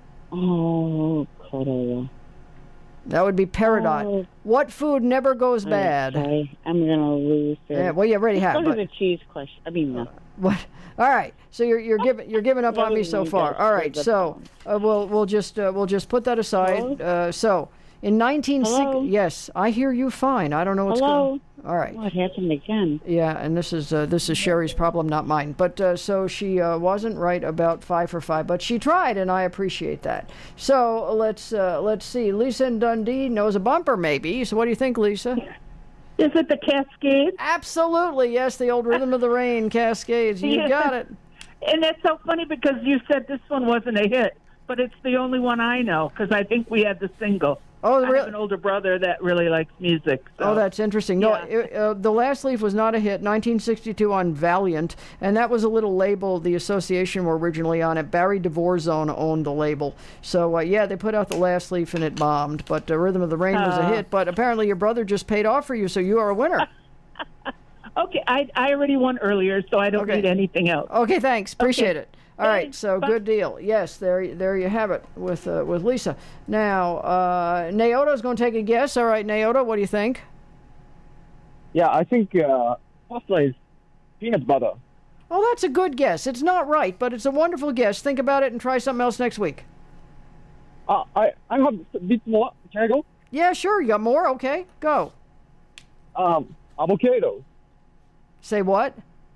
Oh, Cordova. That would be peridot. Oh. What food never goes bad? Okay, I'm gonna lose it. Yeah, well, you already Let's have. Go But to the cheese question. I mean, no. what? All right. So you're you're giving you're giving up on me so far. All right. So uh, we'll we'll just uh, we'll just put that aside. Uh, so in nineteen sixty, yes, I hear you fine. I don't know what's Hello? going. All right. What happened again? Yeah, and this is uh, this is Sherry's problem, not mine. But uh, so she uh, wasn't right about five for five, but she tried, and I appreciate that. So let's uh, let's see. Lisa in Dundee knows a bumper, maybe. So what do you think, Lisa? Is it the Cascades? Absolutely, yes. The old Rhythm of the Rain Cascades. You Yes. got it. And that's so funny because you said this one wasn't a hit, but it's the only one I know because I think we had the single. Oh, I really? have an older brother that really likes music. So. Oh, that's interesting. No, it, uh, The Last Leaf was not a hit. nineteen sixty-two on Valiant, and that was a little label the Association were originally on it. Barry DeVorzone owned the label. So, uh, yeah, they put out The Last Leaf and it bombed, but uh, Rhythm of the Rain was a Oh. hit. But apparently your brother just paid off for you, so you are a winner. Okay, I I already won earlier, so I don't Okay. need anything else. Okay, thanks. Appreciate Okay. it. All right, so good deal. Yes, there, there you have it with uh, with Lisa. Now, uh, Naoto's going to take a guess. All right, Naoto, what do you think? Yeah, I think uh, first one is peanut butter. Oh, that's a good guess. It's not right, but it's a wonderful guess. Think about it and try something else next week. Uh, I I have a bit more. Can I go? Yeah, sure. You got more? Okay, go. Um, avocado. Say what?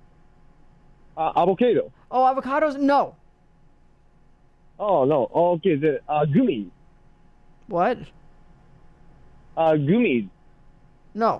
Uh, avocado. Oh, avocados? No. Oh no. Okay, the uh, gummy. What? Uh, gummies. No.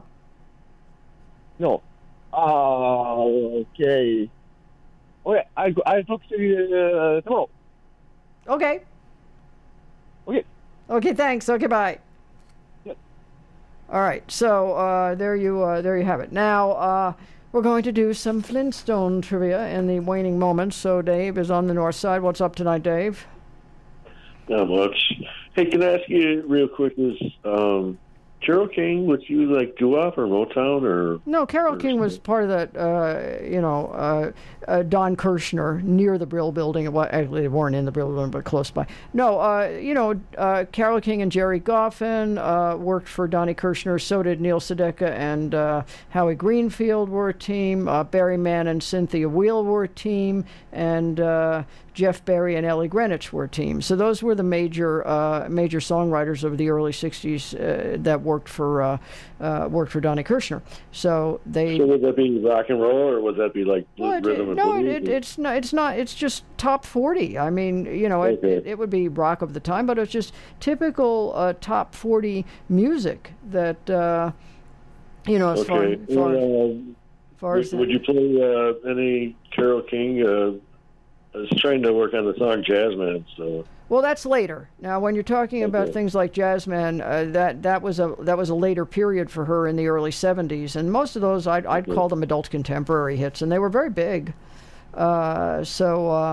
No. Uh, okay. Okay, I I talk to you uh, tomorrow. Okay. Okay. Okay, thanks. Okay, bye. Yep. All right, so uh, there you uh, there you have it. Now uh, we're going to do some Flintstone trivia in the waning moments. So Dave is on the north side. What's up tonight, Dave? Not much. Hey, can I ask you real quick? Is um, Carole King with you like doo-wop or Motown or? No, Carole King was part of that, uh, you know, uh, uh, Don Kirshner near the Brill Building. Well, actually, they weren't in the Brill Building, but close by. No, uh, you know, uh, Carole King and Jerry Goffin uh, worked for Donnie Kirshner. So did Neil Sedaka and uh, Howie Greenfield were a team. Uh, Barry Mann and Cynthia Weil were a team. And uh, Jeff Barry and Ellie Greenwich were a team. So those were the major uh, major songwriters of the early sixties uh, that worked for uh, uh, worked for Donnie Kirshner. So they. So would that be rock and roll, or would that be like Well, it- rhythm and no, blues? it, it's not. It's not. It's just top forty. I mean, you know, it, Okay. it, it would be rock of the time, but it's just typical uh, top forty music that uh, you know, as far, Okay. far, Um, far would, as would you play uh, any Carole King? Uh, I was trying to work on the song Jazzman, so. Well, that's later. Now, when you're talking about Okay. things like Jazzman, uh, that that was a that was a later period for her in the early seventies, and most of those I'd, I'd Okay. call them adult contemporary hits, and they were very big. Uh, so uh,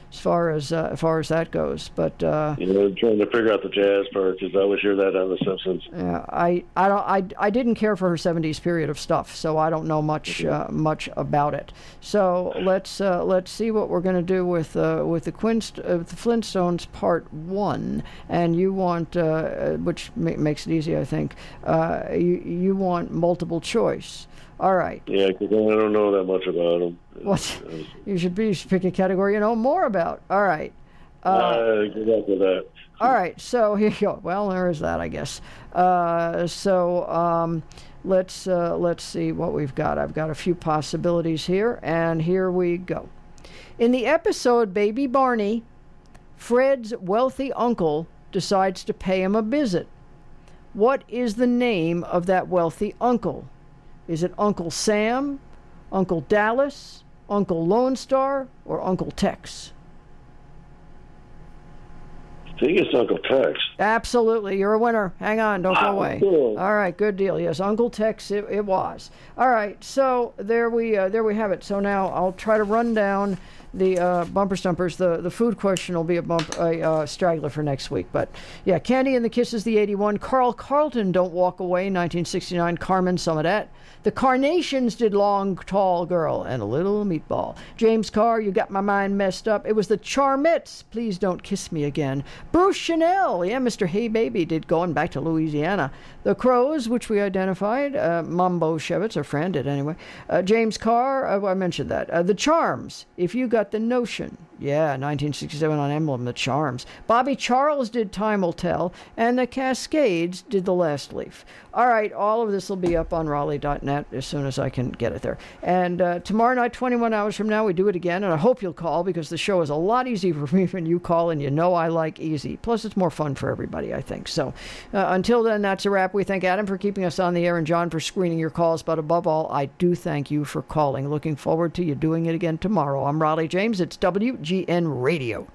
as far as uh, as far as that goes. But uh, you know, trying to figure out the jazz part because I always hear that on The Simpsons. yeah, I I don't I, I didn't care for her seventies period of stuff, so I don't know much uh, much about it. So let's uh, let's see what we're going to do with uh, with the Quinst- uh, the Flintstones Part One, and you want uh, which ma- makes it easy, I think. Uh, you you want multiple choice. All right. Yeah, because I don't know that much about them. What? You should be you should pick a category you know more about. All right. Uh, Uh, good luck with that. all right. So here you go. Well, there is that, I guess. Uh, so um, let's uh, let's see what we've got. I've got a few possibilities here, and here we go. In the episode Baby Barney, Fred's wealthy uncle decides to pay him a visit. What is the name of that wealthy uncle? Is it Uncle Sam, Uncle Dallas, Uncle Lone Star, or Uncle Tex? I think it's Uncle Tex. Absolutely. You're a winner. Hang on. Don't go Oh, away. cool. All right. Good deal. Yes, Uncle Tex, it, it was. All right. So there we uh, there we have it. So now I'll try to run down the uh, bumper stumpers. The the food question will be a bump a uh, straggler for next week. But yeah, Candy and the Kisses, the eighty-one. Carl Carlton, Don't Walk Away, nineteen sixty-nine. Carmen, some of that. The Carnations did Long Tall Girl and a Little Meatball. James Carr, You Got My Mind Messed Up. It was the Charmettes, Please Don't Kiss Me Again. Bruce Chanel, yeah, Mister Hey Baby did Going Back to Louisiana. The Crows, which we identified. Uh, Mambo Shevitz, our friend, did anyway. Uh, James Carr, uh, I mentioned that. Uh, the Charms, If You Got the Notion. Yeah, nineteen sixty-seven on Emblem, The Charms. Bobby Charles did Time Will Tell, and the Cascades did The Last Leaf. All right, all of this will be up on Raleigh dot net as soon as I can get it there. And uh, tomorrow night, twenty-one hours from now, we do it again, and I hope you'll call because the show is a lot easier for me when you call, and you know I like easy. Plus, it's more fun for everybody, I think. So uh, until then, that's a wrap. We thank Adam for keeping us on the air and John for screening your calls, but above all, I do thank you for calling. Looking forward to you doing it again tomorrow. I'm Raleigh James. It's W G N Radio.